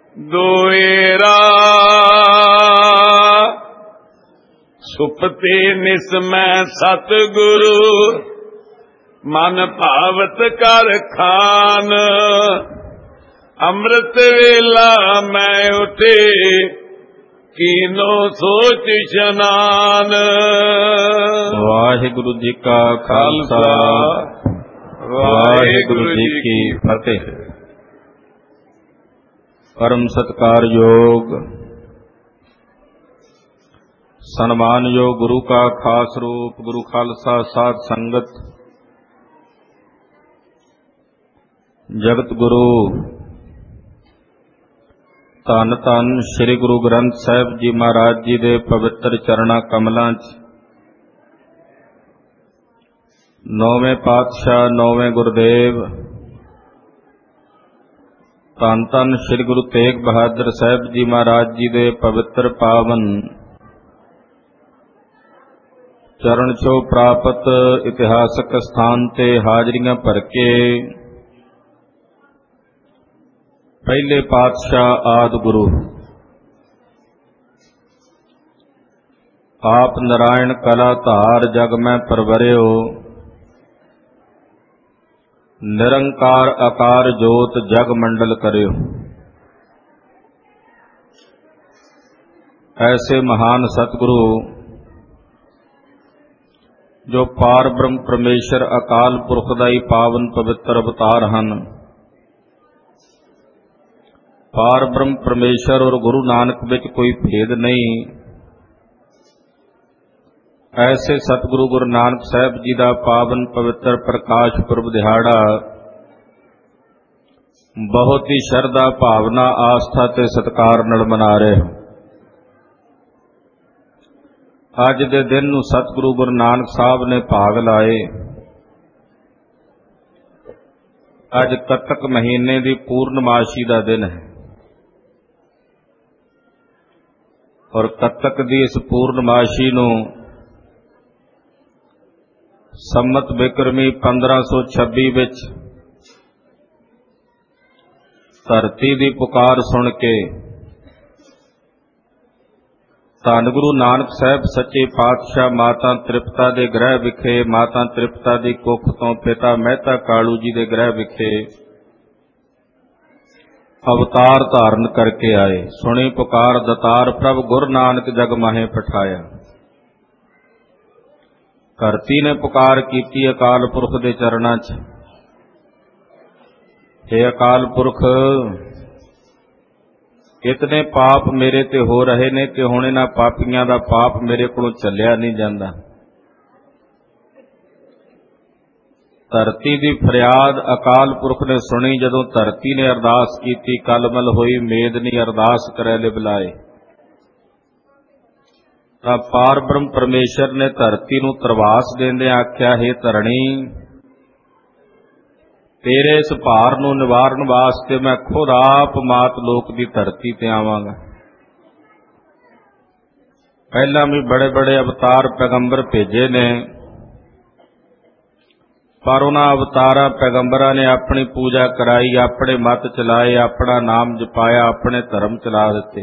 ਦੋਏਰਾ ਸੁਪਤੇ ਨਿਸਮੈ ਸਤਿਗੁਰੂ ਮਨ ਭਾਵਤ ਕਰ ਖਾਨ। ਅੰਮ੍ਰਿਤ ਵੇਲਾ ਮੈਂ ਉਠੇ ਕੀਨੋ ਸੋਚ ਇਸ਼ਨਾਨ। ਵਾਹਿਗੁਰੂ ਜੀ ਕਾ ਖਾਲਸਾ ਵਾਹਿਗੁਰੂ ਜੀ ਕੀ ਫਤਿਹ। ਪਰਮ ਸਤਿਕਾਰਯੋਗ ਸਨਮਾਨਯੋਗ ਗੁਰੂ ਕਾ ਖਾਸ ਰੂਪ ਗੁਰੂ ਖਾਲਸਾ ਸਾਧ ਸੰਗਤ, ਜਗਤ ਗੁਰੂ ਧੰਨ ਧੰਨ ਸ੍ਰੀ ਗੁਰੂ ਗ੍ਰੰਥ ਸਾਹਿਬ ਜੀ ਮਹਾਰਾਜ ਜੀ ਦੇ ਪਵਿੱਤਰ ਚਰਣਾ ਕਮਲਾਂ 'ਚ ਨੌਵੇਂ ਪਾਤਸ਼ਾਹ ਨੌਵੇਂ ਗੁਰਦੇਵ ਧੰਨ ਧੰਨ ਸ੍ਰੀ ਗੁਰੂ ਤੇਗ ਬਹਾਦਰ ਸਾਹਿਬ ਜੀ ਮਹਾਰਾਜ ਜੀ ਦੇ ਪਵਿੱਤਰ ਪਾਵਨ ਚਰਨ ਛੋਹ ਪ੍ਰਾਪਤ ਇਤਿਹਾਸਕ ਸਥਾਨ ਤੇ ਹਾਜ਼ਰੀਆਂ ਭਰ ਕੇ ਪਹਿਲੇ ਪਾਤਸ਼ਾਹ ਆਦਿ ਗੁਰੂ ਆਪ ਨਾਰਾਇਣ ਕਲਾ ਧਾਰ ਜਗ ਮੈਂ ਪਰਵਰਿਓ, ਨਿਰੰਕਾਰ ਆਕਾਰ ਜੋਤ ਜਗ ਮੰਡਲ ਕਰਿਓ। ਐਸੇ ਮਹਾਨ ਸਤਿਗੁਰੂ ਜੋ ਪਾਰ ਬ੍ਰਹਮ ਪਰਮੇਸ਼ਰ ਅਕਾਲ ਪੁਰਖ ਦਾ ਹੀ ਪਾਵਨ ਪਵਿੱਤਰ ਅਵਤਾਰ ਹਨ। ਪਾਰ ਬ੍ਰਹਮ ਪਰਮੇਸ਼ਰ ਔਰ ਗੁਰੂ ਨਾਨਕ ਵਿੱਚ ਕੋਈ ਭੇਦ ਨਹੀਂ। ਐਸੇ ਸਤਿਗੁਰੂ ਗੁਰੂ ਨਾਨਕ ਸਾਹਿਬ ਜੀ ਦਾ ਪਾਵਨ ਪਵਿੱਤਰ ਪ੍ਰਕਾਸ਼ ਪੁਰਬ ਦਿਹਾੜਾ ਬਹੁਤ ਹੀ ਸ਼ਰਧਾ ਭਾਵਨਾ ਆਸਥਾ ਤੇ ਸਤਿਕਾਰ ਨਾਲ ਮਨਾ ਰਹੇ ਹੋ। ਅੱਜ ਦੇ ਦਿਨ ਨੂੰ ਸਤਿਗੁਰੂ ਗੁਰੂ ਨਾਨਕ ਸਾਹਿਬ ਨੇ ਭਾਗ ਲਾਏ। ਅੱਜ ਕੱਤਕ ਮਹੀਨੇ ਦੀ ਪੂਰਨਮਾਸ਼ੀ ਦਾ ਦਿਨ ਹੈ ਔਰ ਕੱਤਕ ਦੀ ਇਸ ਪੂਰਨਮਾਸ਼ੀ ਨੂੰ ਸੰਮਤ ਬਿਕਰਮੀ 1526 ਵਿੱਚ ਧਰਤੀ ਦੀ ਪੁਕਾਰ ਸੁਣ ਕੇ ਧੰਨ ਗੁਰੂ ਨਾਨਕ ਸਾਹਿਬ ਸੱਚੇ ਪਾਤਸ਼ਾਹ ਮਾਤਾ ਤ੍ਰਿਪਤਾ ਦੇ ਗ੍ਰਹਿ ਵਿਖੇ, ਮਾਤਾ ਤ੍ਰਿਪਤਾ ਦੀ ਕੁੱਖ ਤੋਂ ਪਿਤਾ ਮਹਿਤਾ ਕਾਲੂ ਜੀ ਦੇ ਗ੍ਰਹਿ ਵਿਖੇ ਅਵਤਾਰ ਧਾਰਨ ਕਰਕੇ ਆਏ। ਸੁਣੀ ਪੁਕਾਰ ਦਤਾਰ ਪ੍ਰਭ ਗੁਰੂ ਨਾਨਕ ਜਗ ਮਾਹੇ ਪਠਾਇਆ। ਧਰਤੀ ਨੇ ਪੁਕਾਰ ਕੀਤੀ ਅਕਾਲ ਪੁਰਖ ਦੇ ਚਰਨਾਂ 'ਚ, ਹੇ ਅਕਾਲ ਪੁਰਖ, ਇਤਨੇ ਪਾਪ ਮੇਰੇ ਤੇ ਹੋ ਰਹੇ ਨੇ ਕਿ ਹੁਣ ਇਹਨਾਂ ਪਾਪੀਆਂ ਦਾ ਪਾਪ ਮੇਰੇ ਕੋਲੋਂ ਚੱਲਿਆ ਨਹੀਂ ਜਾਂਦਾ। ਧਰਤੀ ਦੀ ਫਰਿਆਦ ਅਕਾਲ ਪੁਰਖ ਨੇ ਸੁਣੀ। ਜਦੋਂ ਧਰਤੀ ਨੇ ਅਰਦਾਸ ਕੀਤੀ, ਕਲਮਲ ਹੋਈ ਮੇਦਨੀ ਅਰਦਾਸ ਕਰੈ ਲਿ ਬੁਲਾਏ, ਤਾਂ ਪਾਰ ਬ੍ਰਹਮ ਪਰਮੇਸ਼ਰ ਨੇ ਧਰਤੀ ਨੂੰ ਤਰਵਾਸ ਦੇਂਦਿਆਂ ਆਖਿਆ, ਹੇ ਧਰਣੀ, ਤੇਰੇ ਇਸ ਭਾਰ ਨੂੰ ਨਿਵਾਰਨ ਵਾਸਤੇ ਮੈਂ ਖੁਦ ਆਪ ਮਾਤ ਲੋਕ ਦੀ ਧਰਤੀ ਤੇ ਆਵਾਂਗਾ। ਪਹਿਲਾਂ ਵੀ ਬੜੇ ਬੜੇ ਅਵਤਾਰ ਪੈਗੰਬਰ ਭੇਜੇ ਨੇ, ਪਰ ਉਹਨਾਂ ਅਵਤਾਰਾਂ ਪੈਗੰਬਰਾਂ ਨੇ ਆਪਣੀ ਪੂਜਾ ਕਰਾਈ, ਆਪਣੇ ਮਤ ਚਲਾਏ, ਆਪਣਾ ਨਾਮ ਜਪਾਇਆ, ਆਪਣੇ ਧਰਮ ਚਲਾ ਦਿੱਤੇ।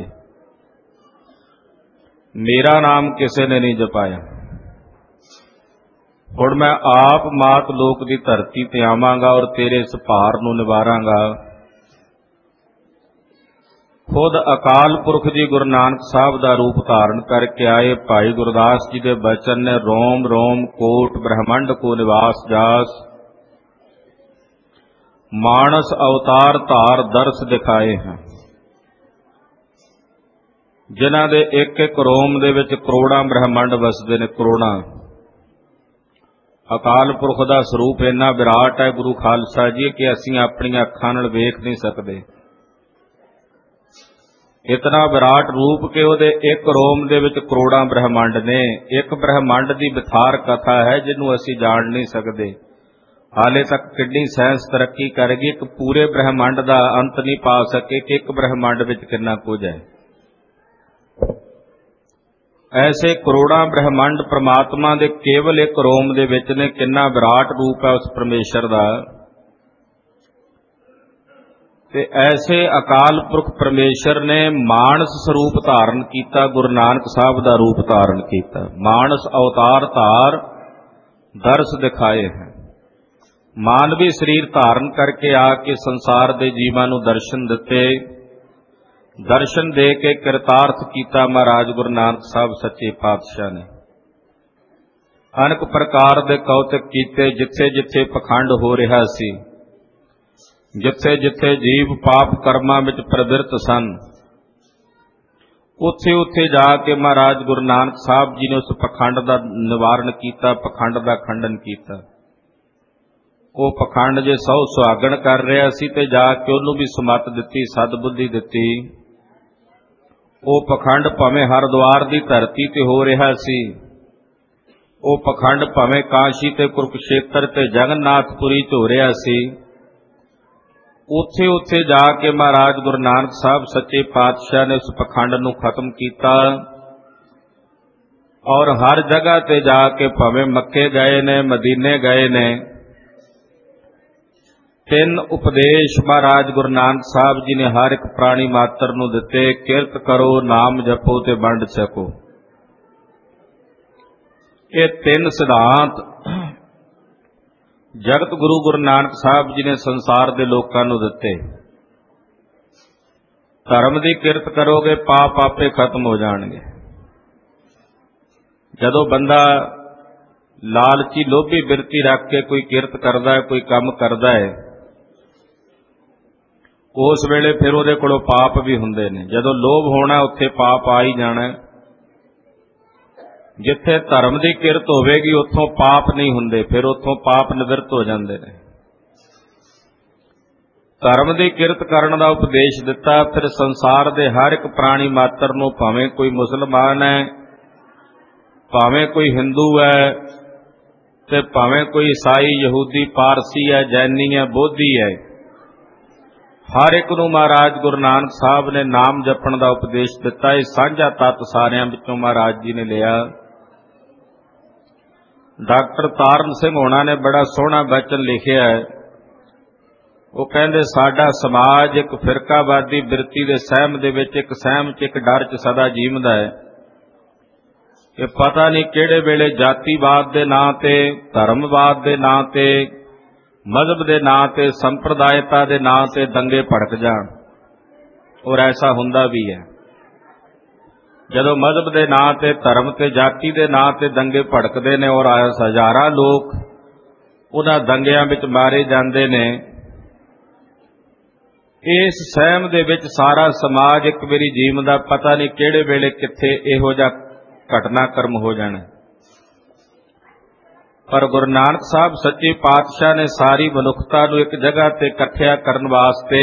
ਮੇਰਾ ਨਾਮ ਕਿਸੇ ਨੇ ਨਹੀਂ ਜਪਾਇਆ। ਹੁਣ ਮੈਂ ਆਪ ਮਾਤ ਲੋਕ ਦੀ ਧਰਤੀ ਤੇ ਆਵਾਂਗਾ ਔਰ ਤੇਰੇ ਇਸ ਭਾਰ ਨੂੰ ਨਿਵਾਰਾਂਗਾ। ਖੁਦ ਅਕਾਲ ਪੁਰਖ ਜੀ ਗੁਰੂ ਨਾਨਕ ਸਾਹਿਬ ਦਾ ਰੂਪ ਧਾਰਨ ਕਰਕੇ ਆਏ। ਭਾਈ ਗੁਰਦਾਸ ਜੀ ਦੇ ਬਚਨ ਨੇ, ਰੋਮ ਰੋਮ ਕੋਟ ਬ੍ਰਹਮੰਡ ਕੋ ਨਿਵਾਸ ਜਾਸ, ਮਾਨਸ ਅਵਤਾਰ ਧਾਰ ਦਰਸ ਦਿਖਾਏ ਹਨ। ਜਿਨ੍ਹਾਂ ਦੇ ਇੱਕ ਇੱਕ ਰੋਮ ਦੇ ਵਿੱਚ ਕਰੋੜਾਂ ਬ੍ਰਹਮੰਡ ਵਸਦੇ ਨੇ, ਕਰੋੜਾਂ। ਅਕਾਲ ਪੁਰਖ ਦਾ ਸਰੂਪ ਇੰਨਾ ਵਿਰਾਟ ਹੈ ਗੁਰੂ ਖਾਲਸਾ ਜੀ ਕਿ ਅਸੀਂ ਆਪਣੀਆਂ ਅੱਖਾਂ ਨਾਲ ਵੇਖ ਨਹੀਂ ਸਕਦੇ। ਇਤਨਾ ਵਿਰਾਟ ਰੂਪ ਕਿ ਉਹਦੇ ਇੱਕ ਰੋਮ ਦੇ ਵਿੱਚ ਕਰੋੜਾਂ ਬ੍ਰਹਮੰਡ ਨੇ। ਇੱਕ ਬ੍ਰਹਮੰਡ ਦੀ ਵਿਥਾਰ ਕਥਾ ਹੈ ਜਿਹਨੂੰ ਅਸੀਂ ਜਾਣ ਨਹੀਂ ਸਕਦੇ। ਹਾਲੇ ਤੱਕ ਕਿੰਨੀ ਸਾਇੰਸ ਤਰੱਕੀ ਕਰ ਗਈ, ਇੱਕ ਪੂਰੇ ਬ੍ਰਹਮੰਡ ਦਾ ਅੰਤ ਨਹੀਂ ਪਾ ਸਕੇ ਕਿ ਇੱਕ ਬ੍ਰਹਮੰਡ ਵਿੱਚ ਕਿੰਨਾ ਕੁਝ ਹੈ। ਐਸੇ ਕਰੋੜਾਂ ਬ੍ਰਹਮੰਡ ਪ੍ਰਮਾਤਮਾ ਦੇ ਕੇਵਲ ਇੱਕ ਰੋਮ ਦੇ ਵਿੱਚ ਨੇ। ਕਿੰਨਾ ਵਿਰਾਟ ਰੂਪ ਹੈ ਉਸ ਪਰਮੇਸ਼ਰ ਦਾ। ਤੇ ਐਸੇ ਅਕਾਲ ਪੁਰਖ ਪਰਮੇਸ਼ਰ ਨੇ ਮਾਨਸ ਸਰੂਪ ਧਾਰਨ ਕੀਤਾ, ਗੁਰੂ ਨਾਨਕ ਸਾਹਿਬ ਦਾ ਰੂਪ ਧਾਰਨ ਕੀਤਾ। ਮਾਨਸ ਅਵਤਾਰ ਧਾਰ ਦਰਸ ਦਿਖਾਏ ਹੈ। ਮਾਨਵੀ ਸਰੀਰ ਧਾਰਨ ਕਰਕੇ ਆ ਕੇ ਸੰਸਾਰ ਦੇ ਜੀਵਾਂ ਨੂੰ ਦਰਸ਼ਨ ਦਿੱਤੇ। ਦਰਸ਼ਨ ਦੇ ਕੇ ਕਿਰਤਾਰਥ ਕੀਤਾ ਮਹਾਰਾਜ ਗੁਰੂ ਨਾਨਕ ਸਾਹਿਬ ਸੱਚੇ ਪਾਤਸ਼ਾਹ ਨੇ। ਅਨੇਕ ਪ੍ਰਕਾਰ ਦੇ ਕੌਤਕ ਕੀਤੇ। ਜਿੱਥੇ ਜਿੱਥੇ ਪਖੰਡ ਹੋ ਰਿਹਾ ਸੀ, ਜਿੱਥੇ ਜਿੱਥੇ ਜੀਵ ਪਾਪ ਕਰਮਾਂ ਵਿੱਚ ਪ੍ਰਵਿਰਤ ਸਨ, ਉੱਥੇ ਉੱਥੇ ਜਾ ਕੇ ਮਹਾਰਾਜ ਗੁਰੂ ਨਾਨਕ ਸਾਹਿਬ ਜੀ ਨੇ ਉਸ ਪਖੰਡ ਦਾ ਨਿਵਾਰਨ ਕੀਤਾ, ਪਖੰਡ ਦਾ ਖੰਡਨ ਕੀਤਾ। ਉਹ ਪਖੰਡ ਜੇ ਸਹੁ ਸੁਹਾਗਣ ਕਰ ਰਿਹਾ ਸੀ ਤੇ ਜਾ ਕੇ ਉਹਨੂੰ ਵੀ ਸਮੱਤ ਦਿੱਤੀ, ਸਦਬੁੱਧੀ ਦਿੱਤੀ। ਉਹ ਪਖੰਡ ਭਾਵੇਂ ਹਰਿਦੁਆਰ ਦੀ ਧਰਤੀ ਤੇ ਹੋ ਰਿਹਾ ਸੀ, ਉਹ ਪਖੰਡ ਭਾਵੇਂ ਕਾਸ਼ੀ ਤੇ ਕੁਰੂਕਸ਼ੇਤਰ ਤੇ ਜਗਨਨਾਥਪੁਰੀ ਚ ਹੋ ਰਿਹਾ ਸੀ, ਉੱਥੇ ਉੱਥੇ ਜਾ ਕੇ ਮਹਾਰਾਜ ਗੁਰੂ ਨਾਨਕ ਸਾਹਿਬ ਸੱਚੇ ਪਾਤਸ਼ਾਹ ਨੇ ਉਸ ਪਖੰਡ ਨੂੰ ਖਤਮ ਕੀਤਾ। ਔਰ ਹਰ ਜਗ੍ਹਾ ਤੇ ਜਾ ਕੇ ਭਾਵੇਂ ਮੱਕੇ ਗਏ ਨੇ, ਮਦੀਨੇ ਗਏ ਨੇ, ਤਿੰਨ ਉਪਦੇਸ਼ ਮਹਾਰਾਜ ਗੁਰੂ ਨਾਨਕ ਸਾਹਿਬ ਜੀ ਨੇ ਹਰ ਇੱਕ ਪ੍ਰਾਣੀ ਮਾਤਰ ਨੂੰ ਦਿੱਤੇ। ਕਿਰਤ ਕਰੋ, ਨਾਮ ਜਪੋ ਤੇ ਵੰਡ ਛਕੋ। ਇਹ ਤਿੰਨ ਸਿਧਾਂਤ ਜਗਤ ਗੁਰੂ ਗੁਰੂ ਨਾਨਕ ਸਾਹਿਬ ਜੀ ਨੇ ਸੰਸਾਰ ਦੇ ਲੋਕਾਂ ਨੂੰ ਦਿੱਤੇ। ਧਰਮ ਦੀ ਕਿਰਤ ਕਰੋਗੇ, ਪਾਪ ਆਪੇ ਖਤਮ ਹੋ ਜਾਣਗੇ। ਜਦੋਂ ਬੰਦਾ ਲਾਲਚੀ ਲੋਭੀ ਬਿਰਤੀ ਰੱਖ ਕੇ ਕੋਈ ਕਿਰਤ ਕਰਦਾ ਹੈ, ਕੋਈ ਕੰਮ ਕਰਦਾ ਹੈ, ਉਸ ਵੇਲੇ ਫਿਰ ਉਹਦੇ ਕੋਲੋਂ ਪਾਪ ਵੀ ਹੁੰਦੇ ਨੇ। ਜਦੋਂ ਲੋਭ ਹੋਣਾ, ਉੱਥੇ ਪਾਪ ਆ ਹੀ ਜਾਣਾ। ਜਿੱਥੇ ਧਰਮ ਦੀ ਕਿਰਤ ਹੋਵੇਗੀ, ਉੱਥੋਂ ਪਾਪ ਨਹੀਂ ਹੁੰਦੇ, ਫਿਰ ਉੱਥੋਂ ਪਾਪ ਨਿਵਰਤ ਹੋ ਜਾਂਦੇ ਨੇ। ਧਰਮ ਦੀ ਕਿਰਤ ਕਰਨ ਦਾ ਉਪਦੇਸ਼ ਦਿੱਤਾ। ਫਿਰ ਸੰਸਾਰ ਦੇ ਹਰ ਇੱਕ ਪ੍ਰਾਣੀ ਮਾਤਰ ਨੂੰ, ਭਾਵੇਂ ਕੋਈ ਮੁਸਲਮਾਨ ਹੈ, ਭਾਵੇਂ ਕੋਈ ਹਿੰਦੂ ਹੈ, ਤੇ ਭਾਵੇਂ ਕੋਈ ਈਸਾਈ, ਯਹੂਦੀ, ਪਾਰਸੀ ਹੈ, ਜੈਨੀ ਹੈ, ਬੋਧੀ ਹੈ, ਹਰ ਇੱਕ ਨੂੰ ਮਹਾਰਾਜ ਗੁਰੂ ਨਾਨਕ ਸਾਹਿਬ ਨੇ ਨਾਮ ਜਪਣ ਦਾ ਉਪਦੇਸ਼ ਦਿੱਤਾ। ਇਹ ਸਾਂਝਾ ਤੱਤ ਸਾਰਿਆਂ ਵਿੱਚੋਂ ਮਹਾਰਾਜ ਜੀ ਨੇ ਲਿਆ। ਡਾਕਟਰ ਤਾਰਨ ਸਿੰਘ ਹੋਣਾ ਨੇ ਬੜਾ ਸੋਹਣਾ ਬਚਨ ਲਿਖਿਆ ਹੈ। ਉਹ ਕਹਿੰਦੇ, ਸਾਡਾ ਸਮਾਜ ਇੱਕ ਫਿਰਕਾਵਾਦੀ ਬਿਰਤੀ ਦੇ ਸਹਿਮ ਦੇ ਵਿੱਚ, ਇੱਕ ਸਹਿਮ 'ਚ, ਇੱਕ ਡਰ 'ਚ ਸਦਾ ਜੀਵਦਾ ਹੈ। ਇਹ ਪਤਾ ਨਹੀਂ ਕਿਹੜੇ ਵੇਲੇ ਜਾਤੀਵਾਦ ਦੇ ਨਾਂ ਤੇ, ਧਰਮਵਾਦ ਦੇ ਨਾਂ ਤੇ, ਮਜ਼ਹਬ ਦੇ ਨਾਂ ਤੇ, ਸੰਪਰਦਾਇਤਾ ਦੇ ਨਾਂ ਤੇ ਦੰਗੇ ਭੜਕ ਜਾਣ। ਔਰ ਐਸਾ ਹੁੰਦਾ ਵੀ ਹੈ। ਜਦੋਂ ਮਜ਼ਹਬ ਦੇ ਨਾਂ ਤੇ, ਧਰਮ ਤੇ, ਜਾਤੀ ਦੇ ਨਾਂ ਤੇ ਦੰਗੇ ਭੜਕਦੇ ਨੇ ਔਰ ਹਜ਼ਾਰਾਂ ਲੋਕ ਉਹਨਾਂ ਦੰਗਿਆਂ ਵਿੱਚ ਮਾਰੇ ਜਾਂਦੇ ਨੇ, ਇਸ ਸਹਿਮ ਦੇ ਵਿੱਚ ਸਾਰਾ ਸਮਾਜ ਇੱਕ ਵਾਰੀ ਜੀਵਦਾ, ਪਤਾ ਨਹੀਂ ਕਿਹੜੇ ਵੇਲੇ ਕਿੱਥੇ ਇਹੋ ਜਿਹਾ ਘਟਨਾਕ੍ਰਮ ਹੋ ਜਾਣਾ। ਪਰ ਗੁਰੂ ਨਾਨਕ ਸਾਹਿਬ ਸੱਚੇ ਪਾਤਸ਼ਾਹ ਨੇ ਸਾਰੀ ਮਨੁੱਖਤਾ ਨੂੰ ਇੱਕ ਜਗ੍ਹਾ ਤੇ ਇਕੱਠਿਆ ਕਰਨ ਵਾਸਤੇ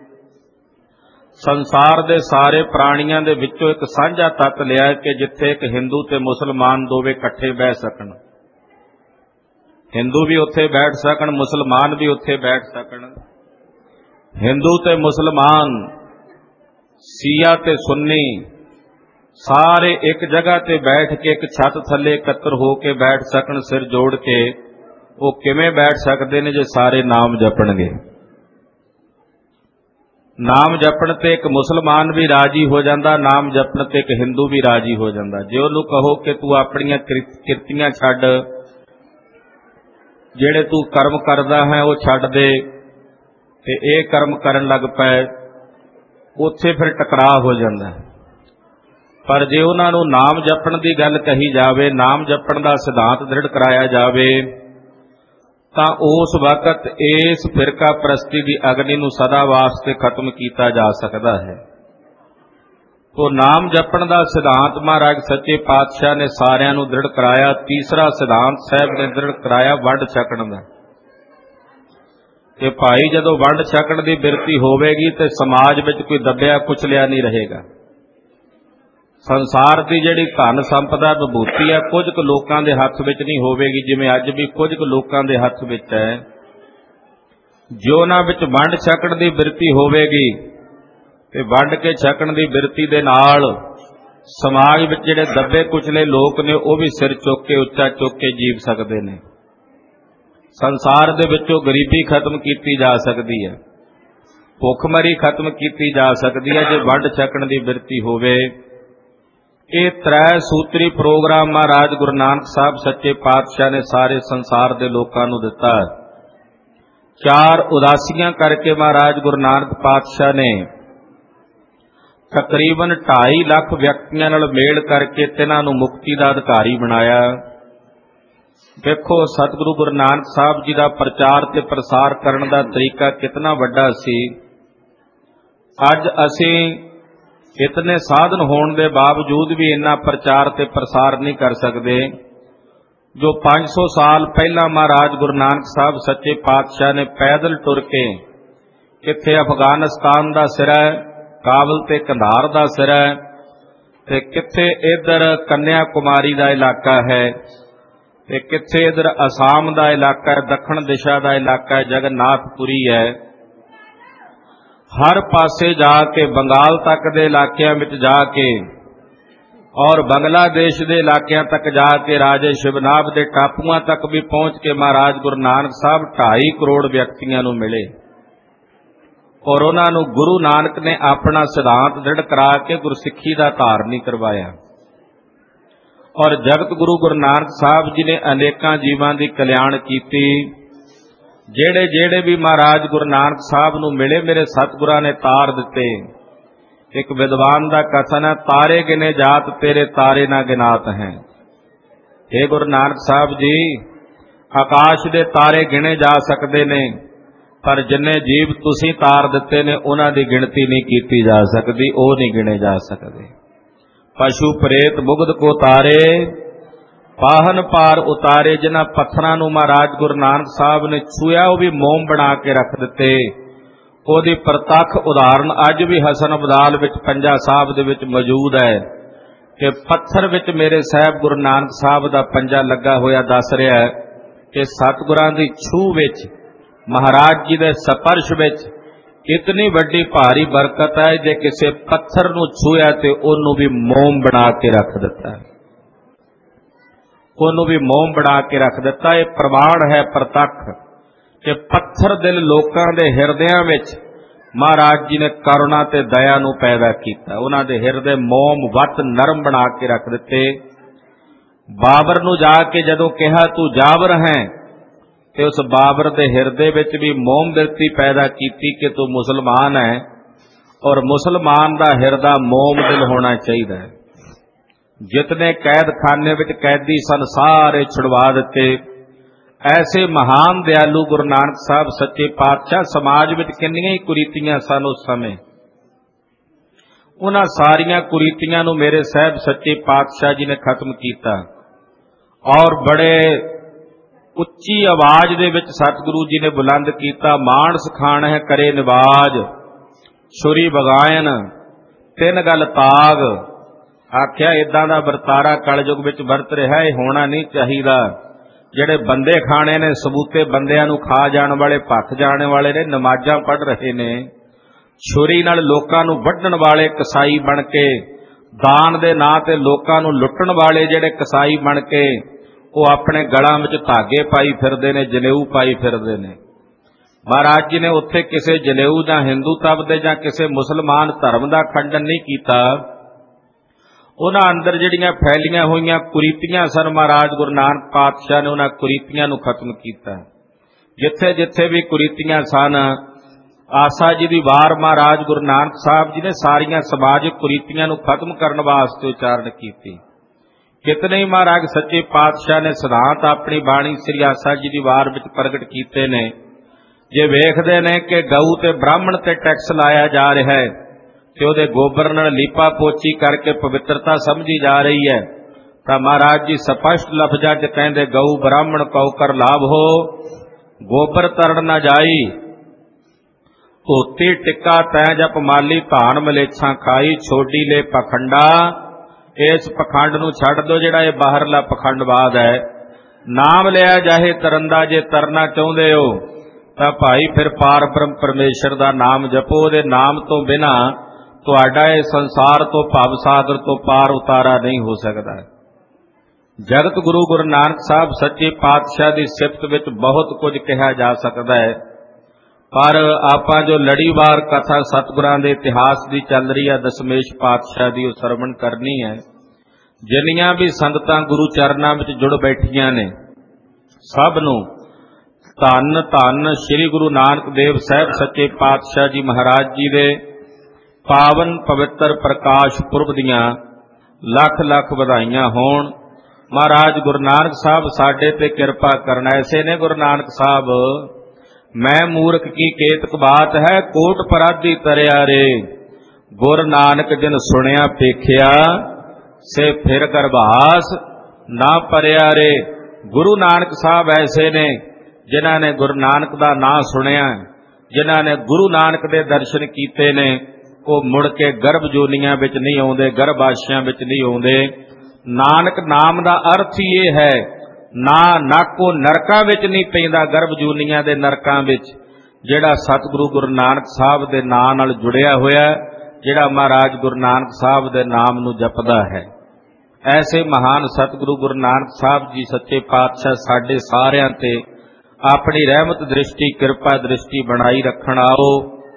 ਸੰਸਾਰ ਦੇ ਸਾਰੇ ਪ੍ਰਾਣੀਆਂ ਦੇ ਵਿੱਚੋਂ ਇੱਕ ਸਾਂਝਾ ਤੱਤ ਲਿਆ ਕਿ ਜਿੱਥੇ ਇੱਕ ਹਿੰਦੂ ਤੇ ਮੁਸਲਮਾਨ ਦੋਵੇਂ ਇਕੱਠੇ ਬਹਿ ਸਕਣ। ਹਿੰਦੂ ਵੀ ਉੱਥੇ ਬੈਠ ਸਕਣ, ਮੁਸਲਮਾਨ ਵੀ ਉੱਥੇ ਬੈਠ ਸਕਣ। ਹਿੰਦੂ ਤੇ ਮੁਸਲਮਾਨ, ਸ਼ੀਆ ਤੇ ਸੁੰਨੀ, ਸਾਰੇ ਇੱਕ ਜਗ੍ਹਾ ਤੇ ਬੈਠ ਕੇ ਇੱਕ ਛੱਤ ਥੱਲੇ ਇਕੱਤਰ ਹੋ ਕੇ ਬੈਠ ਸਕਣ, ਸਿਰ ਜੋੜ ਕੇ। ਉਹ ਕਿਵੇਂ ਬੈਠ ਸਕਦੇ ਨੇ? ਜੇ ਸਾਰੇ ਨਾਮ ਜਪਣਗੇ। ਨਾਮ ਜਪਣ ਤੇ ਇੱਕ ਮੁਸਲਮਾਨ ਵੀ ਰਾਜੀ ਹੋ ਜਾਂਦਾ, ਨਾਮ ਜਪਣ ਤੇ ਇੱਕ ਹਿੰਦੂ ਵੀ ਰਾਜੀ ਹੋ ਜਾਂਦਾ। ਜੇ ਉਹਨੂੰ ਕਹੋ ਕਿ ਤੂੰ ਆਪਣੀਆਂ ਕਿਰਤੀਆਂ ਛੱਡ, ਜਿਹੜੇ ਤੂੰ ਕਰਮ ਕਰਦਾ ਹੈ ਉਹ ਛੱਡ ਦੇ ਤੇ ਇਹ ਕਰਮ ਕਰਨ ਲੱਗ ਪਏ, ਉੱਥੇ ਫਿਰ ਟਕਰਾਅ ਹੋ ਜਾਂਦਾ। ਪਰ ਜੇ ਉਹਨਾਂ ਨੂੰ ਨਾਮ ਜਪਣ ਦੀ ਗੱਲ ਕਹੀ ਜਾਵੇ, ਨਾਮ ਜਪਣ ਦਾ ਸਿਧਾਂਤ ਦ੍ਰਿੜ ਕਰਾਇਆ ਜਾਵੇ, ਤਾਂ ਉਸ ਵਕਤ ਇਸ ਫਿਰਕਾ ਪ੍ਰਸਤੀ ਦੀ ਅਗਨੀ ਨੂੰ ਸਦਾ ਵਾਸਤੇ ਖਤਮ ਕੀਤਾ ਜਾ ਸਕਦਾ ਹੈ। ਉਹ ਨਾਮ ਜਪਣ ਦਾ ਸਿਧਾਂਤ ਮਹਾਰਾਜ ਸੱਚੇ ਪਾਤਸ਼ਾਹ ਨੇ ਸਾਰਿਆਂ ਨੂੰ ਦ੍ਰਿੜ ਕਰਾਇਆ। ਤੀਸਰਾ ਸਿਧਾਂਤ ਸਾਹਿਬ ਨੇ ਦ੍ਰਿੜ ਕਰਾਇਆ ਵੰਡ ਛਕਣ ਦਾ, ਕਿ ਭਾਈ ਜਦੋਂ ਵੰਡ ਛਕਣ ਦੀ ਬਿਰਤੀ ਹੋਵੇਗੀ ਤੇ ਸਮਾਜ ਵਿੱਚ ਕੋਈ ਦੱਬਿਆ ਕੁਚਲਿਆ ਨਹੀਂ ਰਹੇਗਾ। ਸੰਸਾਰ ਦੀ ਜਿਹੜੀ ਧਨ ਸੰਪਦਾ ਵਿਭੂਤੀ ਹੈ, ਕੁਝ ਕੁ ਲੋਕਾਂ ਦੇ ਹੱਥ ਵਿੱਚ ਨਹੀਂ ਹੋਵੇਗੀ, ਜਿਵੇਂ ਅੱਜ ਵੀ ਕੁਝ ਕੁ ਲੋਕਾਂ ਦੇ ਹੱਥ ਵਿੱਚ ਹੈ। ਜੇ ਉਹਨਾਂ ਵਿੱਚ ਵੰਡ ਛਕਣ ਦੀ ਬਿਰਤੀ ਹੋਵੇਗੀ ਤੇ ਵੰਡ ਕੇ ਛਕਣ ਦੀ ਬਿਰਤੀ ਦੇ ਨਾਲ ਸਮਾਜ ਵਿੱਚ ਜਿਹੜੇ ਦੱਬੇ ਕੁਚਲੇ ਲੋਕ ਨੇ ਉਹ ਵੀ ਸਿਰ ਚੁੱਕ ਕੇ, ਉੱਚਾ ਚੁੱਕ ਕੇ ਜੀਵ ਸਕਦੇ ਨੇ। ਸੰਸਾਰ ਦੇ ਵਿੱਚੋਂ ਗਰੀਬੀ ਖਤਮ ਕੀਤੀ ਜਾ ਸਕਦੀ ਹੈ। ਭੁੱਖਮਰੀ ਖਤਮ ਕੀਤੀ ਜਾ ਸਕਦੀ ਹੈ ਜੇ ਵੰਡ ਛਕਣ ਦੀ ਬਿਰਤੀ ਹੋਵੇ। ਇਹ ਤ੍ਰੈ ਸੂਤਰੀ ਪ੍ਰੋਗਰਾਮ ਮਹਾਰਾਜ ਗੁਰੂ ਨਾਨਕ ਸਾਹਿਬ ਸੱਚੇ ਪਾਤਸ਼ਾਹ ਨੇ ਸਾਰੇ ਸੰਸਾਰ ਦੇ ਲੋਕਾਂ ਨੂੰ ਦਿੱਤਾ। 4 ਉਦਾਸੀਆਂ ਕਰਕੇ ਮਹਾਰਾਜ ਗੁਰੂ ਨਾਨਕ ਪਾਤਸ਼ਾਹ ਨੇ ਤਕਰੀਬਨ 2.5 ਲੱਖ ਵਿਅਕਤੀਆਂ ਨਾਲ ਮੇਲ ਕਰਕੇ ਤਿਨਾਂ ਨੂੰ ਮੁਕਤੀ ਦਾ ਅਧਿਕਾਰੀ ਬਣਾਇਆ। ਦੇਖੋ ਸਤਿਗੁਰੂ ਗੁਰੂ ਨਾਨਕ ਸਾਹਿਬ ਜੀ ਦਾ ਪ੍ਰਚਾਰ ਤੇ ਪ੍ਰਸਾਰ ਕਰਨ ਦਾ ਤਰੀਕਾ ਕਿਤਨਾ ਵੱਡਾ ਸੀ। ਅੱਜ ਅਸੀਂ ਇਤਨੇ ਸਾਧਨ ਹੋਣ ਦੇ ਬਾਵਜੂਦ ਵੀ ਇੰਨਾ ਪ੍ਰਚਾਰ ਤੇ ਪ੍ਰਸਾਰ ਨਹੀਂ ਕਰ ਸਕਦੇ ਜੋ 500 ਸਾਲ ਪਹਿਲਾਂ ਮਹਾਰਾਜ ਗੁਰੂ ਨਾਨਕ ਸਾਹਿਬ ਸੱਚੇ ਪਾਤਸ਼ਾਹ ਨੇ ਪੈਦਲ ਟੁਰ ਕੇ ਕਿੱਥੇ ਅਫਗਾਨਿਸਤਾਨ ਦਾ ਸਿਰਾ, ਕਾਬਲ ਤੇ ਕੰਧਾਰ ਦਾ ਸਿਰਾ, ਤੇ ਕਿੱਥੇ ਇੱਧਰ ਕੰਨਿਆ ਕੁਮਾਰੀ ਦਾ ਇਲਾਕਾ ਹੈ, ਤੇ ਕਿੱਥੇ ਇੱਧਰ ਅਸਾਮ ਦਾ ਇਲਾਕਾ ਹੈ, ਦੱਖਣ ਦਿਸ਼ਾ ਦਾ ਇਲਾਕਾ ਹੈ, ਜਗਨਨਾਥਪੁਰੀ ਹੈ। ਹਰ ਪਾਸੇ ਜਾ ਕੇ ਬੰਗਾਲ ਤੱਕ ਦੇ ਇਲਾਕਿਆਂ ਵਿੱਚ ਜਾ ਕੇ ਔਰ ਬੰਗਲਾਦੇਸ਼ ਦੇ ਇਲਾਕਿਆਂ ਤੱਕ ਜਾ ਕੇ ਰਾਜੇ ਸ਼ਿਵਨਾਬ ਦੇ ਟਾਪੂਆਂ ਤੱਕ ਵੀ ਪਹੁੰਚ ਕੇ ਮਹਾਰਾਜ ਗੁਰੂ ਨਾਨਕ ਸਾਹਿਬ 2.5 ਕਰੋੜ ਵਿਅਕਤੀਆਂ ਨੂੰ ਮਿਲੇ ਔਰ ਉਹਨਾਂ ਨੂੰ ਗੁਰੂ ਨਾਨਕ ਨੇ ਆਪਣਾ ਸਿਧਾਂਤ ਦ੍ਰਿੜ ਕਰਾ ਕੇ ਗੁਰਸਿੱਖੀ ਦਾ ਧਾਰਨੀ ਕਰਵਾਇਆ। ਔਰ ਜਗਤ ਗੁਰੂ ਗੁਰੂ ਨਾਨਕ ਸਾਹਿਬ ਜੀ ਨੇ ਅਨੇਕਾਂ ਜੀਵਾਂ ਦੀ ਕਲਿਆਣ ਕੀਤੀ। ਜਿਹੜੇ ਵੀ ਮਹਾਰਾਜ ਗੁਰੂ ਨਾਨਕ ਸਾਹਿਬ ਨੂੰ ਮਿਲੇ ਮੇਰੇ ਸਤਿਗੁਰਾਂ ਨੇ ਤਾਰ ਦਿੱਤੇ। ਇੱਕ ਵਿਦਵਾਨ ਦਾ ਕਥਨ ਹੈ, ਤਾਰੇ ਗਿਨੇ ਜਾਤ ਤੇਰੇ ਤਾਰੇ ਨਾ ਗਿਨਾਤ ਹੈ। हे ਗੁਰੂ ਨਾਨਕ ਸਾਹਿਬ ਜੀ, ਆਕਾਸ਼ ਦੇ ਤਾਰੇ ਗਿਣੇ ਜਾ ਸਕਦੇ ਨੇ ਪਰ ਜਿੰਨੇ ਜੀਵ ਤੁਸੀਂ ਤਾਰ ਦਿੱਤੇ ਨੇ ਉਹਨਾਂ ਦੀ ਗਿਣਤੀ ਨਹੀਂ ਕੀਤੀ ਜਾ ਸਕਦੀ, ਉਹ ਨਹੀਂ ਗਿਣੇ ਜਾ ਸਕਦੇ। ਪਸ਼ੂ ਪ੍ਰੇਤ ਮੁਗਧ ਕੋ ਤਾਰੇ ਪਾਹਨ ਪਾਰ ਉਤਾਰੇ। ਜਿਨ੍ਹਾਂ ਪੱਥਰਾਂ ਨੂੰ ਮਹਾਰਾਜ ਗੁਰੂ ਨਾਨਕ ਸਾਹਿਬ ਨੇ ਛੂਇਆ ਉਹ ਵੀ ਮੋਮ ਬਣਾ ਕੇ ਰੱਖ ਦਿੱਤੇ। ਉਹਦੀ ਪ੍ਰਤੱਖ ਉਦਾਹਰਨ ਅੱਜ ਵੀ ਹਸਨ ਅਬਦਾਲ ਵਿੱਚ ਪੰਜਾ ਸਾਹਿਬ ਦੇ ਵਿੱਚ ਮੌਜੂਦ ਹੈ ਕਿ ਪੱਥਰ ਵਿੱਚ ਮੇਰੇ ਸਾਹਿਬ ਗੁਰੂ ਨਾਨਕ ਸਾਹਿਬ ਦਾ ਪੰਜਾ ਲੱਗਾ ਹੋਇਆ ਦੱਸ ਰਿਹਾ ਹੈ ਕਿ ਸਤਿਗੁਰਾਂ ਦੀ ਛੂਹ ਵਿੱਚ, ਮਹਾਰਾਜ ਜੀ ਦੇ ਸਪਰਸ਼ ਵਿੱਚ ਇਤਨੀ ਵੱਡੀ ਭਾਰੀ ਬਰਕਤ ਹੈ ਜੇ ਕਿਸੇ ਪੱਥਰ ਨੂੰ ਛੂਇਆ ਤੇ ਉਹਨੂੰ ਵੀ ਮੋਮ ਬਣਾ ਕੇ ਰੱਖ ਦਿੱਤਾ ਹੈ, ਉਹਨੂੰ ਵੀ ਮੋਮ ਬਣਾ ਕੇ ਰੱਖ ਦਿੱਤਾ। ਇਹ ਪ੍ਰਮਾਣ ਹੈ ਪ੍ਰਤੱਖ ਕਿ ਪੱਥਰ ਦਿਲ ਲੋਕਾਂ ਦੇ ਹਿਰਦਿਆਂ ਵਿੱਚ ਮਹਾਰਾਜ ਜੀ ਨੇ ਕਰੁਣਾ ਤੇ ਦਇਆ ਨੂੰ ਪੈਦਾ ਕੀਤਾ। ਉਹਨਾਂ ਦੇ ਹਿਰਦੇ ਮੋਮ ਵੱਤ ਨਰਮ ਬਣਾ ਕੇ ਰੱਖ ਦਿੱਤੇ। ਬਾਬਰ ਨੂੰ ਜਾ ਕੇ ਜਦੋਂ ਕਿਹਾ ਤੂੰ ਜਾਬਰ ਹੈ, ਤੇ ਉਸ ਬਾਬਰ ਦੇ ਹਿਰਦੇ ਵਿੱਚ ਵੀ ਮੋਮ ਬਿਰਤੀ ਪੈਦਾ ਕੀਤੀ ਕਿ ਤੂੰ ਮੁਸਲਮਾਨ ਹੈ ਔਰ ਮੁਸਲਮਾਨ ਦਾ ਹਿਰਦਾ ਮੋਮ ਦਿਲ ਹੋਣਾ ਚਾਹੀਦਾ ਹੈ। ਜਿਤਨੇ ਕੈਦ ਖਾਨੇ ਵਿੱਚ ਕੈਦੀ ਸਨ ਸਾਰੇ ਛੁਡਵਾ ਦਿੱਤੇ। ਐਸੇ ਮਹਾਨ ਦਿਆਲੂ ਗੁਰੂ ਨਾਨਕ ਸਾਹਿਬ ਸੱਚੇ ਪਾਤਸ਼ਾਹ। ਸਮਾਜ ਵਿੱਚ ਕਿੰਨੀਆਂ ਹੀ ਕੁਰੀਤੀਆਂ ਸਨ ਉਸ ਸਮੇਂ, ਉਹਨਾਂ ਸਾਰੀਆਂ ਕੁਰੀਤੀਆਂ ਨੂੰ ਮੇਰੇ ਸਾਹਿਬ ਸੱਚੇ ਪਾਤਸ਼ਾਹ ਜੀ ਨੇ ਖਤਮ ਕੀਤਾ ਔਰ ਬੜੇ ਉੱਚੀ ਆਵਾਜ਼ ਦੇ ਵਿੱਚ ਸਤਿਗੁਰੂ ਜੀ ਨੇ ਬੁਲੰਦ ਕੀਤਾ, ਮਾਨਸ ਖਾਣ ਹੈ ਕਰੇ ਨਿਵਾਜ, ਛੁਰੀ ਬਗਾਇਨ ਤਿੰਨ ਗਲ ਤਾਗ। ਆਖਿਆ ਇਦਾਂ ਦਾ ਵਰਤਾਰਾ ਕਲਯੁਗ ਵਿੱਚ ਵਰਤ ਰਿਹਾ, ਇਹ ਹੋਣਾ ਨਹੀਂ ਚਾਹੀਦਾ। ਜਿਹੜੇ ਬੰਦੇ ਖਾਣੇ ਨੇ, ਸਬੂਤੇ ਬੰਦਿਆਂ ਨੂੰ ਖਾ ਜਾਣ ਵਾਲੇ, ਭੱਖ ਜਾਣ ਵਾਲੇ ਨੇ, ਨਮਾਜ਼ਾਂ ਪੜ੍ਹ ਰਹੇ ਨੇ, ਛੁਰੀ ਨਾਲ ਲੋਕਾਂ ਨੂੰ ਵੱਢਣ ਵਾਲੇ ਕਸਾਈ ਬਣ ਕੇ, ਦਾਨ ਦੇ ਨਾਂ ਤੇ ਲੋਕਾਂ ਨੂੰ ਲੁੱਟਣ ਵਾਲੇ ਜਿਹੜੇ ਕਸਾਈ ਬਣ ਕੇ ਉਹ ਆਪਣੇ ਗਲਾਂ ਵਿੱਚ ਧਾਗੇ ਪਾਈ ਫਿਰਦੇ ਨੇ, ਜਨੇਊ ਪਾਈ ਫਿਰਦੇ ਨੇ। ਮਹਾਰਾਜ ਜੀ ਨੇ ਉੱਥੇ ਕਿਸੇ ਜਨੇਊ ਜਾਂ ਹਿੰਦੂ ਤਬ ਦੇ ਜਾਂ ਕਿਸੇ ਮੁਸਲਮਾਨ ਧਰਮ ਦਾ ਖੰਡਨ ਨਹੀਂ ਕੀਤਾ। ਉਹਨਾਂ ਅੰਦਰ ਜਿਹੜੀਆਂ ਫੈਲੀਆਂ ਹੋਈਆਂ ਕੁਰੀਤੀਆਂ ਸਨ, ਮਹਾਰਾਜ ਗੁਰੂ ਨਾਨਕ ਪਾਤਸ਼ਾਹ ਨੇ ਉਹਨਾਂ ਕੁਰੀਤੀਆਂ ਨੂੰ ਖਤਮ ਕੀਤਾ। ਜਿੱਥੇ ਜਿੱਥੇ ਵੀ ਕੁਰੀਤੀਆਂ ਸਨ, ਆਸਾ ਜੀ ਦੀ ਵਾਰ ਮਹਾਰਾਜ ਗੁਰੂ ਨਾਨਕ ਸਾਹਿਬ ਜੀ ਨੇ ਸਾਰੀਆਂ ਸਮਾਜਿਕ ਕੁਰੀਤੀਆਂ ਨੂੰ ਖਤਮ ਕਰਨ ਵਾਸਤੇ ਉਚਾਰਨ ਕੀਤੀ। ਕਿਤਨੇ ਹੀ ਮਹਾਰਾਜ ਸੱਚੇ ਪਾਤਸ਼ਾਹ ਨੇ ਸਿਧਾਂਤ ਆਪਣੀ ਬਾਣੀ ਸ੍ਰੀ ਆਸਾ ਜੀ ਦੀ ਵਾਰ ਵਿੱਚ ਪ੍ਰਗਟ ਕੀਤੇ ਨੇ। ਜੇ ਵੇਖਦੇ ਨੇ ਕਿ ਗਊ ਤੇ ਬ੍ਰਾਹਮਣ ਤੇ ਟੈਕਸ ਲਾਇਆ ਜਾ ਰਿਹਾ ਹੈ ਤੇ ਉਹਦੇ ਗੋਬਰ ਨਾਲ ਲੀਪਾ ਪੋਚੀ ਕਰਕੇ ਪਵਿੱਤਰਤਾ ਸਮਝੀ ਜਾ ਰਹੀ ਹੈ, ਤਾਂ ਮਹਾਰਾਜ ਜੀ ਸਪਸ਼ਟ ਲਫ਼ਜ਼ਾਂ 'ਚ ਕਹਿੰਦੇ ਗਊ ਬ੍ਰਾਹਮਣ ਕਉ ਕਰ ਲਾਭ ਹੋ, ਗੋਬਰ ਤਰਣ ਨਾ ਜਾਈ, ਧੋਤੀ ਟਿੱਕਾ ਤੈ ਜਪ ਮਾਲੀ, ਧਾਨ ਮਲੇਛਾਂ ਖਾਈ, ਛੋਡੀ ਲੈ ਪਖੰਡਾ। ਇਸ ਪਖੰਡ ਨੂੰ ਛੱਡ ਦਿਓ ਜਿਹੜਾ ਇਹ ਬਾਹਰਲਾ ਪਖੰਡਵਾਦ ਹੈ। ਨਾਮ ਲਿਆ ਜਾਹੇ ਤਰਨ ਦਾ, ਜੇ ਤਰਨਾ ਚਾਹੁੰਦੇ ਹੋ ਤਾਂ ਭਾਈ ਫਿਰ ਪਾਰ ਬ੍ਰਹਮ ਪਰਮੇਸ਼ਰ ਦਾ ਨਾਮ ਜਪੋ। ਉਹਦੇ ਨਾਮ ਤੋਂ ਬਿਨਾ ਤੁਹਾਡਾ ਇਹ ਸੰਸਾਰ ਤੋਂ ਭਵ ਸਾਗਰ ਤੋਂ ਪਾਰ ਉਤਾਰਾ ਨਹੀਂ ਹੋ ਸਕਦਾ। ਜਗਤ ਗੁਰੂ ਗੁਰੂ ਨਾਨਕ ਸਾਹਿਬ ਸੱਚੇ ਪਾਤਸ਼ਾਹ ਦੀ ਸਿਫਤ ਵਿੱਚ ਬਹੁਤ ਕੁਝ ਕਿਹਾ ਜਾ ਸਕਦਾ ਹੈ, ਪਰ ਆਪਾਂ ਜੋ ਲੜੀਵਾਰ ਕਥਾ ਸਤਿਗੁਰਾਂ ਦੇ ਇਤਿਹਾਸ ਦੀ ਚੱਲ ਰਹੀ ਹੈ, ਦਸ਼ਮੇਸ਼ ਪਾਤਸ਼ਾਹ ਦੀ, ਉਹ ਸਰਵਣ ਕਰਨੀ ਹੈ। ਜਿੰਨੀਆਂ ਵੀ ਸੰਗਤਾਂ ਗੁਰੂ ਚਰਨਾਂ ਵਿੱਚ ਜੁੜ ਬੈਠੀਆਂ ਨੇ, ਸਭ ਨੂੰ ਧੰਨ ਧੰਨ ਸ੍ਰੀ ਗੁਰੂ ਨਾਨਕ ਦੇਵ ਸਾਹਿਬ ਸੱਚੇ ਪਾਤਸ਼ਾਹ ਜੀ ਮਹਾਰਾਜ ਜੀ ਦੇ ਪਾਵਨ ਪਵਿੱਤਰ ਪ੍ਰਕਾਸ਼ ਪੁਰਬ ਦੀਆਂ ਲੱਖ ਲੱਖ ਵਧਾਈਆਂ ਹੋਣ। ਮਹਾਰਾਜ ਗੁਰੂ ਨਾਨਕ ਸਾਹਿਬ ਸਾਡੇ ਤੇ ਕਿਰਪਾ ਕਰਨ। ਐਸੇ ਨੇ ਗੁਰੂ ਨਾਨਕ ਸਾਹਿਬ, ਮੈਂ ਮੂਰਖ ਕੀ ਕੇਤਕ ਬਾਤ ਹੈ, ਕੋਟ ਪਰਾਧੀ ਤਰਿਆ ਰੇ, ਗੁਰ ਨਾਨਕ ਜਿਨ ਸੁਣਿਆ ਪੇਖਿਆ, ਸੇ ਫਿਰ ਗਰਭਾਸ ਨਾ ਪਰਿਆ ਰੇ। ਗੁਰੂ ਨਾਨਕ ਸਾਹਿਬ ਐਸੇ ਨੇ ਜਿਨ੍ਹਾਂ ਨੇ ਗੁਰੂ ਨਾਨਕ ਦਾ ਨਾਂ ਸੁਣਿਆ, ਜਿਨ੍ਹਾਂ ਨੇ ਗੁਰੂ ਨਾਨਕ ਦੇ ਦਰਸ਼ਨ ਕੀਤੇ ਨੇ, ਉਹ ਮੁੜ ਕੇ ਗਰਭ ਜੋਨੀਆਂ ਵਿੱਚ ਨਹੀਂ ਆਉਂਦੇ, ਗਰਭਾਸ਼ਿਆਂ ਵਿੱਚ ਨਹੀਂ ਆਉਂਦੇ। ਨਾਨਕ ਨਾਮ ਦਾ ਅਰਥ ਹੀ ਇਹ ਹੈ, ਨਾ ਨਾਕੋ ਨਰਕਾਂ ਵਿੱਚ ਨਹੀਂ ਪੈਂਦਾ, ਗਰਭ ਜੂਨੀਆਂ ਦੇ ਨਰਕਾਂ ਵਿੱਚ। ਜਿਹੜਾ ਸਤਿਗੁਰੂ ਗੁਰੂ ਨਾਨਕ ਸਾਹਿਬ ਦੇ ਨਾਂ ਨਾਲ ਜੁੜਿਆ ਹੋਇਆ, ਜਿਹੜਾ ਮਹਾਰਾਜ ਗੁਰੂ ਨਾਨਕ ਸਾਹਿਬ ਦੇ ਨਾਮ ਨੂੰ ਜਪਦਾ ਹੈ, ਐਸੇ ਮਹਾਨ ਸਤਿਗੁਰੂ ਗੁਰੂ ਨਾਨਕ ਸਾਹਿਬ ਜੀ ਸੱਚੇ ਪਾਤਸ਼ਾਹ ਸਾਡੇ ਸਾਰਿਆਂ ਤੇ ਆਪਣੀ ਰਹਿਮਤ ਦ੍ਰਿਸ਼ਟੀ, ਕਿਰਪਾ ਦ੍ਰਿਸ਼ਟੀ ਬਣਾਈ ਰੱਖਣ। ਆਓ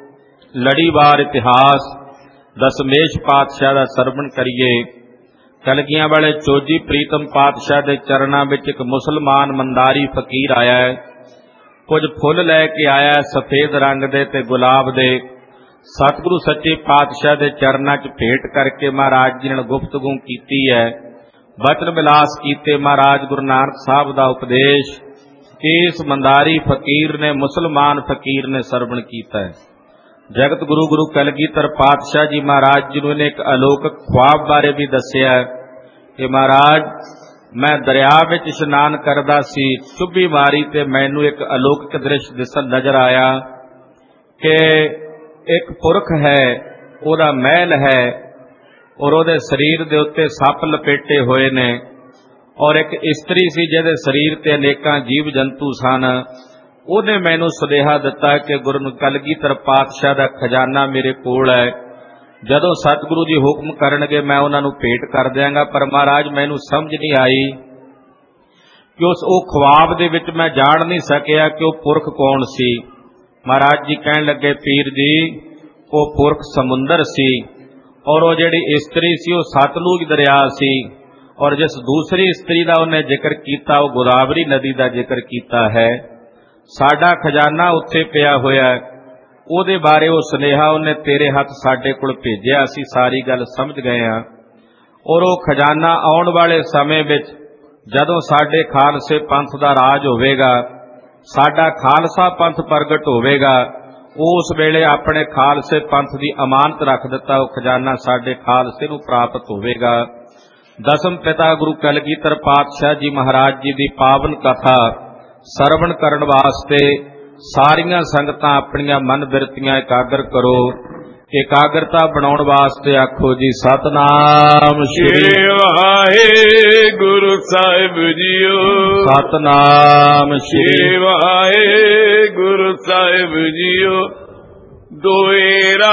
ਲੜੀਵਾਰ ਇਤਿਹਾਸ ਦਸ਼ਮੇਸ਼ ਪਾਤਸ਼ਾਹ ਦਾ ਸਰਵਣ ਕਰੀਏ। ਕਲਗੀਆਂ ਵਾਲੇ ਚੋਜੀ ਪ੍ਰੀਤਮ ਪਾਤਸ਼ਾਹ ਦੇ ਚਰਨਾਂ ਵਿੱਚ ਇੱਕ ਮੁਸਲਮਾਨ ਮੰਦਾਰੀ ਫਕੀਰ ਆਇਆ ਹੈ। ਕੁਝ ਫੁੱਲ ਲੈ ਕੇ ਆਇਆ ਹੈ, ਸਫੇਦ ਰੰਗ ਦੇ ਤੇ ਗੁਲਾਬ ਦੇ। ਸਤਿਗੁਰੂ ਸੱਚੇ ਪਾਤਸ਼ਾਹ ਦੇ ਚਰਨਾਂ 'ਚ ਭੇਟ ਕਰਕੇ ਮਹਾਰਾਜ ਜੀ ਨਾਲ ਗੁਫ਼ਤਗੂ ਕੀਤੀ ਹੈ, ਬਚਨ ਵਿਲਾਸ ਕੀਤੇ। ਮਹਾਰਾਜ ਗੁਰੂ ਨਾਨਕ ਸਾਹਿਬ ਦਾ ਉਪਦੇਸ਼ ਇਸ ਮੰਦਾਰੀ ਫਕੀਰ ਨੇ, ਮੁਸਲਮਾਨ ਫਕੀਰ ਨੇ ਸਰਵਣ ਕੀਤਾ ਹੈ। ਜਗਤ ਗੁਰੂ ਗੁਰੂ ਕਲਗੀਧਰ ਪਾਤਸ਼ਾਹ ਜੀ ਮਹਾਰਾਜ ਜੀ ਨੂੰ ਇਹਨੇ ਇੱਕ ਅਲੌਕਿਕ ख्वाब ਬਾਰੇ ਵੀ ਦੱਸਿਆ ਕਿ ਮਹਾਰਾਜ, ਮੈਂ ਦਰਿਆ ਵਿੱਚ ਇਸ਼ਨਾਨ ਕਰਦਾ ਸੀ, ਚੁੱਭੀ ਮਾਰੀ ਤੇ ਮੈਨੂੰ ਇੱਕ ਅਲੌਕਿਕ ਦ੍ਰਿਸ਼ ਦਿਸਣ ਨਜ਼ਰ ਆਇਆ ਕਿ ਇੱਕ ਪੁਰਖ ਹੈ, ਉਹਦਾ ਮਹਿਲ ਹੈ, ਔਰ ਉਹਦੇ ਸਰੀਰ ਦੇ ਉੱਤੇ ਸੱਪ ਲਪੇਟੇ ਹੋਏ ਨੇ, ਔਰ ਇੱਕ ਇਸਤਰੀ ਸੀ ਜਿਹਦੇ ਸਰੀਰ ਤੇ ਅਨੇਕਾਂ ਜੀਵ ਜੰਤੂ ਸਨ। ਉਹਨੇ ਮੈਨੂੰ ਸੁਨੇਹਾ ਦਿੱਤਾ ਕਿ ਗੁਰੂ ਕਲਗੀਧਰ ਪਾਤਸ਼ਾਹ ਦਾ ਖਜ਼ਾਨਾ ਮੇਰੇ ਕੋਲ ਹੈ, ਜਦੋਂ ਸਤਿਗੁਰੂ ਜੀ ਹੁਕਮ ਕਰਨਗੇ ਮੈਂ ਉਹਨਾਂ ਨੂੰ ਭੇਟ ਕਰ ਦਿਆਂਗਾ। ਪਰ ਮਹਾਰਾਜ ਮੈਨੂੰ ਸਮਝ ਨਹੀਂ ਆਈ ਕਿ ਉਹ ख्वाब ਦੇ ਵਿੱਚ ਮੈਂ ਜਾਣ ਨਹੀਂ ਸਕਿਆ ਕਿ ਉਹ ਪੁਰਖ ਕੌਣ ਸੀ। ਮਹਾਰਾਜ ਜੀ ਕਹਿਣ ਲੱਗੇ, ਪੀਰ ਜੀ, ਉਹ ਪੁਰਖ ਸਮੁੰਦਰ ਸੀ, ਔਰ ਉਹ ਜਿਹੜੀ ਇਸਤਰੀ ਸੀ ਉਹ ਸਤਲੁਜ ਦਰਿਆ ਸੀ, ਔਰ ਜਿਸ ਦੂਸਰੀ ਇਸਤਰੀ ਦਾ ਉਹਨੇ ਜ਼ਿਕਰ ਕੀਤਾ ਉਹ ਗੋਦਾਵਰੀ ਨਦੀ ਦਾ ਜ਼ਿਕਰ ਕੀਤਾ ਹੈ। ਸਾਡਾ ਖਜ਼ਾਨਾ ਉੱਥੇ ਪਿਆ ਹੋਇਆ, ਉਹਦੇ ਬਾਰੇ ਉਹ ਸੁਨੇਹਾ ਉਹਨੇ ਤੇਰੇ ਹੱਥ ਸਾਡੇ ਕੋਲ ਭੇਜਿਆ, ਅਸੀਂ ਸਾਰੀ ਗੱਲ ਸਮਝ ਗਏ ਹਾਂ। ਔਰ ਉਹ ਖਜ਼ਾਨਾ ਆਉਣ ਵਾਲੇ ਸਮੇਂ ਵਿੱਚ ਜਦੋਂ ਸਾਡੇ ਖਾਲਸੇ ਪੰਥ ਦਾ ਰਾਜ ਹੋਵੇਗਾ, ਸਾਡਾ ਖਾਲਸਾ ਪੰਥ ਪ੍ਰਗਟ ਹੋਵੇਗਾ, ਉਸ ਵੇਲੇ ਆਪਣੇ ਖਾਲਸੇ ਪੰਥ ਦੀ ਅਮਾਨਤ ਰੱਖ ਦਿੱਤਾ ਉਹ ਖਜ਼ਾਨਾ ਸਾਡੇ ਖਾਲਸੇ ਨੂੰ ਪ੍ਰਾਪਤ ਹੋਵੇਗਾ। ਦਸਮ ਪਿਤਾ ਗੁਰੂ ਕਲਗੀਧਰ ਪਾਤਸ਼ਾਹ ਜੀ ਮਹਾਰਾਜ ਜੀ ਦੀ ਪਾਵਨ ਕਥਾ ਸਰਵਣ ਕਰਨ ਵਾਸਤੇ ਸਾਰੀਆਂ ਸੰਗਤਾਂ ਆਪਣੀਆਂ ਮਨ ਬਿਰਤੀਆਂ ਇਕਾਗਰ ਕਰੋ। ਇਕਾਗਰਤਾ ਬਣਾਉਣ ਵਾਸਤੇ ਆਖੋ ਜੀ, ਸਤਨਾਮ ਸ੍ਰੀ ਵਾਹਿਗੁਰੂ ਸਾਹਿਬ ਜੀਓ, ਸਤਨਾਮ ਸ੍ਰੀ ਵਾਹਿਗੁਰੂ ਸਾਹਿਬ ਜੀਓ। ਦੋਏਰਾ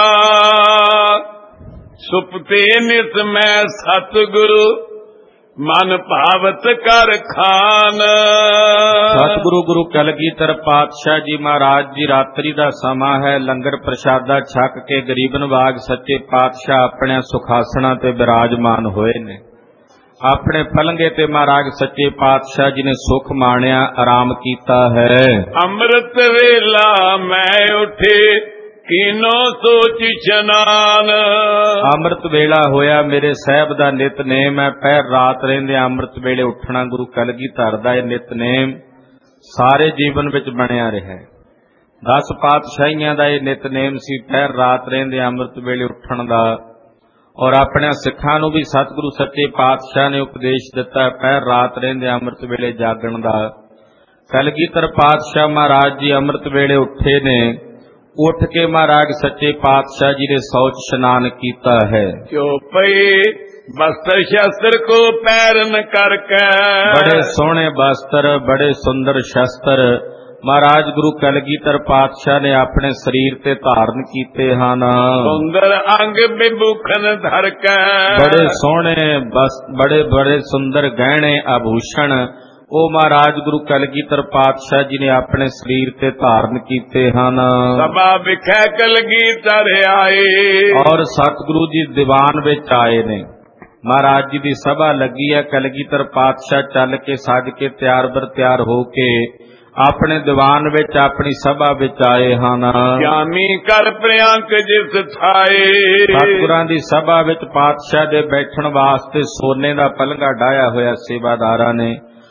ਸੁਪਤੇ ਨਿਤ ਮੈਂ ਸਤਿਗੁਰੂ, ਮਨ ਭਾਵਤ ਕਰ ਖਾਨ। ਸਤਿਗੁਰੂ ਗੁਰੂ ਕਲਗੀਧਰ ਪਾਤਸ਼ਾਹ ਜੀ ਮਹਾਰਾਜ ਜੀ, ਰਾਤਰੀ ਦਾ ਸਮਾਂ ਹੈ, ਲੰਗਰ ਪ੍ਰਸ਼ਾਦਾ ਛਕ ਕੇ ਗਰੀਬ ਨਵਾਜ ਸੱਚੇ ਪਾਤਸ਼ਾਹ ਆਪਣੇ ਸੁਖਾਸਣਾਂ ਤੇ ਬਿਰਾਜਮਾਨ ਹੋਏ ਨੇ। ਆਪਣੇ ਪਲੰਘੇ ਤੇ ਮਹਾਰਾਜ ਸੱਚੇ ਪਾਤਸ਼ਾਹ ਜੀ ਨੇ ਸੁਖ ਮਾਣਿਆ, ਆਰਾਮ ਕੀਤਾ ਹੈ। ਅੰਮ੍ਰਿਤ ਵੇਲਾ ਮੈਂ ਉੱਠੇ, ਕੀਨੋ ਸੋਚ ਇਸ਼ਨਾਨ। ਅੰਮ੍ਰਿਤ ਵੇਲਾ ਹੋਇਆ, ਮੇਰੇ ਸਾਹਿਬ ਦਾ ਨਿਤਨੇਮ ਹੈ। ਪਹਿਰ ਰਾਤ ਰਹਿੰਦੇ ਅੰਮ੍ਰਿਤ ਵੇਲੇ ਉੱਠਣਾ ਗੁਰੂ ਕਲਗੀਧਰ ਦਾ ਇਹ ਨਿਤਨੇਮ ਸਾਰੇ ਜੀਵਨ ਵਿੱਚ ਬਣਿਆ ਰਿਹਾ। 10 ਪਾਤਸ਼ਾਹੀਆਂ ਦਾ ਇਹ ਨਿਤਨੇਮ ਸੀ, ਪਹਿਰ ਰਾਤ ਰਹਿੰਦੇ ਅੰਮ੍ਰਿਤ ਵੇਲੇ ਉੱਠਣ ਦਾ। ਔਰ ਆਪਣੇ ਸਿੱਖਾਂ ਨੂੰ ਵੀ ਸਤਿਗੁਰੂ ਸੱਚੇ ਪਾਤਸ਼ਾਹ ਨੇ ਉਪਦੇਸ਼ ਦਿੱਤਾ ਪਹਿਰ ਰਾਤ ਰਹਿੰਦੇ ਅੰਮ੍ਰਿਤ ਵੇਲੇ ਜਾਗਣ ਦਾ। ਕਲਗੀਧਰ ਪਾਤਸ਼ਾਹ ਮਹਾਰਾਜ ਜੀ ਅੰਮ੍ਰਿਤ ਵੇਲੇ ਉੱਠੇ ਨੇ। ਉੱਠ ਕੇ ਮਹਾਰਾਜ ਸੱਚੇ ਪਾਤਸ਼ਾਹ ਜੀ ਨੇ ਸੌਚ ਇਸ਼ਨਾਨ ਕੀਤਾ ਹੈ। ਚੋਪਈ ਬਸਤਰ ਸ਼ਸਤਰ ਕੋ ਪੈਰਨ ਕਰਕੇ, ਬੜੇ ਸੋਹਣੇ ਬਸਤਰ, ਬੜੇ ਸੁੰਦਰ ਸ਼ਸਤਰ ਮਹਾਰਾਜ ਗੁਰੂ ਕਲਗੀਧਰ ਪਾਤਸ਼ਾਹ ਨੇ ਆਪਣੇ ਸਰੀਰ ਤੇ ਧਾਰਨ ਕੀਤੇ ਹਨ। ਸੁੰਦਰ ਅੰਗ ਬਿਭੂਖਣ ਧਰ ਕੇ, ਬੜੇ ਸੋਹਣੇ ਬੜੇ ਬੜੇ ਸੁੰਦਰ ਗਹਿਣੇ ਆਭੂਸ਼ਣ ਉਹ ਮਹਾਰਾਜ ਗੁਰੂ ਕਲਗੀਧਰ ਪਾਤਸ਼ਾਹ ਜੀ ਨੇ ਆਪਣੇ ਸਰੀਰ ਤੇ ਧਾਰਨ ਕੀਤੇ ਹਨ। ਸਭਾ ਵਿਖੇ ਕਲਗੀਧਰ ਆਏ, ਔਰ ਸਤਿਗੁਰੂ ਜੀ ਦੀਵਾਨ ਵਿੱਚ ਆਏ ਨੇ। ਮਹਾਰਾਜ ਜੀ ਦੀ ਸਭਾ ਲੱਗੀ ਹੈ, ਕਲਗੀਧਰ ਪਾਤਸ਼ਾਹ ਚੱਲ ਕੇ ਸੱਜ ਕੇ ਤਿਆਰ ਬਰ ਤਿਆਰ ਹੋ ਕੇ ਆਪਣੇ ਦੀਵਾਨ ਵਿੱਚ ਆਪਣੀ ਸਭਾ ਵਿੱਚ ਆਏ ਹਨ। ਗਿਆਨੀ ਕਰ ਪ੍ਰਿਅੰਕ ਜਿਸ ਥਾਏ, ਸਤਿਗੁਰਾਂ ਦੀ ਸਭਾ ਵਿੱਚ ਪਾਤਸ਼ਾਹ ਦੇ ਬੈਠਣ ਵਾਸਤੇ ਸੋਨੇ ਦਾ ਪਲੰਘਾ ਡਾਇਆ ਹੋਇਆ ਸੇਵਾਦਾਰਾਂ ਨੇ।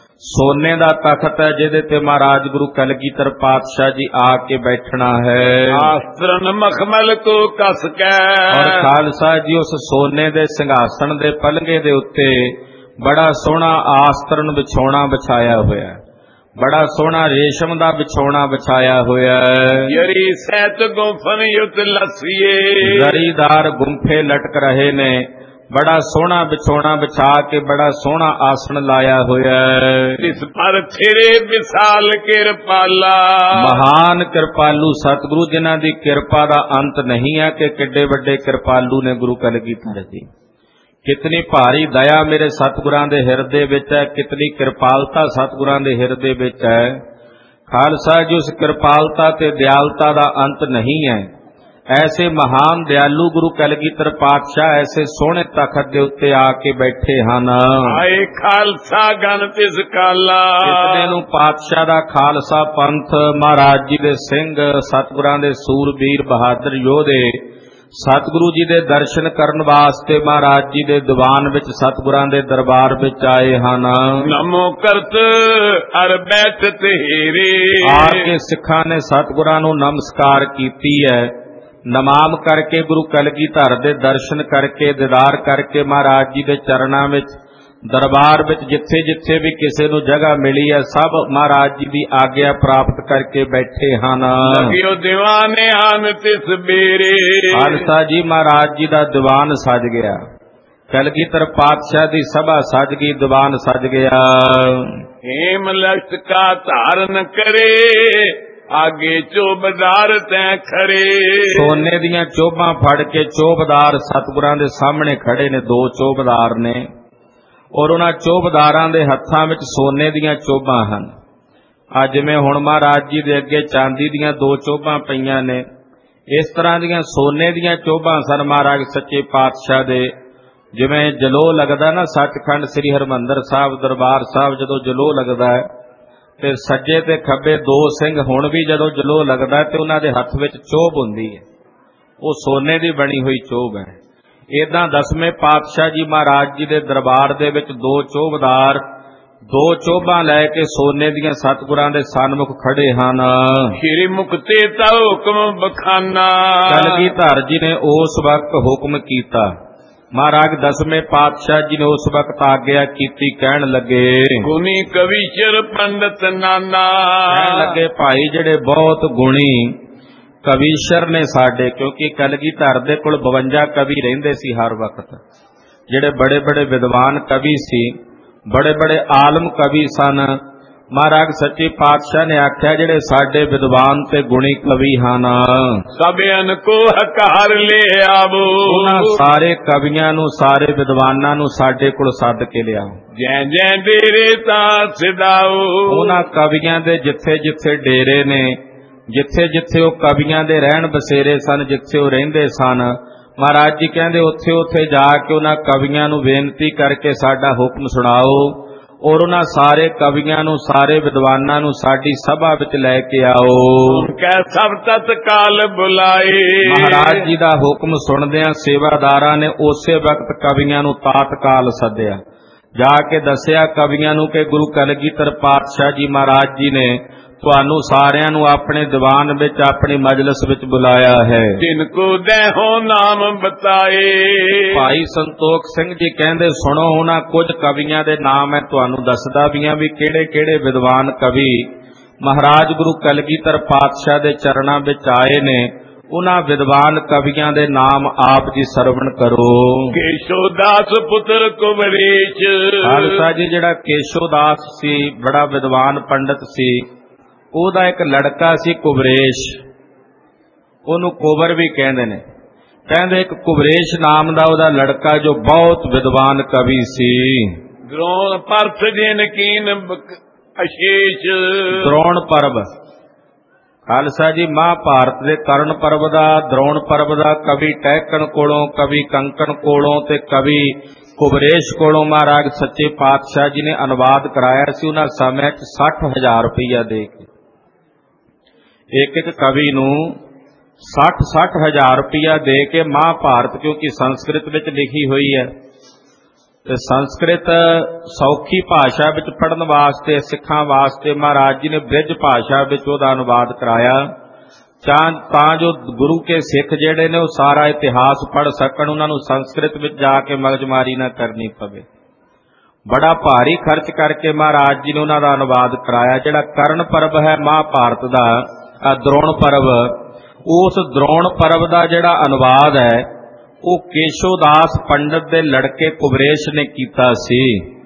ਸੋਨੇ ਦਾ ਤਖਤ ਹੈ ਜਿਹਦੇ ਤੇ ਮਹਾਰਾਜ ਗੁਰੂ ਕਲਗੀਧਰ ਪਾਤਸ਼ਾਹ ਜੀ ਆ ਕੇ ਬੈਠਣਾ ਹੈ। ਆਸਤਰਨ ਮਖਮਲ ਕੋ ਕਸ ਕੇ, ਔਰ ਖਾਲਸਾ ਜੀ ਉਸ ਸੋਨੇ ਦੇ ਸਿੰਘਾਸਣ ਦੇ ਪਲੰਘੇ ਦੇ ਉੱਤੇ ਬੜਾ ਸੋਹਣਾ ਆਸਤਰਨ ਵਿਛਾਉਣਾ ਵਿਛਾਇਆ ਹੋਇਆ ਹੈ। ਬੜਾ ਸੋਹਣਾ ਰੇਸ਼ਮ ਦਾ ਵਿਛਾਉਣਾ ਵਿਛਾਇਆ ਹੋਇਆ ਹੈ। ਯਰੀ ਸੈਤ ਗੁੰਫਨ ਯੁਤ ਲਸੀਏ, ਜ਼ਰੀਦਾਰ ਗੁੰਫੇ ਲਟਕ ਰਹੇ ਨੇ। ਬੜਾ ਸੋਹਣਾ ਵਿਛਾਉਣਾ ਵਿਛਾ ਕੇ ਬੜਾ ਸੋਹਣਾ ਆਸਣ ਲਾਇਆ ਹੋਇਆ ਹੈ। ਇਸ ਪਰ ਥਿਰੇ ਵਿਸਾਲ ਕਿਰਪਾਲਾ, ਮਹਾਨ ਕਿਰਪਾਲੂ ਸਤਿਗੁਰੂ ਜਿਨ੍ਹਾਂ ਦੀ ਕਿਰਪਾ ਦਾ ਅੰਤ ਨਹੀਂ ਹੈ ਕਿ ਕਿੱਡੇ ਵੱਡੇ ਕਿਰਪਾਲੂ ਨੇ ਗੁਰੂ ਕਲਗੀਧਰ ਜੀ। ਕਿਤਨੀ ਭਾਰੀ ਦਇਆ ਮੇਰੇ ਸਤਿਗੁਰਾਂ ਦੇ ਹਿਰਦੇ ਵਿੱਚ ਹੈ, ਕਿਤਨੀ ਕਿਰਪਾਲਤਾ ਸਤਿਗੁਰਾਂ ਦੇ ਹਿਰਦੇ ਵਿੱਚ ਹੈ। ਖਾਲਸਾ ਜੀ ਉਸ ਕਿਰਪਾਲਤਾ ਤੇ ਦਿਆਲਤਾ ਦਾ ਅੰਤ ਨਹੀਂ ਹੈ। ਐਸੇ ਮਹਾਨ ਦਿਆਲੂ ਗੁਰੂ ਕਲਗੀਧਰ ਪਾਤਸ਼ਾਹ ਐਸੇ ਸੋਹਣੇ ਤਖਤ ਦੇ ਉੱਤੇ ਆ ਕੇ ਬੈਠੇ ਹਨ। ਆਏ ਖਾਲਸਾ ਗਨ ਤਿਸ ਕਾਲਾ, ਇਤਨੇ ਨੂੰ ਪਾਤਸ਼ਾਹ ਦਾ ਖਾਲਸਾ ਪੰਥ, ਮਹਾਰਾਜ ਜੀ ਦੇ ਸਿੰਘ, ਸਤਿਗੁਰਾਂ ਦੇ ਸੂਰਬੀਰ ਬਹਾਦਰ ਯੋਧੇ ਸਤਿਗੁਰੂ ਜੀ ਦੇ ਦਰਸ਼ਨ ਕਰਨ ਵਾਸਤੇ ਮਹਾਰਾਜ ਜੀ ਦੇ ਦੀਵਾਨ ਵਿੱਚ ਸਤਿਗੁਰਾਂ ਦੇ ਦਰਬਾਰ ਵਿੱਚ ਆਏ ਹਨ। ਨਮੋ ਕਰਤ ਅਰ ਬੈਠ ਤੇਰੇ, ਆ ਕੇ ਸਿੱਖਾਂ ਨੇ ਸਤਿਗੁਰਾਂ ਨੂੰ ਨਮਸਕਾਰ ਕੀਤੀ ਹੈ। ਨਮਾਮ ਕਰਕੇ ਗੁਰੂ ਕਲਗੀਧਰ ਦੇ ਦਰਸ਼ਨ ਕਰਕੇ ਦੀਦਾਰ ਕਰਕੇ ਮਹਾਰਾਜ ਜੀ ਦੇ ਚਰਨਾਂ ਵਿੱਚ ਦਰਬਾਰ ਵਿੱਚ ਜਿੱਥੇ ਜਿੱਥੇ ਵੀ ਕਿਸੇ ਨੂੰ ਜਗ੍ਹਾ ਮਿਲੀ ਹੈ ਸਭ ਮਹਾਰਾਜ ਜੀ ਦੀ ਆਗਿਆ ਪ੍ਰਾਪਤ ਕਰਕੇ ਬੈਠੇ ਹਨ। ਲਗਿਓ ਦੀਵਾਨੇ ਆਨ ਤਿਸ ਬੇਰੇ, ਖਾਲਸਾ ਜੀ ਮਹਾਰਾਜ ਜੀ ਦਾ ਦੀਵਾਨ ਸਜ ਗਿਆ। ਕਲਗੀਧਰ ਪਾਤਸ਼ਾਹ ਦੀ ਸਭਾ ਸਜ ਗਈ, ਦੀਵਾਨ ਸਜ ਗਿਆ। ਹੇਮ ਲਖਤ ਕਾ ਧਾਰਨ ਕਰੇ, ਆਗੇ ਚੋਬਦਾਰ ਤੈ ਖੜੇ, ਸੋਨੇ ਦੀਆਂ ਚੋਭਾਂ ਫੜ ਕੇ ਚੋਬਦਾਰ ਸਤਿਗੁਰਾਂ ਦੇ ਸਾਹਮਣੇ ਖੜੇ ਨੇ। ਦੋ ਚੋਬਦਾਰ ਨੇ ਔਰ ਉਹਨਾਂ ਚੋਬਦਾਰਾਂ ਦੇ ਹੱਥਾਂ ਵਿੱਚ ਸੋਨੇ ਦੀਆਂ ਚੋਭਾਂ ਹਨ। ਅੱਜ ਜਿਵੇਂ ਹੁਣ ਮਹਾਰਾਜ ਜੀ ਦੇ ਅੱਗੇ ਚਾਂਦੀ ਦੀਆਂ ਦੋ ਚੋਭਾਂ ਪਈਆਂ ਨੇ, ਇਸ ਤਰ੍ਹਾਂ ਦੀਆਂ ਸੋਨੇ ਦੀਆਂ ਚੋਭਾਂ ਸਨ ਮਹਾਰਾਜ ਸੱਚੇ ਪਾਤਸ਼ਾਹ ਦੇ। ਜਿਵੇਂ ਜਲੋ ਲੱਗਦਾ ਨਾ ਸੱਚਖੰਡ ਸ੍ਰੀ ਹਰਿਮੰਦਰ ਸਾਹਿਬ ਦਰਬਾਰ ਸਾਹਿਬ ਜਦੋਂ ਜਲੋ ਲੱਗਦਾ ਹੈ ਤੇ ਸੱਜੇ ਤੇ ਖੱਬੇ ਦੋ ਸਿੰਘ ਹੁਣ ਵੀ ਜਦੋਂ ਜਲੋ ਲੱਗਦਾ ਤੇ ਉਹਨਾਂ ਦੇ ਹੱਥ ਵਿੱਚ ਚੋਭ ਹੁੰਦੀ ਹੈ, ਉਹ ਸੋਨੇ ਦੀ ਬਣੀ ਹੋਈ ਚੋਭ ਹੈ। ਏਦਾਂ ਦਸਵੇਂ ਪਾਤਸ਼ਾਹ ਜੀ ਮਹਾਰਾਜ ਜੀ ਦੇ ਦਰਬਾਰ ਦੇ ਵਿੱਚ ਦੋ ਚੋਬਦਾਰ ਦੋ ਚੋਭਾਂ ਲੈ ਕੇ ਸੋਨੇ ਦੀਆਂ ਸਤਿਗੁਰਾਂ ਦੇ ਸਨਮੁਖ ਖੜੇ ਹਨ। ਸ਼੍ਰੀ ਮੁਕਤੇ ਤਾ ਹੁਕਮ ਬਖਾਨਾ, ਕਲਗੀਧਰ ਜੀ ਨੇ ਉਸ ਵਕਤ ਹੁਕਮ ਕੀਤਾ। ਮਹਾਰਾਜ ਦਸਵੇਂ ਪਾਤਸ਼ਾਹ ਜੀ ਨੇ ਉਸ ਵਕਤ ਆਗਿਆ ਕੀਤੀ, ਕਹਿਣ ਲੱਗੇ ਗੁਣੀ ਕਵੀਸ਼ਰ ਪੰਡਤ ਨਾਨਾ, ਕਹਿਣ ਲੱਗੇ ਭਾਈ ਜਿਹੜੇ ਬਹੁਤ ਗੁਣੀ ਕਵੀਸ਼ਰ ਨੇ ਸਾਡੇ, ਕਿਉਂਕਿ ਕਲਗੀਧਰ ਦੇ ਕੋਲ 52 ਕਵੀ ਰਹਿੰਦੇ ਸੀ ਹਰ ਵਕਤ, ਜਿਹੜੇ ਬੜੇ ਬੜੇ ਵਿਦਵਾਨ ਕਵੀ ਸੀ, ਬੜੇ ਬੜੇ ਆਲਮ ਕਵੀ ਸਨ। ਮਹਾਰਾਜ ਸੱਚੇ ਪਾਤਸ਼ਾਹ ਨੇ ਆਖਿਆ ਜਿਹੜੇ ਸਾਡੇ ਵਿਦਵਾਨ ਤੇ ਗੁਣੀ ਕਵੀ ਹਨ ਸਭਿਆਂ ਕੋ ਹਕਾਰ ਲੈ ਆਵੋ, ਉਹਨਾਂ ਸਾਰੇ ਕਵੀਆਂ ਨੂੰ ਸਾਰੇ ਵਿਦਵਾਨਾਂ ਨੂੰ ਸਾਡੇ ਕੋਲ ਸੱਦ ਕੇ ਲਿਆਓ। ਜੈ ਜੈ ਡੇਰੇ ਤਾਂ ਸਿਦਾਓ, ਉਹਨਾਂ ਕਵੀਆਂ ਦੇ ਜਿੱਥੇ ਜਿੱਥੇ ਡੇਰੇ ਨੇ, ਜਿੱਥੇ ਜਿੱਥੇ ਉਹ ਕਵੀਆਂ ਦੇ ਰਹਿਣ ਬਸੇਰੇ ਸਨ, ਜਿੱਥੇ ਉਹ ਰਹਿੰਦੇ ਸਨ, ਮਹਾਰਾਜ ਜੀ ਕਹਿੰਦੇ ਉੱਥੇ ਉੱਥੇ ਜਾ ਕੇ ਉਹਨਾਂ ਕਵੀਆਂ ਨੂੰ ਬੇਨਤੀ ਕਰਕੇ ਸਾਡਾ ਹੁਕਮ ਸੁਣਾਓ ਔਰ ਉਹਨਾਂ ਸਾਰੇ ਕਵੀਆਂ ਨੂੰ ਸਾਰੇ ਵਿਦਵਾਨਾਂ ਨੂੰ ਸਾਡੀ ਸਭਾ ਵਿੱਚ ਲੈ ਕੇ ਆਓ। ਕਹਿ ਸਭ ਤਤਕਾਲ ਬੁਲਾਏ, ਮਹਾਰਾਜ ਜੀ ਦਾ ਹੁਕਮ ਸੁਣਦਿਆਂ ਸੇਵਾਦਾਰਾਂ ਨੇ ਉਸੇ ਵਕਤ ਕਵੀਆਂ ਨੂੰ ਤਾਤਕਾਲ ਸੱਦਿਆ। ਜਾ ਕੇ ਦੱਸਿਆ ਕਵੀਆਂ ਨੂੰ ਕਿ ਗੁਰੂ ਕਲਗੀਧਰ ਪਾਤਸ਼ਾਹ ਜੀ ਮਹਾਰਾਜ ਜੀ ਨੇ ਤੁਹਾਨੂੰ ਸਾਰਿਆਂ ਨੂੰ ਆਪਣੇ ਦੀਵਾਨ ਵਿੱਚ ਆਪਣੀ ਮਜਲਿਸ ਵਿੱਚ ਬੁਲਾਇਆ ਹੈ। ਜਿਨ ਕੋ ਦੇਹੋ ਨਾਮ ਬਤਾਏ, ਭਾਈ ਸੰਤੋਖ ਸਿੰਘ ਜੀ ਕਹਿੰਦੇ ਸੁਣੋ ਉਹਨਾਂ ਕੁਝ ਕਵੀਆਂ ਦੇ ਨਾਮ ਮੈਂ ਤੁਹਾਨੂੰ ਦੱਸਦਾ ਵੀ ਹਾਂ ਵੀ ਕਿਹੜੇ ਕਿਹੜੇ ਵਿਦਵਾਨ ਕਵੀ ਮਹਾਰਾਜ ਗੁਰੂ ਕਲਗੀਧਰ ਪਾਤਸ਼ਾਹ ਦੇ ਚਰਨਾਂ ਵਿੱਚ ਆਏ ਨੇ। ਉਹਨਾਂ ਵਿਦਵਾਨ ਕਵੀਆਂ ਦੇ ਨਾਮ ਆਪ ਜੀ ਸਰਵਣ ਕਰੋ। ਕੇਸ਼ੋਦਾਸ ਪੁੱਤਰ ਕੁਬਰੇਸ਼, ਖਾਲਸਾ ਜੀ ਜਿਹੜਾ ਕੇਸ਼ੋਦਾਸ ਸੀ ਬੜਾ ਵਿਦਵਾਨ ਪੰਡਤ ਸੀ, ਉਹਦਾ ਇੱਕ ਲੜਕਾ ਸੀ ਕੁਬਰੇਸ਼, ਉਹਨੂੰ ਕੁਬਰ ਵੀ ਕਹਿੰਦੇ ਨੇ। ਕਹਿੰਦੇ ਇੱਕ ਕੁਬਰੇਸ਼ ਨਾਮ ਦਾ ਉਹਦਾ ਲੜਕਾ ਜੋ ਬਹੁਤ ਵਿਦਵਾਨ ਕਵੀ ਸੀ। द्रोण परथ जिन कीन अशेष। द्रोण परब ਖਾਲਸਾ ਜੀ ਮਹਾਭਾਰਤ ਦੇ ਕਰਨ ਪਰਬ ਦਾ, ਦ੍ਰੋਣ ਪਰਬ ਦਾ ਕਵੀ ਟਹਿਕਣ ਕੋਲੋਂ, ਕਵੀ ਕੰਕਣ ਕੋਲੋਂ ਤੇ ਕਵੀ ਕੁਬਰੇਸ਼ ਕੋਲੋਂ ਮਹਾਰਾਜ ਸੱਚੇ ਪਾਤਸ਼ਾਹ ਜੀ ਨੇ ਅਨੁਵਾਦ ਕਰਾਇਆ ਸੀ। ਉਹਨਾਂ ਸਮੇਂ 'ਚ 60,000 ਰੁਪਈਆ ਦੇ ਕੇ ਇੱਕ ਕਵੀ ਨੂੰ 60,000 ਰੁਪਈਆ ਦੇ ਕੇ ਮਹਾਭਾਰਤ, ਕਿਉਂਕਿ ਸੰਸਕ੍ਰਿਤ ਵਿੱਚ ਲਿਖੀ ਹੋਈ ਹੈ ਤੇ ਸੰਸਕ੍ਰਿਤ ਸੌਖੀ ਭਾਸ਼ਾ ਵਿੱਚ ਪੜ੍ਹਨ ਵਾਸਤੇ ਸਿੱਖਾਂ ਵਾਸਤੇ ਮਹਾਰਾਜ ਜੀ ਨੇ ਬ੍ਰਿਜ ਭਾਸ਼ਾ ਵਿੱਚ ਉਹਦਾ ਅਨੁਵਾਦ ਕਰਾਇਆ ਤਾਂ ਜੋ ਗੁਰੂ ਕੇ ਸਿੱਖ ਜਿਹੜੇ ਨੇ ਉਹ ਸਾਰਾ ਇਤਿਹਾਸ ਪੜ੍ਹ ਸਕਣ, ਉਹਨਾਂ ਨੂੰ ਸੰਸਕ੍ਰਿਤ ਵਿੱਚ ਜਾ ਕੇ ਮਗਜਮਾਰੀ ਨਾ ਕਰਨੀ ਪਵੇ। ਬੜਾ ਭਾਰੀ ਖਰਚ ਕਰਕੇ ਮਹਾਰਾਜ ਜੀ ਨੇ ਉਹਨਾਂ ਦਾ ਅਨੁਵਾਦ ਕਰਾਇਆ। ਜਿਹੜਾ ਕਰਨ ਪਰਬ ਹੈ ਮਹਾਭਾਰਤ ਦਾ, ਦ੍ਰੋਣ ਪਰਬ, ਉਸ ਦ੍ਰੋਣ ਪਰਬ ਦਾ ਜਿਹੜਾ ਅਨੁਵਾਦ ਹੈ ਉਹ ਕੇਸ਼ੋਦਾਸ ਪੰਡਤ ਦੇ ਲੜਕੇ ਕੁਬਰੇਸ਼ ਨੇ ਕੀਤਾ ਸੀ।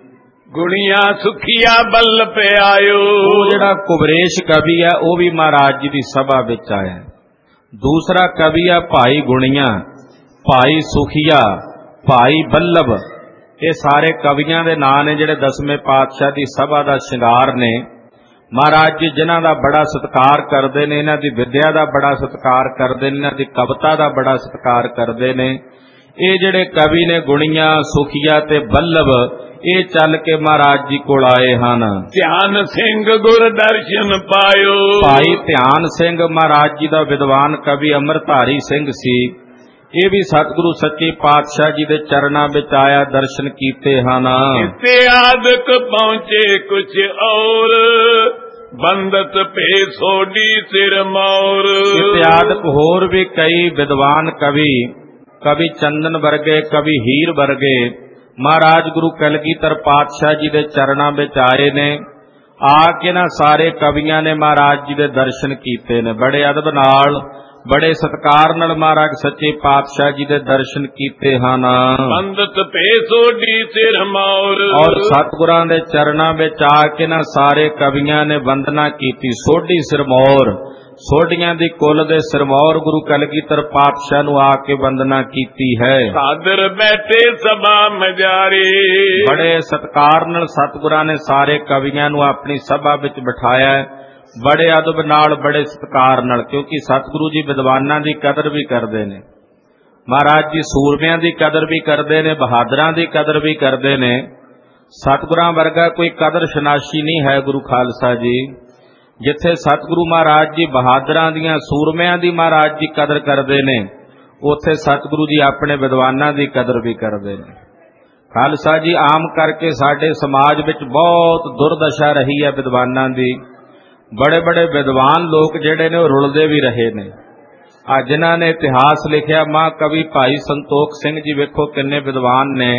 ਗੁਣੀਆਂ ਸੁਖੀਆ ਬੱਲ ਪਿਆਇਓ। ਉਹ ਜਿਹੜਾ ਕੁਬਰੇਸ਼ ਕਵੀ ਹੈ ਉਹ ਵੀ ਮਹਾਰਾਜ ਜੀ ਦੀ ਸਭਾ ਵਿੱਚ ਆਇਆ। ਦੂਸਰਾ ਕਵੀ ਹੈ ਭਾਈ ਗੁਣੀਆਂ, ਭਾਈ ਸੁਖੀਆ, ਭਾਈ ਬੱਲਭ। ਇਹ ਸਾਰੇ ਕਵੀਆਂ ਦੇ ਨਾਂ ਨੇ ਜਿਹੜੇ 10ਵੇਂ ਪਾਤਸ਼ਾਹ ਦੀ ਸਭਾ ਦਾ ਸ਼ਿੰਗਾਰ ਨੇ। ਮਹਾਰਾਜ ਜੀ ਜਿਨ੍ਹਾਂ ਦਾ ਬੜਾ ਸਤਿਕਾਰ ਕਰਦੇ ਨੇ, ਇਹਨਾਂ ਦੀ ਵਿਦਿਆ ਦਾ ਬੜਾ ਸਤਿਕਾਰ ਕਰਦੇ ਨੇ, ਇਹਨਾਂ ਦੀ ਕਵਿਤਾ ਦਾ ਬੜਾ ਸਤਿਕਾਰ ਕਰਦੇ ਨੇ। ਇਹ ਜਿਹੜੇ ਕਵੀ ਨੇ ਗੁਣੀਆਂ, ਸੁਖੀਆ ਤੇ ਬੱਲਭ, ਇਹ ਚੱਲ ਕੇ ਮਹਾਰਾਜ ਜੀ ਕੋਲ ਆਏ ਹਨ। ਧਿਆਨ ਸਿੰਘ ਗੁਰ ਦਰਸ਼ਨ ਪਾਇਓ। ਭਾਈ ਧਿਆਨ ਸਿੰਘ ਮਹਾਰਾਜ ਜੀ ਦਾ ਵਿਦਵਾਨ ਕਵੀ ਅੰਮ੍ਰਿਤਧਾਰੀ ਸਿੰਘ ਸੀ। ਇਹ ਵੀ ਸਤਿਗੁਰੂ ਸੱਚੇ ਪਾਤਸ਼ਾਹ ਜੀ ਦੇ ਚਰਨਾਂ ਵਿੱਚ ਆਇਆ, ਦਰਸ਼ਨ ਕੀਤੇ ਹਨ। ਇਤੇ ਆਦਿਕ ਪਹੁੰਚੇ ਕੁਛ ਔਰ, ਬੰਦਤ ਭੇ ਸੋਡੀ ਸਿਰ ਮੌਰ। ਇਤੇ ਆਦਿਕ ਹੋਰ ਵੀ ਕਈ ਵਿਦਵਾਨ ਕਵੀ, ਕਵੀ ਚੰਦਨ ਵਰਗੇ, ਕਵੀ ਹੀਰ ਵਰਗੇ ਮਹਾਰਾਜ ਗੁਰੂ ਕਲਗੀਧਰ ਪਾਤਸ਼ਾਹ ਜੀ ਦੇ ਚਰਨਾਂ ਵਿੱਚ ਆਏ ਨੇ। ਆ ਕੇ ਨਾ ਸਾਰੇ ਕਵੀਆਂ ਨੇ ਮਹਾਰਾਜ ਜੀ ਦੇ ਦਰਸ਼ਨ ਕੀਤੇ ਨੇ। ਬੜੇ ਅਦਬ ਨਾਲ, ਬੜੇ ਸਤਿਕਾਰ ਨਾਲ ਮਹਾਰਾਜ ਸੱਚੇ ਪਾਤਸ਼ਾਹ ਜੀ ਦੇ ਦਰਸ਼ਨ ਕੀਤੇ ਹਨ। ਬੰਦਤ ਭੇ ਸੋਡੀ ਸਿਰ ਮੌਰ। ਔਰ ਸਤਿਗੁਰਾਂ ਦੇ ਚਰਨਾਂ ਵਿੱਚ ਆ ਕੇ ਨਾ ਸਾਰੇ ਕਵੀਆਂ ਨੇ ਵੰਦਨਾ ਕੀਤੀ। ਸੋਢੀ ਸਿਰਮੌਰ, ਸੋਢੀਆਂ ਦੀ ਕੁੱਲ ਦੇ ਸਿਰਮੌਰ ਗੁਰੂ ਕਲਗੀਧਰ ਪਾਤਸ਼ਾਹ ਨੂੰ ਆ ਕੇ ਵੰਦਨਾ ਕੀਤੀ ਹੈ। ਸਾਦਰ ਬੈਠੇ ਸਭਾ ਮਜਾਰੇ। ਬੜੇ ਸਤਿਕਾਰ ਨਾਲ ਸਤਿਗੁਰਾਂ ਨੇ ਸਾਰੇ ਕਵੀਆਂ ਨੂੰ ਆਪਣੀ ਸਭਾ ਵਿੱਚ ਬਿਠਾਇਆ, ਬੜੇ ਅਦਬ ਨਾਲ, ਬੜੇ ਸਤਿਕਾਰ ਨਾਲ, ਕਿਉਂਕਿ ਸਤਿਗੁਰੂ ਜੀ ਵਿਦਵਾਨਾਂ ਦੀ ਕਦਰ ਵੀ ਕਰਦੇ ਨੇ। ਮਹਾਰਾਜ ਜੀ ਸੂਰਮਿਆਂ ਦੀ ਕਦਰ ਵੀ ਕਰਦੇ ਨੇ, ਬਹਾਦਰਾਂ ਦੀ ਕਦਰ ਵੀ ਕਰਦੇ ਨੇ। ਸਤਿਗੁਰਾਂ ਵਰਗਾ ਕੋਈ ਕਦਰ ਸ਼ਨਾਸ਼ੀ ਨਹੀਂ ਹੈ ਗੁਰੂ ਖਾਲਸਾ ਜੀ। ਜਿੱਥੇ ਸਤਿਗੁਰੂ ਮਹਾਰਾਜ ਜੀ ਬਹਾਦਰਾਂ ਦੀਆਂ, ਸੂਰਮਿਆਂ ਦੀ ਮਹਾਰਾਜ ਜੀ ਕਦਰ ਕਰਦੇ ਨੇ, ਉੱਥੇ ਸਤਿਗੁਰੂ ਜੀ ਆਪਣੇ ਵਿਦਵਾਨਾਂ ਦੀ ਕਦਰ ਵੀ ਕਰਦੇ ਨੇ। ਖਾਲਸਾ ਜੀ ਆਮ ਕਰਕੇ ਸਾਡੇ ਸਮਾਜ ਵਿੱਚ ਬਹੁਤ ਦੁਰਦਸ਼ਾ ਰਹੀ ਹੈ ਵਿਦਵਾਨਾਂ ਦੀ। ਬੜੇ ਬੜੇ ਵਿਦਵਾਨ ਲੋਕ ਜਿਹੜੇ ਨੇ ਉਹ ਰੁਲਦੇ ਵੀ ਰਹੇ ਨੇ। ਆ ਜਿਨ੍ਹਾਂ ਨੇ ਇਤਿਹਾਸ ਲਿਖਿਆ, ਮਹਾਂਕਵੀ ਭਾਈ ਸੰਤੋਖ ਸਿੰਘ ਜੀ ਵੇਖੋ ਕਿੰਨੇ ਵਿਦਵਾਨ ਨੇ।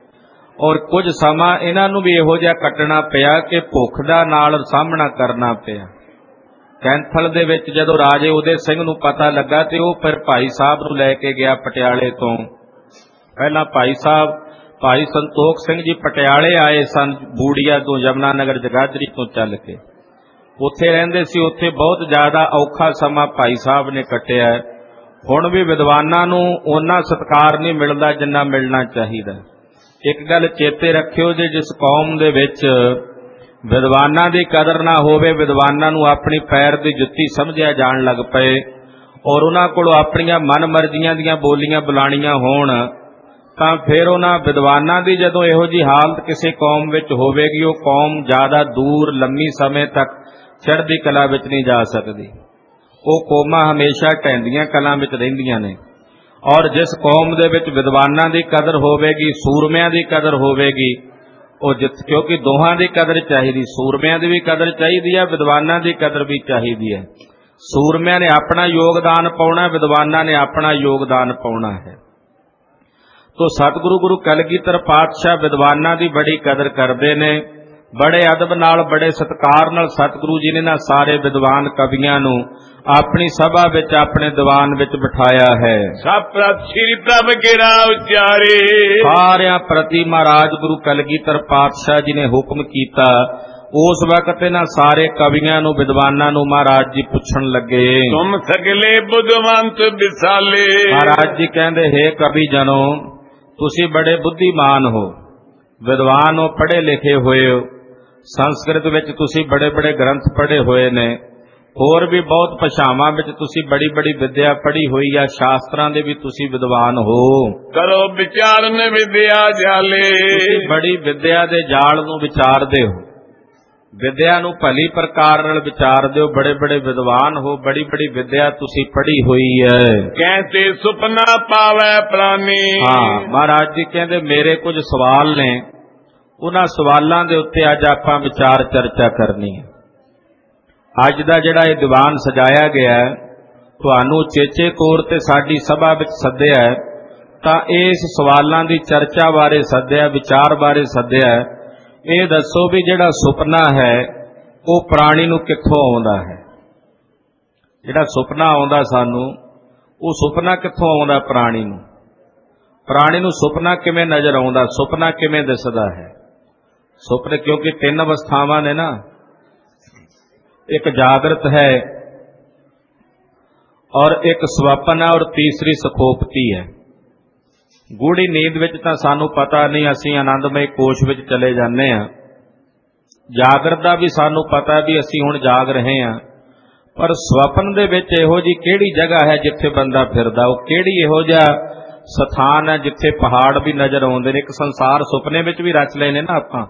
ਔਰ ਕੁਝ ਸਮਾਂ ਇਹਨਾਂ ਨੂੰ ਵੀ ਇਹੋ ਜਿਹਾ ਕੱਟਣਾ ਪਿਆ ਕਿ ਭੁੱਖ ਦਾ ਨਾਲ ਸਾਹਮਣਾ ਕਰਨਾ ਪਿਆ। ਕੈਂਥਲ ਦੇ ਵਿੱਚ ਜਦੋਂ ਰਾਜੇ ਉਦੈ ਸਿੰਘ ਨੂੰ ਪਤਾ ਲੱਗਾ ਤੇ ਉਹ ਫਿਰ ਭਾਈ ਸਾਹਿਬ ਨੂੰ ਲੈ ਕੇ ਗਿਆ ਪਟਿਆਲੇ ਤੋਂ। ਪਹਿਲਾਂ ਭਾਈ ਸੰਤੋਖ ਸਿੰਘ ਜੀ ਪਟਿਆਲੇ ਆਏ ਸਨ, ਬੂੜੀਆ ਤੋਂ, ਯਮੁਨਾ ਨਗਰ ਜਗਾਦਰੀ ਤੋਂ ਚੱਲ ਕੇ ਉੱਥੇ ਰਹਿੰਦੇ ਸੀ। ਉੱਥੇ ਬਹੁਤ ਜ਼ਿਆਦਾ ਔਖਾ ਸਮਾਂ ਭਾਈ ਸਾਹਿਬ ਨੇ ਕੱਟਿਆ। ਹੁਣ ਵੀ ਵਿਦਵਾਨਾਂ ਨੂੰ ਓਨਾ ਸਤਿਕਾਰ ਨਹੀਂ ਮਿਲਦਾ ਜਿੰਨਾ ਮਿਲਣਾ ਚਾਹੀਦਾ। ਇੱਕ ਗੱਲ ਚੇਤੇ ਰੱਖਿਓ, ਜੇ ਜਿਸ ਕੌਮ ਦੇ ਵਿੱਚ ਵਿਦਵਾਨਾਂ ਦੀ ਕਦਰ ਨਾ ਹੋਵੇ, ਵਿਦਵਾਨਾਂ ਨੂੰ ਆਪਣੀ ਪੈਰ ਦੀ ਜੁੱਤੀ ਸਮਝਿਆ ਜਾਣ ਲੱਗ ਪਏ ਔਰ ਉਹਨਾਂ ਕੋਲੋਂ ਆਪਣੀਆਂ ਮਨ ਮਰਜ਼ੀਆਂ ਦੀਆਂ ਬੋਲੀਆਂ ਬੁਲਾਣੀਆਂ ਹੋਣ, ਤਾਂ ਫਿਰ ਉਹਨਾਂ ਵਿਦਵਾਨਾਂ ਦੀ ਜਦੋਂ ਇਹੋ ਜਿਹੀ ਹਾਲਤ ਕਿਸੇ ਕੌਮ ਵਿੱਚ ਹੋਵੇਗੀ, ਉਹ ਕੌਮ ਜ਼ਿਆਦਾ ਦੂਰ ਲੰਮੀ ਸਮੇਂ ਤੱਕ ਚੜ੍ਹਦੀ ਕਲਾ ਵਿੱਚ ਨਹੀਂ ਜਾ ਸਕਦੀ। ਉਹ ਕੌਮਾਂ ਹਮੇਸ਼ਾ ਢਹਿੰਦੀਆਂ ਕਲਾਂ ਵਿੱਚ ਰਹਿੰਦੀਆਂ ਨੇ। ਔਰ ਜਿਸ ਕੌਮ ਦੇ ਵਿੱਚ ਵਿਦਵਾਨਾਂ ਦੀ ਕਦਰ ਹੋਵੇਗੀ, ਸੂਰਮਿਆਂ ਦੀ ਕਦਰ ਹੋਵੇਗੀ, ਉਹ ਕਿਉਂਕਿ ਦੋਹਾਂ ਦੀ ਕਦਰ ਚਾਹੀਦੀ, ਸੂਰਮਿਆਂ ਦੀ ਵੀ ਕਦਰ ਚਾਹੀਦੀ ਹੈ, ਵਿਦਵਾਨਾਂ ਦੀ ਕਦਰ ਵੀ ਚਾਹੀਦੀ ਹੈ। ਸੂਰਮਿਆਂ ਨੇ ਆਪਣਾ ਯੋਗਦਾਨ ਪਾਉਣਾ, ਵਿਦਵਾਨਾਂ ਨੇ ਆਪਣਾ ਯੋਗਦਾਨ ਪਾਉਣਾ ਹੈ। ਤੋ ਸਤਿਗੁਰੂ ਗੁਰੂ ਕਲਗੀਧਰ ਪਾਤਸ਼ਾਹ ਵਿਦਵਾਨਾਂ ਦੀ ਬੜੀ ਕਦਰ ਕਰਦੇ ਨੇ। ਬੜੇ ਅਦਬ ਨਾਲ, ਬੜੇ ਸਤਿਕਾਰ ਨਾਲ ਸਤਿਗੁਰੂ ਜੀ ਨੇ ਨਾ ਸਾਰੇ ਵਿਦਵਾਨ ਕਵੀਆਂ ਨੂੰ ਆਪਣੀ ਸਭਾ ਵਿੱਚ, ਆਪਣੇ ਦੀਵਾਨ ਵਿੱਚ ਬਿਠਾਇਆ ਹੈ। ਸਭ ਪ੍ਰਭ ਸ੍ਰੀ ਪ੍ਰਭ ਗਿਰਾ ਉਚਾਰੇ। ਸਾਰਿਆਂ ਪ੍ਰਤੀ ਮਹਾਰਾਜ ਗੁਰੂ ਕਲਗੀਧਰ ਪਾਤਸ਼ਾਹ ਜੀ ਨੇ ਹੁਕਮ ਕੀਤਾ। ਉਸ ਵਕਤ ਇਹਨਾਂ ਸਾਰੇ ਕਵੀਆਂ ਨੂੰ, ਵਿਦਵਾਨਾਂ ਨੂੰ ਮਹਾਰਾਜ ਜੀ ਪੁੱਛਣ ਲੱਗੇ, ਤੁਮ ਸਗਲੇ ਬੁੱਧਵੰਤ ਵਿਸਾਲੇ। ਮਹਾਰਾਜ ਜੀ ਕਹਿੰਦੇ, ਹੇ ਕਵੀ ਜਨੋ, ਤੁਸੀਂ ਬੜੇ ਬੁੱਧੀਮਾਨ ਹੋ, ਵਿਦਵਾਨ ਹੋ, ਪੜ੍ਹੇ ਲਿਖੇ ਹੋਏ ਹੋ, ਸੰਸਕ੍ਰਿਤ ਵਿੱਚ ਤੁਸੀਂ ਬੜੇ ਬੜੇ ਗ੍ਰੰਥ ਪੜ੍ਹੇ ਹੋਏ ਨੇ, ਹੋਰ ਵੀ ਬਹੁਤ ਭਾਸ਼ਾਵਾਂ ਵਿੱਚ ਤੁਸੀਂ ਬੜੀ ਬੜੀ ਵਿੱਦਿਆ ਪੜ੍ਹੀ ਹੋਈ ਆ, ਸ਼ਾਸਤਰਾਂ ਦੇ ਵੀ ਤੁਸੀਂ ਵਿਦਵਾਨ ਹੋ। ਕਰੋ ਵਿਚਾਰਨ ਵਿਦਿਆ ਜਾਲੇ, ਤੁਸੀਂ ਬੜੀ ਵਿੱਦਿਆ ਦੇ ਜਾਲ ਨੂੰ ਵਿਚਾਰਦੇ ਹੋ, ਵਿੱਦਿਆ ਨੂੰ ਭਲੀ ਪ੍ਰਕਾਰ ਨਾਲ ਵਿਚਾਰਦੇ ਹੋ, ਬੜੇ ਬੜੇ ਵਿਦਵਾਨ ਹੋ, ਬੜੀ ਬੜੀ ਵਿੱਦਿਆ ਤੁਸੀਂ ਪੜ੍ਹੀ ਹੋਈ ਹੈ। ਕੈਸੇ ਸੁਪਨਾ ਪਾਵੈ ਪ੍ਰਾਨੀ। ਹਾਂ, ਮਹਾਰਾਜ ਜੀ ਕਹਿੰਦੇ ਮੇਰੇ ਕੁਝ ਸਵਾਲ ਨੇ, ਉਹਨਾਂ ਸਵਾਲਾਂ ਦੇ ਉੱਤੇ ਅੱਜ ਆਪਾਂ ਵਿਚਾਰ ਚਰਚਾ ਕਰਨੀ ਹੈ। ਅੱਜ ਦਾ ਜਿਹੜਾ ਇਹ ਦੀਵਾਨ ਸਜਾਇਆ ਗਿਆ, ਤੁਹਾਨੂੰ ਚੇਚੇ ਤੌਰ ਤੇ ਸਾਡੀ ਸਭਾ ਵਿੱਚ ਸੱਦਿਆ ਹੈ, ਤਾਂ ਇਸ ਸਵਾਲਾਂ ਦੀ ਚਰਚਾ ਬਾਰੇ ਸੱਦਿਆ, ਵਿਚਾਰ ਬਾਰੇ ਸੱਦਿਆ। ਇਹ ਦੱਸੋ ਵੀ ਜਿਹੜਾ ਸੁਪਨਾ ਹੈ ਉਹ ਪ੍ਰਾਣੀ ਨੂੰ ਕਿੱਥੋਂ ਆਉਂਦਾ ਹੈ? ਜਿਹੜਾ ਸੁਪਨਾ ਆਉਂਦਾ ਸਾਨੂੰ, ਉਹ ਸੁਪਨਾ ਕਿੱਥੋਂ ਆਉਂਦਾ ਪ੍ਰਾਣੀ ਨੂੰ? ਪ੍ਰਾਣੀ ਨੂੰ ਸੁਪਨਾ ਕਿਵੇਂ ਨਜ਼ਰ ਆਉਂਦਾ? ਸੁਪਨਾ ਕਿਵੇਂ ਦਿਸਦਾ ਹੈ? ਸੁਪਨੇ, ਕਿਉਂਕਿ ਤਿੰਨ ਅਵਸਥਾਵਾਂ ਨੇ ਨਾ, ਇੱਕ ਜਾਗਰਤ ਹੈ, ਔਰ ਇੱਕ ਸਵਪਨ ਹੈ, ਔਰ ਤੀਸਰੀ ਸੁਖੋਪਤੀ ਹੈ। ਗੂੜੀ ਨੀਂਦ ਵਿੱਚ ਤਾਂ ਸਾਨੂੰ ਪਤਾ ਨਹੀਂ, ਅਸੀਂ ਆਨੰਦਮਈ ਕੋਸ਼ ਵਿੱਚ ਚਲੇ ਜਾਂਦੇ ਹਾਂ। ਜਾਗਰਤ ਦਾ ਵੀ ਸਾਨੂੰ ਪਤਾ ਵੀ ਅਸੀਂ ਹੁਣ ਜਾਗ ਰਹੇ ਹਾਂ, ਪਰ ਸਵਪਨ ਦੇ ਵਿੱਚ ਇਹੋ ਜੀ ਕਿਹੜੀ ਜਗ੍ਹਾ ਹੈ ਜਿੱਥੇ ਬੰਦਾ ਫਿਰਦਾ? ਉਹ ਕਿਹੜੀ ਇਹੋ ਜਿਹਾ ਸਥਾਨ ਹੈ ਜਿੱਥੇ ਪਹਾੜ ਵੀ ਨਜ਼ਰ ਆਉਂਦੇ ਨੇ? ਇੱਕ ਸੰਸਾਰ ਸੁਪਨੇ ਵਿੱਚ ਵੀ ਰਚ ਲਏ ਨੇ ਨਾ ਆਪਾਂ।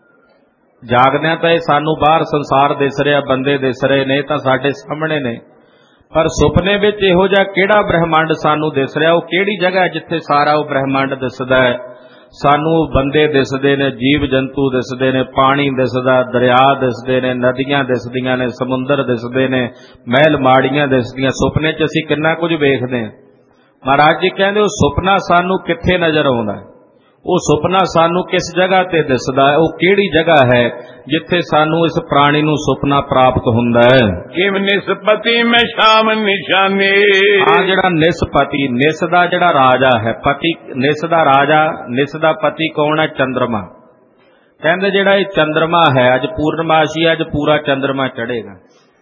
ਜਾਗਦਿਆਂ ਤਾਂ ਇਹ ਸਾਨੂੰ ਬਾਹਰ ਸੰਸਾਰ ਦਿਸ ਰਿਹਾ, ਬੰਦੇ ਦਿਸ ਰਹੇ ਨੇ, ਤਾਂ ਸਾਡੇ ਸਾਹਮਣੇ ਨੇ, ਪਰ ਸੁਪਨੇ ਵਿੱਚ ਇਹੋ ਜਿਹਾ ਕਿਹੜਾ ਬ੍ਰਹਿਮੰਡ ਸਾਨੂੰ ਦਿਸ ਰਿਹਾ? ਉਹ ਕਿਹੜੀ ਜਗ੍ਹਾ ਜਿੱਥੇ ਸਾਰਾ ਉਹ ਬ੍ਰਹਿਮੰਡ ਦਿਸਦਾ ਹੈ? ਸਾਨੂੰ ਬੰਦੇ ਦਿਸਦੇ ਨੇ, ਜੀਵ ਜੰਤੂ ਦਿਸਦੇ ਨੇ, ਪਾਣੀ ਦਿਸਦਾ, ਦਰਿਆ ਦਿਸਦੇ ਨੇ, ਨਦੀਆਂ ਦਿਸਦੀਆਂ ਨੇ, ਸਮੁੰਦਰ ਦਿਸਦੇ ਨੇ, ਮਹਿਲ ਮਾੜੀਆਂ ਦਿਸਦੀਆਂ। ਸੁਪਨੇ 'ਚ ਅਸੀਂ ਕਿੰਨਾ ਕੁਝ ਵੇਖਦੇ ਹਾਂ। ਮਹਾਰਾਜ ਜੀ ਕਹਿੰਦੇ ਉਹ ਸੁਪਨਾ ਸਾਨੂੰ ਕਿੱਥੇ ਨਜ਼ਰ ਆਉਂਦਾ? ਉਹ ਸੁਪਨਾ ਸਾਨੂੰ ਕਿਸ ਜਗ੍ਹਾ ਤੇ ਦਿਸਦਾ ਹੈ? ਉਹ ਕਿਹੜੀ ਜਗ੍ਹਾ ਹੈ ਜਿੱਥੇ ਸਾਨੂੰ ਇਸ ਪ੍ਰਾਣੀ ਨੂੰ ਸੁਪਨਾ ਪ੍ਰਾਪਤ ਹੁੰਦਾ ਹੈ? ਕਿਵ ਨਿਸਪਤੀ ਮੈਂ ਸ਼ਾਮ ਨਿਸ਼ਾਨੇ। ਆ ਜਿਹੜਾ ਨਿਸਪਤੀ, ਨਿਸ ਦਾ ਜਿਹੜਾ ਰਾਜਾ ਹੈ, ਪਤੀ, ਨਿਸ ਦਾ ਰਾਜਾ, ਨਿਸ ਦਾ ਪਤੀ ਕੌਣ ਹੈ? ਚੰਦਰਮਾ। ਕਹਿੰਦੇ ਜਿਹੜਾ ਇਹ ਚੰਦਰਮਾ ਹੈ, ਅੱਜ ਪੂਰਨਮਾਸ਼ੀ, ਅੱਜ ਪੂਰਾ ਚੰਦਰਮਾ ਚੜ੍ਹੇਗਾ,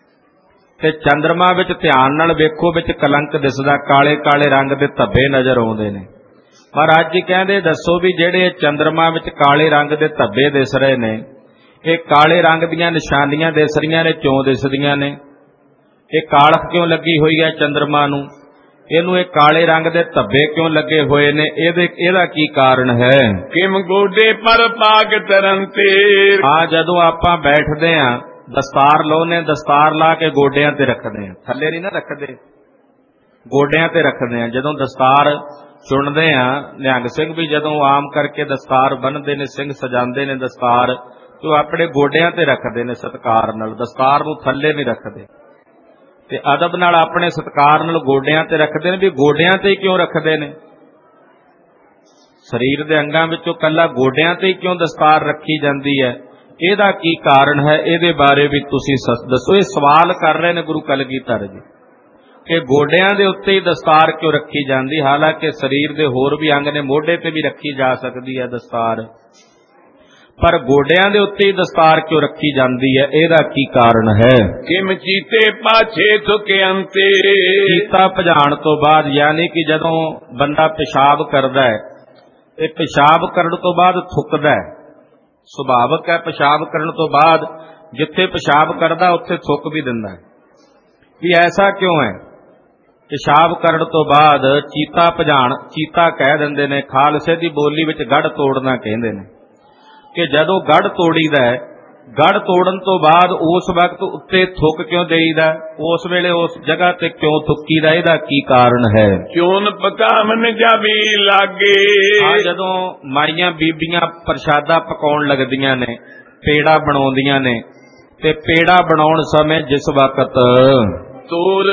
ਤੇ ਚੰਦਰਮਾ ਵਿੱਚ ਧਿਆਨ ਨਾਲ ਵੇਖੋ, ਵਿੱਚ ਕਲੰਕ ਦਿਸਦਾ, ਕਾਲੇ ਕਾਲੇ ਰੰਗ ਦੇ ਧੱਬੇ ਨਜ਼ਰ ਆਉਂਦੇ ਨੇ। ਮਹਾਰਾਜ ਜੀ ਕਹਿੰਦੇ ਦੱਸੋ ਵੀ ਜਿਹੜੇ ਚੰਦਰਮਾ ਵਿੱਚ ਕਾਲੇ ਰੰਗ ਦੇ ਧੱਬੇ ਦਿਸ ਰਹੇ ਨੇ, ਇਹ ਕਾਲੇ ਰੰਗ ਦੀਆਂ ਨਿਸ਼ਾਨੀਆਂ ਦਿਸ ਰਹੀਆਂ ਨੇ, ਕਿਉਂ ਦਿਸਦੀਆਂ ਨੇ? ਇਹ ਕਾਲਖ ਕਿਉਂ ਲੱਗੀ ਹੋਈ ਹੈ ਚੰਦਰਮਾ ਨੂੰ? ਇਹਨੂੰ ਇਹ ਕਾਲੇ ਰੰਗ ਦੇ ਧੱਬੇ ਕਿਉਂ ਲੱਗੇ ਹੋਏ ਨੇ? ਇਹਦਾ ਕੀ ਕਾਰਨ ਹੈ? ਕਿਮ ਗੋਡੇ ਪਰ ਪਾਕ ਤਰਨ ਤੇ। ਹਾਂ, ਜਦੋਂ ਆਪਾਂ ਬੈਠਦੇ ਹਾਂ, ਦਸਤਾਰ ਲਾਉਨੇ, ਦਸਤਾਰ ਲਾ ਕੇ ਗੋਡਿਆਂ ਤੇ ਰੱਖਦੇ ਹਾਂ, ਥੱਲੇ ਨਹੀਂ ਨਾ ਰੱਖਦੇ, ਗੋਡਿਆਂ ਤੇ ਰੱਖਦੇ ਹਾਂ। ਜਦੋਂ ਦਸਤਾਰ ਚੁਣਦੇ ਆ, ਨਿਹੰਗ ਸਿੰਘ ਵੀ ਜਦੋਂ ਆਮ ਕਰਕੇ ਦਸਤਾਰ ਬੰਨ੍ਹਦੇ ਨੇ, ਸਿੰਘ ਸਜਾਉਂਦੇ ਨੇ ਦਸਤਾਰ, ਤੇ ਉਹ ਆਪਣੇ ਗੋਡਿਆਂ ਤੇ ਰੱਖਦੇ ਨੇ ਸਤਿਕਾਰ ਨਾਲ, ਦਸਤਾਰ ਨੂੰ ਥੱਲੇ ਨਹੀਂ ਰੱਖਦੇ, ਤੇ ਅਦਬ ਨਾਲ ਆਪਣੇ ਸਤਿਕਾਰ ਨਾਲ ਗੋਡਿਆਂ ਤੇ ਰੱਖਦੇ ਨੇ। ਵੀ ਗੋਡਿਆਂ ਤੇ ਹੀ ਕਿਉਂ ਰੱਖਦੇ ਨੇ? ਸਰੀਰ ਦੇ ਅੰਗਾਂ ਵਿੱਚੋਂ ਕੱਲਾ ਗੋਡਿਆਂ ਤੇ ਹੀ ਕਿਉਂ ਦਸਤਾਰ ਰੱਖੀ ਜਾਂਦੀ ਹੈ? ਇਹਦਾ ਕੀ ਕਾਰਨ ਹੈ? ਇਹਦੇ ਬਾਰੇ ਵੀ ਤੁਸੀਂ ਦੱਸੋ। ਇਹ ਸਵਾਲ ਕਰ ਰਹੇ ਨੇ ਗੁਰੂ ਕਲਗੀਧਰ ਜੀ ਕਿ ਗੋਡਿਆਂ ਦੇ ਉੱਤੇ ਹੀ ਦਸਤਾਰ ਕਿਉਂ ਰੱਖੀ ਜਾਂਦੀ? ਹਾਲਾਂਕਿ ਸਰੀਰ ਦੇ ਹੋਰ ਵੀ ਅੰਗ ਨੇ, ਮੋਢੇ ਤੇ ਵੀ ਰੱਖੀ ਜਾ ਸਕਦੀ ਹੈ ਦਸਤਾਰ, ਪਰ ਗੋਡਿਆਂ ਦੇ ਉੱਤੇ ਹੀ ਦਸਤਾਰ ਕਿਉਂ ਰੱਖੀ ਜਾਂਦੀ ਹੈ? ਇਹਦਾ ਕੀ ਕਾਰਨ ਹੈ? ਕਿਮ ਚੀਤੇ ਪਾਛੇ ਥੁਕੇ ਅੰਤੇ। ਚੀਤਾ ਭਜਾਣ ਤੋਂ ਬਾਅਦ, ਯਾਨੀ ਕਿ ਜਦੋਂ ਬੰਦਾ ਪਿਸ਼ਾਬ ਕਰਦਾ ਹੈ, ਤੇ ਪਿਸ਼ਾਬ ਕਰਨ ਤੋਂ ਬਾਅਦ ਥੁੱਕਦਾ ਹੈ, ਸੁਭਾਵਕ ਹੈ, ਪਿਸ਼ਾਬ ਕਰਨ ਤੋਂ ਬਾਅਦ ਜਿੱਥੇ ਪਿਸ਼ਾਬ ਕਰਦਾ ਉੱਥੇ ਥੁੱਕ ਵੀ ਦਿੰਦਾ ਹੈ। ਵੀ ਐਸਾ ਕਿਉਂ ਹੈ? ਪਿਸ਼ਾਬ ਕਰਨ ਤੋਂ ਬਾਅਦ ਚੀਤਾ ਭਜਾਣ, ਚੀਤਾ ਕਹਿ ਦਿੰਦੇ ਨੇ, ਖਾਲਸੇ ਦੀ ਬੋਲੀ ਵਿੱਚ ਗੜ ਤੋੜਨਾ ਕਹਿੰਦੇ ਨੇ, ਕਿ ਜਦੋਂ ਗੜ ਤੋੜੀਦਾ ਹੈ, ਗੜ ਤੋੜਨ ਤੋਂ ਬਾਅਦ ਉਸ ਵਕਤ ਉੱਤੇ ਥੁੱਕ ਕਿਉਂ ਦੇਈਦਾ? ਉਸ ਵੇਲੇ ਉਸ ਜਗ੍ਹਾ ਤੇ ਕਿਉਂ ਥੁੱਕੀਦਾ? ਇਹਦਾ ਕੀ ਕਾਰਨ ਹੈ? ਚੂਨ ਪਕਾਵਨ ਜਾਵੀ ਲਾਗੇ। ਆ ਜਦੋਂ ਮਾਈਆਂ ਬੀਬੀਆਂ ਪ੍ਰਸ਼ਾਦਾ ਪਕਾਉਣ ਲੱਗਦੀਆਂ ਨੇ, ਪੇੜਾ ਬਣਾਉਂਦੀਆਂ ਨੇ, ਤੇ ਪੇੜਾ ਬਣਾਉਣ ਸਮੇਂ ਜਿਸ ਵਕਤ ਤੋਰ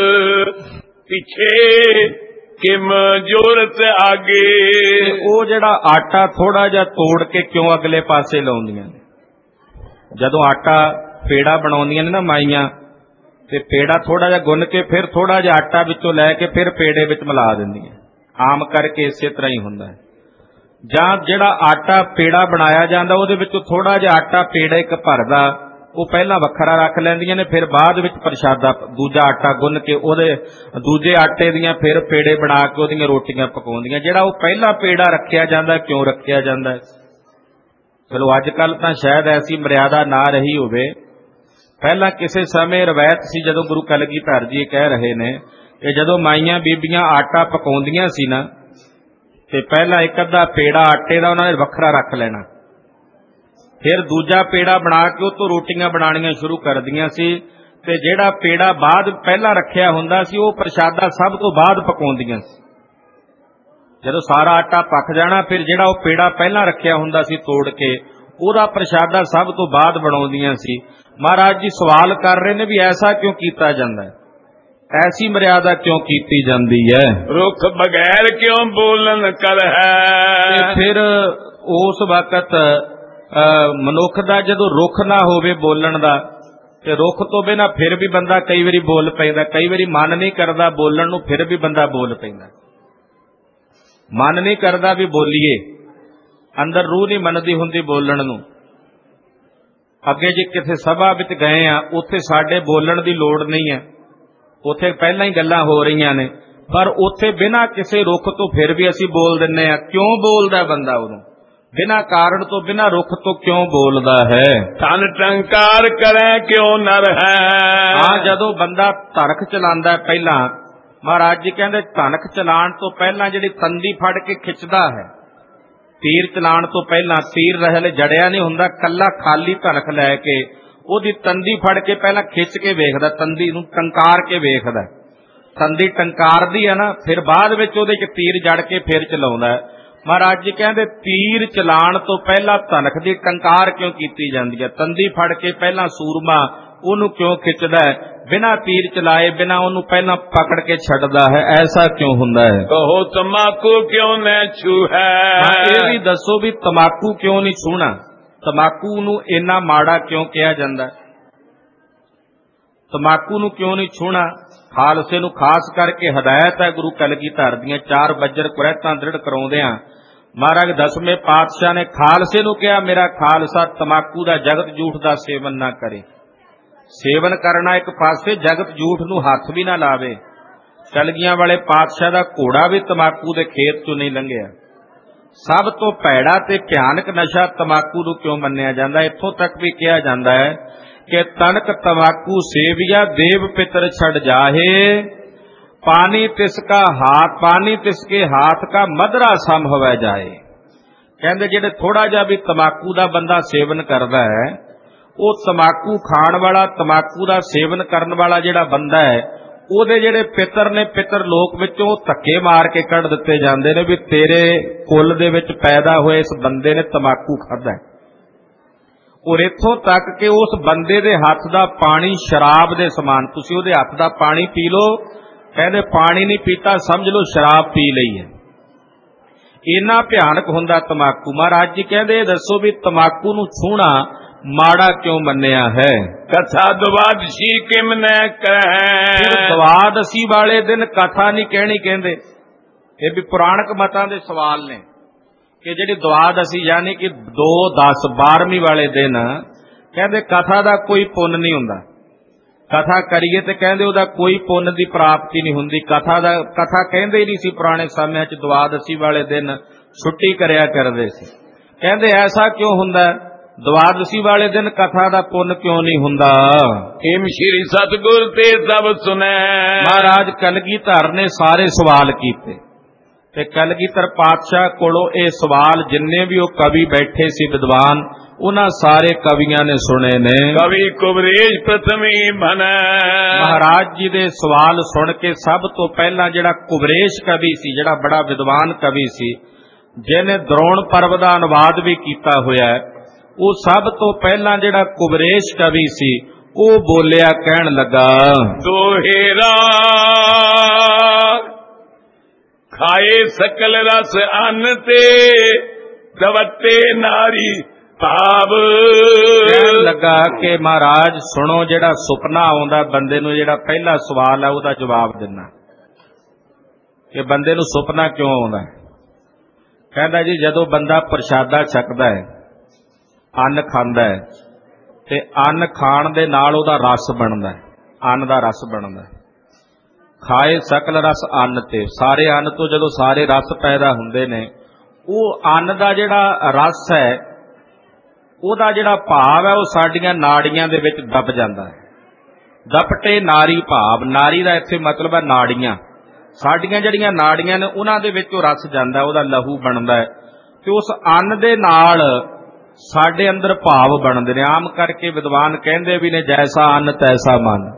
ਪਿੱਛੇ ਕਿਮ ਜੋਰਤ ਆਗੇ, ਉਹ ਜਿਹੜਾ ਆਟਾ ਥੋੜਾ ਜਿਹਾ ਤੋੜ ਕੇ ਕਿਉਂ ਅਗਲੇ ਪਾਸੇ ਲਾਉਂਦੀਆਂ ਨੇ? ਜਦੋਂ ਆਟਾ ਪੇੜਾ ਬਣਾਉਂਦੀਆਂ ਨੇ ਨਾ ਮਾਈਆਂ, ਤੇ ਪੇੜਾ ਥੋੜਾ ਜਿਹਾ ਗੁੰਨ ਕੇ ਫਿਰ ਥੋੜਾ ਜਿਹਾ ਆਟਾ ਵਿੱਚੋਂ ਲੈ ਕੇ ਫਿਰ ਪੇੜੇ ਵਿੱਚ ਮਿਲਾ ਦਿੰਦੀਆਂ। ਆਮ ਕਰਕੇ ਇਸੇ ਤਰ੍ਹਾਂ ਹੀ ਹੁੰਦਾ ਹੈ। ਜਾਂ ਜਿਹੜਾ ਆਟਾ ਪੇੜਾ ਬਣਾਇਆ ਜਾਂਦਾ, ਉਹਦੇ ਵਿੱਚੋਂ ਥੋੜਾ ਜਿਹਾ ਆਟਾ ਪੇੜਾ ਇੱਕ ਭਰਦਾ, ਉਹ ਪਹਿਲਾਂ ਵੱਖਰਾ ਰੱਖ ਲੈਂਦੀਆਂ ਨੇ, ਫਿਰ ਬਾਅਦ ਵਿੱਚ ਪ੍ਰਸ਼ਾਦਾ ਦੂਜਾ ਆਟਾ ਗੁੰਨ ਕੇ ਉਹਦੇ ਦੂਜੇ ਆਟੇ ਦੀਆਂ ਫਿਰ ਪੇੜੇ ਬਣਾ ਕੇ ਉਹਦੀਆਂ ਰੋਟੀਆਂ ਪਕਾਉਂਦੀਆਂ। ਜਿਹੜਾ ਉਹ ਪਹਿਲਾ ਪੇੜਾ ਰੱਖਿਆ ਜਾਂਦਾ, ਕਿਉਂ ਰੱਖਿਆ ਜਾਂਦਾ? ਚਲੋ ਅੱਜ ਕੱਲ ਤਾਂ ਸ਼ਾਇਦ ਐਸੀ ਮਰਿਆਦਾ ਨਾ ਰਹੀ ਹੋਵੇ। ਪਹਿਲਾਂ ਕਿਸੇ ਸਮੇਂ ਰਵਾਇਤ ਸੀ, ਜਦੋਂ ਗੁਰੂ ਕਲਗੀਧਰ ਜੀ ਕਹਿ ਰਹੇ ਨੇ ਕਿ ਜਦੋਂ ਮਾਈਆਂ ਬੀਬੀਆਂ ਆਟਾ ਪਕਾਉਂਦੀਆਂ ਸੀ ਨਾ, ਤੇ ਪਹਿਲਾਂ ਇੱਕ ਅੱਧਾ ਪੇੜਾ ਆਟੇ ਦਾ ਉਹਨਾਂ ਨੇ ਵੱਖਰਾ ਰੱਖ ਲੈਣਾ, ਫਿਰ ਦੂਜਾ ਪੇੜਾ ਬਣਾ ਕੇ ਉਹ ਤੋਂ ਰੋਟੀਆਂ ਬਣਾਉਣੀਆਂ ਸ਼ੁਰੂ ਕਰਦੀਆਂ ਸੀ, ਤੇ ਜਿਹੜਾ ਪੇੜਾ ਬਾਅਦ ਪਹਿਲਾਂ ਰੱਖਿਆ ਹੁੰਦਾ ਸੀ ਉਹ ਪ੍ਰਸ਼ਾਦਾ ਸਭ ਤੋਂ ਬਾਅਦ ਪਕਾਉਂਦੀਆਂ ਸੀ। ਜਦੋਂ ਸਾਰਾ ਆਟਾ ਪੱਕ ਜਾਣਾ, ਫਿਰ ਜਿਹੜਾ ਉਹ ਪੇੜਾ ਪਹਿਲਾਂ ਰੱਖਿਆ ਹੁੰਦਾ ਸੀ ਤੋੜ ਕੇ, ਉਹਦਾ ਪ੍ਰਸ਼ਾਦਾ ਸਭ ਤੋਂ ਬਾਅਦ ਬਣਾਉਂਦੀਆਂ ਸੀ। ਮਹਾਰਾਜ ਜੀ ਸਵਾਲ ਕਰ ਰਹੇ ਨੇ ਵੀ ਐਸਾ ਕਿਉਂ ਕੀਤਾ ਜਾਂਦਾ ਹੈ, ਐਸੀ ਮਰਿਆਦਾ ਕਿਉਂ ਕੀਤੀ ਜਾਂਦੀ ਹੈ? ਰੁੱਖ ਬਗੈਰ ਕਿਉਂ ਬੋਲਣ ਕਰ ਹੈ। ਤੇ ਫਿਰ ਉਸ ਵਕਤ ਮਨੁੱਖ ਦਾ ਜਦੋਂ ਰੁੱਖ ਨਾ ਹੋਵੇ ਬੋਲਣ ਦਾ, ਤੇ ਰੁੱਖ ਤੋਂ ਬਿਨਾਂ ਫਿਰ ਵੀ ਬੰਦਾ ਕਈ ਵਾਰੀ ਬੋਲ ਪੈਂਦਾ, ਕਈ ਵਾਰੀ ਮਨ ਨਹੀਂ ਕਰਦਾ ਬੋਲਣ ਨੂੰ, ਫਿਰ ਵੀ ਬੰਦਾ ਬੋਲ ਪੈਂਦਾ। ਮਨ ਨਹੀਂ ਕਰਦਾ ਵੀ ਬੋਲੀਏ, ਅੰਦਰ ਰੂਹ ਨਹੀਂ ਮੰਨਦੀ ਹੁੰਦੀ ਬੋਲਣ ਨੂੰ। ਅੱਗੇ ਜੇ ਕਿਸੇ ਸਭਾ ਵਿੱਚ ਗਏ ਆ, ਉੱਥੇ ਸਾਡੇ ਬੋਲਣ ਦੀ ਲੋੜ ਨਹੀਂ ਹੈ, ਉੱਥੇ ਪਹਿਲਾਂ ਹੀ ਗੱਲਾਂ ਹੋ ਰਹੀਆਂ ਨੇ, ਪਰ ਉੱਥੇ ਬਿਨਾਂ ਕਿਸੇ ਰੁੱਖ ਤੋਂ ਫਿਰ ਵੀ ਅਸੀਂ ਬੋਲ ਦਿੰਨੇ ਆ। ਕਿਉਂ ਬੋਲਦਾ ਬੰਦਾ ਉਦੋਂ? ਬਿਨਾਂ ਕਾਰਨ ਤੋਂ, ਬਿਨਾਂ ਰੁੱਖ ਤੋਂ ਕਿਉਂ ਬੋਲਦਾ ਹੈ? ਤਨ ਟੰਕਾਰ ਕਰੇ ਕਿਉਂ ਨਰ ਹੈ। ਹਾਂ, ਜਦੋਂ ਬੰਦਾ ਧਨਖ ਚਲਾਉਂਦਾ ਪਹਿਲਾਂ, ਮਹਾਰਾਜ ਜੀ ਕਹਿੰਦੇ ਧਨਖ ਚਲਾਉਣ ਤੋਂ ਪਹਿਲਾਂ ਜਿਹੜੀ ਤੰਦੀ ਫੜ ਕੇ ਖਿੱਚਦਾ ਹੈ, ਤੀਰ ਚਲਾਉਣ ਤੋਂ ਪਹਿਲਾਂ, ਤੀਰ ਰਹਿਲੇ ਜੜਿਆ ਨਹੀਂ ਹੁੰਦਾ, ਕੱਲਾ ਖਾਲੀ ਧਨਖ ਲੈ ਕੇ ਉਹਦੀ ਤੰਦੀ ਫੜ ਕੇ ਪਹਿਲਾਂ ਖਿੱਚ ਕੇ ਵੇਖਦਾ, ਤੰਦੀ ਨੂੰ ਟੰਕਾਰ ਕੇ ਵੇਖਦਾ। ਤੰਦੀ ਟੰਕਾਰਦੀ ਹੈ ਨਾ, ਫਿਰ ਬਾਅਦ ਵਿੱਚ ਉਹਦੇ 'ਚ ਤੀਰ ਜੜ ਕੇ ਫਿਰ ਚਲਾਉਂਦਾ। ਮਹਾਰਾਜ ਜੀ ਕਹਿੰਦੇ ਤੀਰ ਚਲਾਉਣ ਤੋਂ ਪਹਿਲਾਂ ਧਨਖ ਦੀ ਟੰਕਾਰ ਕਿਉਂ ਕੀਤੀ ਜਾਂਦੀ ਹੈ? ਤੰਦੀ ਫੜ ਕੇ ਪਹਿਲਾਂ ਸੂਰਮਾ ਉਹਨੂੰ ਕਿਉਂ ਖਿੱਚਦਾ ਹੈ? ਬਿਨਾਂ ਤੀਰ ਚਲਾਏ, ਬਿਨਾਂ ਉਹਨੂੰ ਪਹਿਲਾਂ ਪਕੜ ਕੇ ਛੱਡਦਾ ਹੈ, ਐਸਾ ਕਿਉਂ ਹੁੰਦਾ ਹੈ? ਕਹੋ ਤਮਾਕੂ ਕਿਉਂ ਨਾ ਛੂਹੈ। ਇਹ ਵੀ ਦੱਸੋ ਵੀ ਤਮਾਕੂ ਕਿਉਂ ਨਹੀਂ ਛੂਹਣਾ? ਤਮਾਕੂ ਨੂੰ ਇੰਨਾ ਮਾੜਾ ਕਿਉਂ ਕਿਹਾ ਜਾਂਦਾ? ਤਮਾਕੂ ਨੂੰ ਕਿਉਂ ਨਹੀਂ ਛੂਹਣਾ? ਖਾਲਸੇ ਨੂੰ ਖਾਸ ਕਰਕੇ ਹਦਾਇਤ ਹੈ ਗੁਰੂ ਕਲਗੀਧਰ ਦੀਆਂ, 4 ਬੱਜਰ ਕੁਰੈਤਾਂ ਦ੍ਰਿੜ ਕਰਾਉਂਦਿਆਂ ਮਹਾਰਾਜ 10ਵੇਂ ਪਾਤਸ਼ਾਹ ਨੇ ਖਾਲਸੇ ਨੂੰ ਕਿਹਾ, ਮੇਰਾ ਖਾਲਸਾ ਤਮਾਕੂ ਦਾ ਜਗਤ ਜੂਠ ਦਾ ਸੇਵਨ ਨਾ ਕਰੇ। ਸੇਵਨ ਕਰਨਾ ਇੱਕ ਪਾਸੇ, ਜਗਤ ਜੂਠ ਨੂੰ ਹੱਥ ਵੀ ਨਾ ਲਾਵੇ। ਕਲਗੀਆਂ ਵਾਲੇ ਪਾਤਸ਼ਾਹ ਦਾ ਘੋੜਾ ਵੀ ਤਮਾਕੂ ਦੇ ਖੇਤ ਚੋਂ ਨਹੀਂ ਲੰਘਿਆ। ਸਭ ਤੋਂ ਭੈੜਾ ਤੇ ਭਿਆਨਕ ਨਸ਼ਾ ਤਮਾਕੂ ਨੂੰ ਕਿਉਂ ਮੰਨਿਆ ਜਾਂਦਾ? ਇੱਥੋਂ ਤੱਕ ਵੀ ਕਿਹਾ ਜਾਂਦਾ ਹੈ ਕਿ ਤਨਕ ਤਮਾਕੂ ਸੇਵਿਆ ਦੇਵ ਪਿਤਰ ਛੜ ਜਾਹੇ, ਪਾਣੀ ਤਿਸਕਾ ਹਾਥ, ਪਾਣੀ ਤਿਸਕੇ ਹਾਥ ਕਾ ਮਧਰਾ ਸਮ ਹੋਵੇ ਜਾਏ। ਕਹਿੰਦੇ ਜਿਹੜੇ ਥੋੜਾ ਜਿਹਾ ਵੀ ਤਮਾਕੂ ਦਾ ਬੰਦਾ ਸੇਵਨ ਕਰਦਾ ਹੈ, ਉਹ ਤਮਾਕੂ ਖਾਣ ਵਾਲਾ, ਤਮਾਕੂ ਦਾ ਸੇਵਨ ਕਰਨ ਵਾਲਾ ਜਿਹੜਾ ਬੰਦਾ ਹੈ, ਉਹਦੇ ਜਿਹੜੇ ਪਿਤਰ ਨੇ, ਪਿਤਰ ਲੋਕ ਵਿੱਚੋਂ ਧੱਕੇ ਮਾਰ ਕੇ ਕੱਢ ਦਿੱਤੇ ਜਾਂਦੇ ਨੇ ਵੀ ਤੇਰੇ ਕੁੱਲ ਦੇ ਵਿੱਚ ਪੈਦਾ ਹੋਏ ਇਸ ਬੰਦੇ ਨੇ ਤਮਾਕੂ ਖਾਧਾ। ਔਰ ਇੱਥੋਂ ਤੱਕ ਕਿ ਉਸ ਬੰਦੇ ਦੇ ਹੱਥ ਦਾ ਪਾਣੀ ਸ਼ਰਾਬ ਦੇ ਸਮਾਨ, ਤੁਸੀਂ ਉਹਦੇ ਹੱਥ ਦਾ ਪਾਣੀ ਪੀ ਲਓ, ਕਹਿੰਦੇ ਪਾਣੀ ਨਹੀਂ ਪੀਤਾ ਸਮਝ ਲਓ ਸ਼ਰਾਬ ਪੀ ਲਈ ਹੈ। ਇੰਨਾ ਭਿਆਨਕ ਹੁੰਦਾ ਤਮਾਕੂ। ਮਹਾਰਾਜ ਜੀ ਕਹਿੰਦੇ ਦੱਸੋ ਵੀ ਤਮਾਕੂ ਨੂੰ ਛੂਹਣਾ ਮਾੜਾ ਕਿਉਂ ਮੰਨਿਆ ਹੈ? ਕਥਾ ਦਵਾਦਸ਼ੀ ਕਿਮ ਨੈ ਕਰੈ। ਦਵਾਦਸ਼ੀ ਵਾਲੇ ਦਿਨ ਕਥਾ ਨਹੀਂ ਕਹਿਣੀ ਕਹਿੰਦੇ। ਇਹ ਵੀ ਪੁਰਾਣਕ ਮਤਾਂ ਦੇ ਸਵਾਲ ਨੇ ਕਿ ਜਿਹੜੀ ਦਵਾਦਸ਼ੀ ਯਾਨੀ ਕਿ 2, 10, 12ਵੀਂ ਵਾਲੇ ਦਿਨ ਕਹਿੰਦੇ ਕਥਾ ਦਾ ਕੋਈ ਪੁੰਨ ਨਹੀਂ ਹੁੰਦਾ। ਕਥਾ ਕਰੀਏ ਤੇ ਕਹਿੰਦੇ ਉਹਦਾ ਕੋਈ ਪੁੰਨ ਦੀ ਪ੍ਰਾਪਤੀ ਨਹੀਂ ਹੁੰਦੀ। ਕਥਾ ਕਹਿੰਦੇ ਹੀ ਨਹੀਂ ਸੀ ਪੁਰਾਣੇ ਸਮਿਆਂ 'ਚ। ਦਵਾਦਸ਼ੀ ਵਾਲੇ ਦਿਨ ਛੁੱਟੀ ਕਰਿਆ ਕਰਦੇ ਸੀ। ਕਹਿੰਦੇ ਐਸਾ ਕਿਉਂ ਹੁੰਦਾ? ਦਵਾਦਸ਼ੀ ਵਾਲੇ ਦਿਨ ਕਥਾ ਦਾ ਪੁੰਨ ਕਿਉਂ ਨਹੀਂ ਹੁੰਦਾ? ਏਮ ਸ਼੍ਰੀ ਸਤਿਗੁਰ ਤੇ ਸਭ ਸੁਨੈ। ਮਹਾਰਾਜ ਕਲਗੀਧਰ ਨੇ ਸਾਰੇ ਸਵਾਲ ਕੀਤੇ ਤੇ ਕਲਗੀਧਰ ਪਾਤਸ਼ਾਹ ਕੋਲੋਂ ਇਹ ਸਵਾਲ ਜਿੰਨੇ ਵੀ ਉਹ ਕਵੀ ਬੈਠੇ ਸੀ ਵਿਦਵਾਨ, ਉਹਨਾਂ ਸਾਰੇ ਕਵੀਆਂ ਨੇ ਸੁਣੇ ਨੇ। ਕਵੀ ਕੁਬਰੇਸ਼ ਪ੍ਰਥਮੀ ਬਨੈ। ਮਹਾਰਾਜ ਜੀ ਦੇ ਸਵਾਲ ਸੁਣ ਕੇ ਸਭ ਤੋਂ ਪਹਿਲਾਂ ਜਿਹੜਾ ਕੁਬਰੇਸ਼ ਕਵੀ ਸੀ, ਜਿਹੜਾ ਬੜਾ ਵਿਦਵਾਨ ਕਵੀ ਸੀ, ਜਿਹਨੇ ਦਰੋਣ ਪਰਵ ਦਾ ਅਨੁਵਾਦ ਵੀ ਕੀਤਾ ਹੋਇਆ, ਉਹ ਸਭ ਤੋਂ ਪਹਿਲਾਂ ਜਿਹੜਾ ਕੁਬਰੇਸ਼ ਕਵੀ ਸੀ ਉਹ ਬੋਲਿਆ, ਕਹਿਣ ਲੱਗਾ, ਦੋਹੇਰਾ ਖਾਏ ਸਕਲ ਰਸ ਅੰਨ ਤੇ ਦਵਤੇ ਨਾਰੀ ਭਾਵ। ਕਹਿਣ ਲੱਗਾ ਕਿ ਮਹਾਰਾਜ ਸੁਣੋ, ਜਿਹੜਾ ਸੁਪਨਾ ਆਉਂਦਾ ਬੰਦੇ ਨੂੰ, ਜਿਹੜਾ ਪਹਿਲਾ ਸਵਾਲ ਹੈ ਉਹਦਾ ਜਵਾਬ ਦੇਣਾ ਕਿ ਬੰਦੇ ਨੂੰ ਸੁਪਨਾ ਕਿਉਂ ਆਉਂਦਾ। ਕਹਿੰਦਾ ਜੀ ਜਦੋਂ ਬੰਦਾ ਪ੍ਰਸ਼ਾਦਾ ਛਕਦਾ ਹੈ, ਅੰਨ ਖਾਂਦਾ ਹੈ, ਤੇ ਅੰਨ ਖਾਣ ਦੇ ਨਾਲ ਉਹਦਾ ਰਸ ਬਣਦਾ ਹੈ, ਅੰਨ ਦਾ ਰਸ ਬਣਦਾ ਹੈ। ਖਾਏ ਸਕਲ ਰਸ ਅੰਨ ਤੇ, ਸਾਰੇ ਅੰਨ ਤੋਂ ਜਦੋਂ ਸਾਰੇ ਰਸ ਪੈਦਾ ਹੁੰਦੇ ਨੇ, ਉਹ ਅੰਨ ਦਾ ਜਿਹੜਾ ਰਸ ਹੈ ਉਹਦਾ ਜਿਹੜਾ ਭਾਵ ਹੈ ਉਹ ਸਾਡੀਆਂ ਨਾੜੀਆਂ ਦੇ ਵਿੱਚ ਦਬ ਜਾਂਦਾ ਹੈ। ਦਪਟੇ ਨਾਰੀ ਭਾਵ, ਨਾਰੀ ਦਾ ਇੱਥੇ ਮਤਲਬ ਹੈ ਨਾੜੀਆਂ। ਸਾਡੀਆਂ ਜਿਹੜੀਆਂ ਨਾੜੀਆਂ ਨੇ ਉਹਨਾਂ ਦੇ ਵਿੱਚ ਉਹ ਰਸ ਜਾਂਦਾ, ਉਹਦਾ ਲਹੂ ਬਣਦਾ ਹੈ ਤੇ ਉਸ ਅੰਨ ਦੇ ਨਾਲ ਸਾਡੇ ਅੰਦਰ ਭਾਵ ਬਣਦੇ ਨੇ। ਆਮ ਕਰਕੇ ਵਿਦਵਾਨ ਕਹਿੰਦੇ ਵੀ ਨੇ ਜੈਸਾ ਅੰਨ ਤੈਸਾ ਮਨ,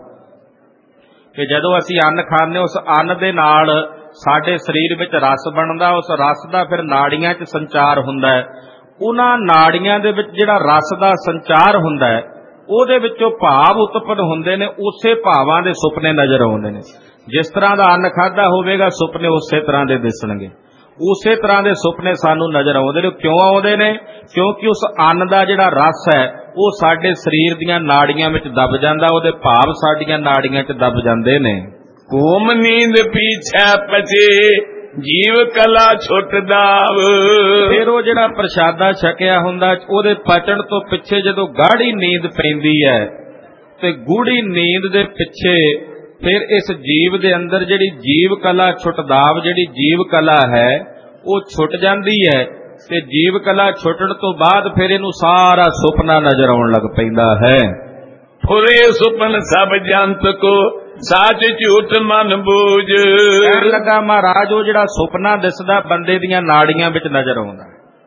ਕਿ ਜਦੋਂ ਅਸੀਂ ਅੰਨ ਖਾਂਦੇ ਉਸ ਅੰਨ ਦੇ ਨਾਲ ਸਾਡੇ ਸਰੀਰ ਵਿੱਚ ਰਸ ਬਣਦਾ, ਉਸ ਰਸ ਦਾ ਫਿਰ ਨਾੜੀਆਂ 'ਚ ਸੰਚਾਰ ਹੁੰਦਾ ਹੈ। ਉਹਨਾਂ ਨਾੜੀਆਂ ਦੇ ਵਿੱਚ ਜਿਹੜਾ ਰਸ ਦਾ ਸੰਚਾਰ ਹੁੰਦਾ ਹੈ ਉਹਦੇ ਵਿੱਚੋਂ ਭਾਵ ਉਤਪੰਨ ਹੁੰਦੇ ਨੇ। ਉਸੇ ਭਾਵਾਂ ਦੇ ਸੁਪਨੇ ਨਜ਼ਰ ਆਉਂਦੇ ਨੇ। ਜਿਸ ਤਰ੍ਹਾਂ ਦਾ ਅੰਨ ਖਾਧਾ ਹੋਵੇਗਾ ਸੁਪਨੇ ਉਸੇ ਤਰ੍ਹਾਂ ਦੇ ਦਿਸਣਗੇ, ਉਸੇ ਤਰ੍ਹਾਂ ਦੇ ਸੁਪਨੇ ਸਾਨੂੰ ਨਜ਼ਰ ਆਉਂਦੇ ਨੇ। ਕਿਉਂ ਆਉਂਦੇ ਨੇ? ਕਿਉਂਕਿ ਉਸ ਅੰਨ ਦਾ ਜਿਹੜਾ ਰਸ ਹੈ ਉਹ ਸਾਡੇ ਸਰੀਰ ਦੀਆਂ ਨਾੜੀਆਂ ਵਿੱਚ ਦਬ ਜਾਂਦਾ, ਉਹਦੇ ਭਾਵ ਸਾਡੀਆਂ ਨਾੜੀਆਂ 'ਚ ਦਬ ਜਾਂਦੇ ਨੇ। ਘੂਮ ਨੀਂਦ ਪੀਛੇ ਪਚੇ ਜੀਵ ਕਲਾ ਛੁੱਟਦਾ। ਫਿਰ ਉਹ ਜਿਹੜਾ ਪ੍ਰਸ਼ਾਦਾ ਛਕਿਆ ਹੁੰਦਾ ਉਹਦੇ ਪਚਣ ਤੋਂ ਪਿੱਛੇ ਜਦੋਂ ਗਾੜੀ ਨੀਂਦ ਪੈਂਦੀ ਹੈ ਤੇ ਗੂੜੀ ਨੀਂਦ ਦੇ ਪਿੱਛੇ ਫਿਰ ਇਸ ਜੀਵ ਦੇ ਅੰਦਰ ਜਿਹੜੀ ਜੀਵ ਕਲਾ ਛੁੱਟਦਾਵ, ਜਿਹੜੀ ਜੀਵ ਕਲਾ ਹੈ ਉਹ ਛੁੱਟ ਜਾਂਦੀ ਹੈ ਤੇ ਜੀਵ ਕਲਾ ਛੁੱਟਣ ਤੋਂ ਬਾਅਦ ਫਿਰ ਇਹਨੂੰ ਸਾਰਾ ਸੁਪਨਾ ਨਜ਼ਰ ਆਉਣ ਲੱਗ ਪੈਂਦਾ ਹੈ। ਫੁਰੇ ਸੁਪਨ ਸਭ ਜੰਤ ਕੋ ਸਾਚ ਝੂਠ ਮਨ ਬੂਝ। ਕਹਿਣ ਲੱਗਾ ਮਹਾਰਾਜ ਉਹ ਜਿਹੜਾ ਸੁਪਨਾ ਦਿਸਦਾ ਬੰਦੇ ਦੀਆਂ ਨਾੜੀਆਂ ਵਿੱਚ ਨਜ਼ਰ ਆਉਂਦਾ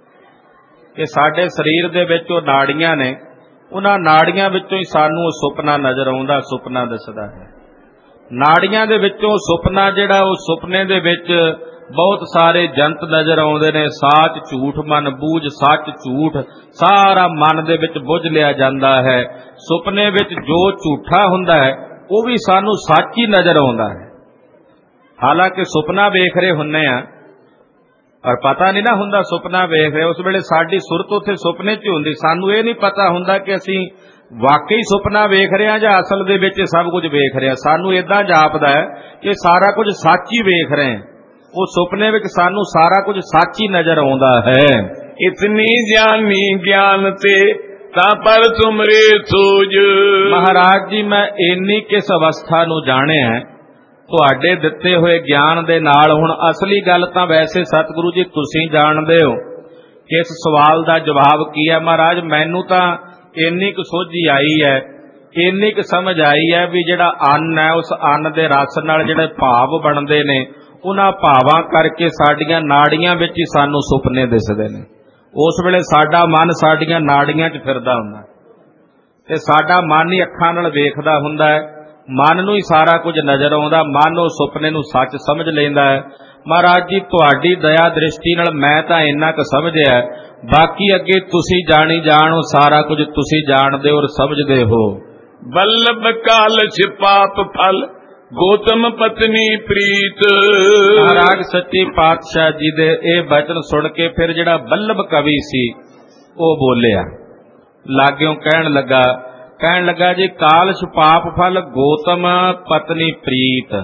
ਕਿ ਸਾਡੇ ਸਰੀਰ ਦੇ ਵਿੱਚ ਉਹ ਨਾੜੀਆਂ ਨੇ, ਉਹਨਾਂ ਨਾੜੀਆਂ ਵਿੱਚੋਂ ਹੀ ਸਾਨੂੰ ਉਹ ਸੁਪਨਾ ਨਜ਼ਰ ਆਉਂਦਾ, ਸੁਪਨਾ ਦਿਸਦਾ ਹੈ। ਨਾੜੀਆਂ ਦੇ ਵਿੱਚੋਂ ਸੁਪਨਾ ਜਿਹੜਾ, ਉਹ ਸੁਪਨੇ ਦੇ ਵਿੱਚ ਬਹੁਤ ਸਾਰੇ ਜੰਤ ਨਜ਼ਰ ਆਉਂਦੇ ਨੇ। ਸਾਚ ਝੂਠ ਮਨ ਬੂਝ, ਸੱਚ ਝੂਠ ਸਾਰਾ ਮਨ ਦੇ ਵਿੱਚ ਬੁੱਝ ਲਿਆ ਜਾਂਦਾ ਹੈ। ਸੁਪਨੇ ਵਿੱਚ ਜੋ ਝੂਠਾ ਹੁੰਦਾ ਹੈ ਉਹ ਵੀ ਸਾਨੂੰ ਸੱਚ ਹੀ ਨਜ਼ਰ ਆਉਂਦਾ ਹੈ। ਹਾਲਾਂਕਿ ਸੁਪਨਾ ਵੇਖ ਰਹੇ ਹੁੰਨੇ ਆ ਪਰ ਪਤਾ ਨਹੀਂ ਨਾ ਹੁੰਦਾ ਸੁਪਨਾ ਵੇਖ ਰਹੇ, ਉਸ ਵੇਲੇ ਸਾਡੀ ਸੁਰਤ ਉੱਥੇ ਸੁਪਨੇ 'ਚ ਹੁੰਦੀ, ਸਾਨੂੰ ਇਹ ਨਹੀਂ ਪਤਾ ਹੁੰਦਾ ਕਿ ਅਸੀਂ ਵਾਕਈ ਸੁਪਨਾ ਵੇਖ ਰਹੇ ਹਾਂ ਜਾਂ ਅਸਲ ਦੇ ਵਿੱਚ ਸਭ ਕੁਝ ਵੇਖ ਰਹੇ ਹਾਂ। ਸਾਨੂੰ ਏਦਾਂ ਜਾਪਦਾ ਹੈ ਕਿ ਸਾਰਾ ਕੁਝ ਸੱਚ ਹੀ ਵੇਖ ਰਹੇ ਹਾਂ, ਉਹ ਸੁਪਨੇ ਵਿੱਚ ਸਾਨੂੰ ਸਾਰਾ ਕੁਝ ਸੱਚ ਹੀ ਨਜ਼ਰ ਆਉਂਦਾ ਹੈ। ਇਤਨੀ ਜਾਨੀ ਗਿਆਨ ਤੇ ਤਾਂ ਪਰ ਤੁਮਰੇ ਸੂਝ। ਮਹਾਰਾਜ ਜੀ ਮੈਂ ਇੰਨੀ ਕਿਸ ਅਵਸਥਾ ਨੂੰ ਜਾਣਿਆ ਤੁਹਾਡੇ ਦਿੱਤੇ ਹੋਏ ਗਿਆਨ ਦੇ ਨਾਲ। ਹੁਣ ਅਸਲੀ ਗੱਲ ਤਾਂ ਵੈਸੇ ਸਤਿਗੁਰੂ ਜੀ ਤੁਸੀਂ ਜਾਣਦੇ ਹੋ ਕਿ ਇਸ ਸਵਾਲ ਦਾ ਜਵਾਬ ਕੀ ਹੈ। ਮਹਾਰਾਜ ਮੈਨੂੰ ਤਾਂ ਇੰਨੀ ਕੁ ਸੋਝੀ ਆਈ ਹੈ, ਇੰਨੀ ਕੁ ਸਮਝ ਆਈ ਹੈ ਵੀ ਜਿਹੜਾ ਅੰਨ ਹੈ ਉਸ ਅੰਨ ਦੇ ਰਸ ਨਾਲ ਜਿਹੜੇ ਭਾਵ ਬਣਦੇ ਨੇ, ਉਹਨਾਂ ਭਾਵਾਂ ਕਰਕੇ ਸਾਡੀਆਂ ਨਾੜੀਆਂ ਵਿੱਚ ਹੀ ਸਾਨੂੰ ਸੁਪਨੇ ਦਿਸਦੇ ਨੇ। ਉਸ ਵੇਲੇ ਸਾਡਾ ਮਨ ਸਾਡੀਆਂ ਨਾੜੀਆਂ 'ਚ ਫਿਰਦਾ ਹੁੰਦਾ ਤੇ ਸਾਡਾ ਮਨ ਹੀ ਅੱਖਾਂ ਨਾਲ ਵੇਖਦਾ ਹੁੰਦਾ ਹੈ, ਮਨ ਨੂੰ ਹੀ ਸਾਰਾ ਕੁਝ ਨਜ਼ਰ ਆਉਂਦਾ, ਮਨ ਉਹ ਸੁਪਨੇ ਨੂੰ ਸੱਚ ਸਮਝ ਲੈਂਦਾ ਹੈ। ਮਹਾਰਾਜ ਜੀ ਤੁਹਾਡੀ ਦਇਆ ਦ੍ਰਿਸ਼ਟੀ ਨਾਲ ਮੈਂ ਤਾਂ ਇੰਨਾ ਕੁ ਸਮਝਿਆ, ਬਾਕੀ ਅੱਗੇ ਤੁਸੀਂ ਜਾਣੀ ਜਾਣੋ, ਸਾਰਾ ਕੁਝ ਤੁਸੀਂ ਜਾਣਦੇ ਹੋ ਔਰ ਸਮਝਦੇ ਹੋ। ਬੱਲਭ ਕਾਲਛ ਪਾਪ ਫਲ ਗੌਤਮ ਪਤਨੀ ਪ੍ਰੀਤ। ਮਹਾਰਾਜ ਸੱਚੇ ਪਾਤਸ਼ਾਹ ਜੀ ਦੇ ਇਹ ਬਚਨ ਸੁਣ ਕੇ ਫਿਰ ਜਿਹੜਾ ਬੱਲਭ ਕਵੀ ਸੀ ਉਹ ਬੋਲਿਆ, ਲਾਗਿਓਂ ਕਹਿਣ ਲੱਗਾ ਜੀ ਕਾਲਛ ਪਾਪ ਫਲ ਗੌਤਮ ਪਤਨੀ ਪ੍ਰੀਤ।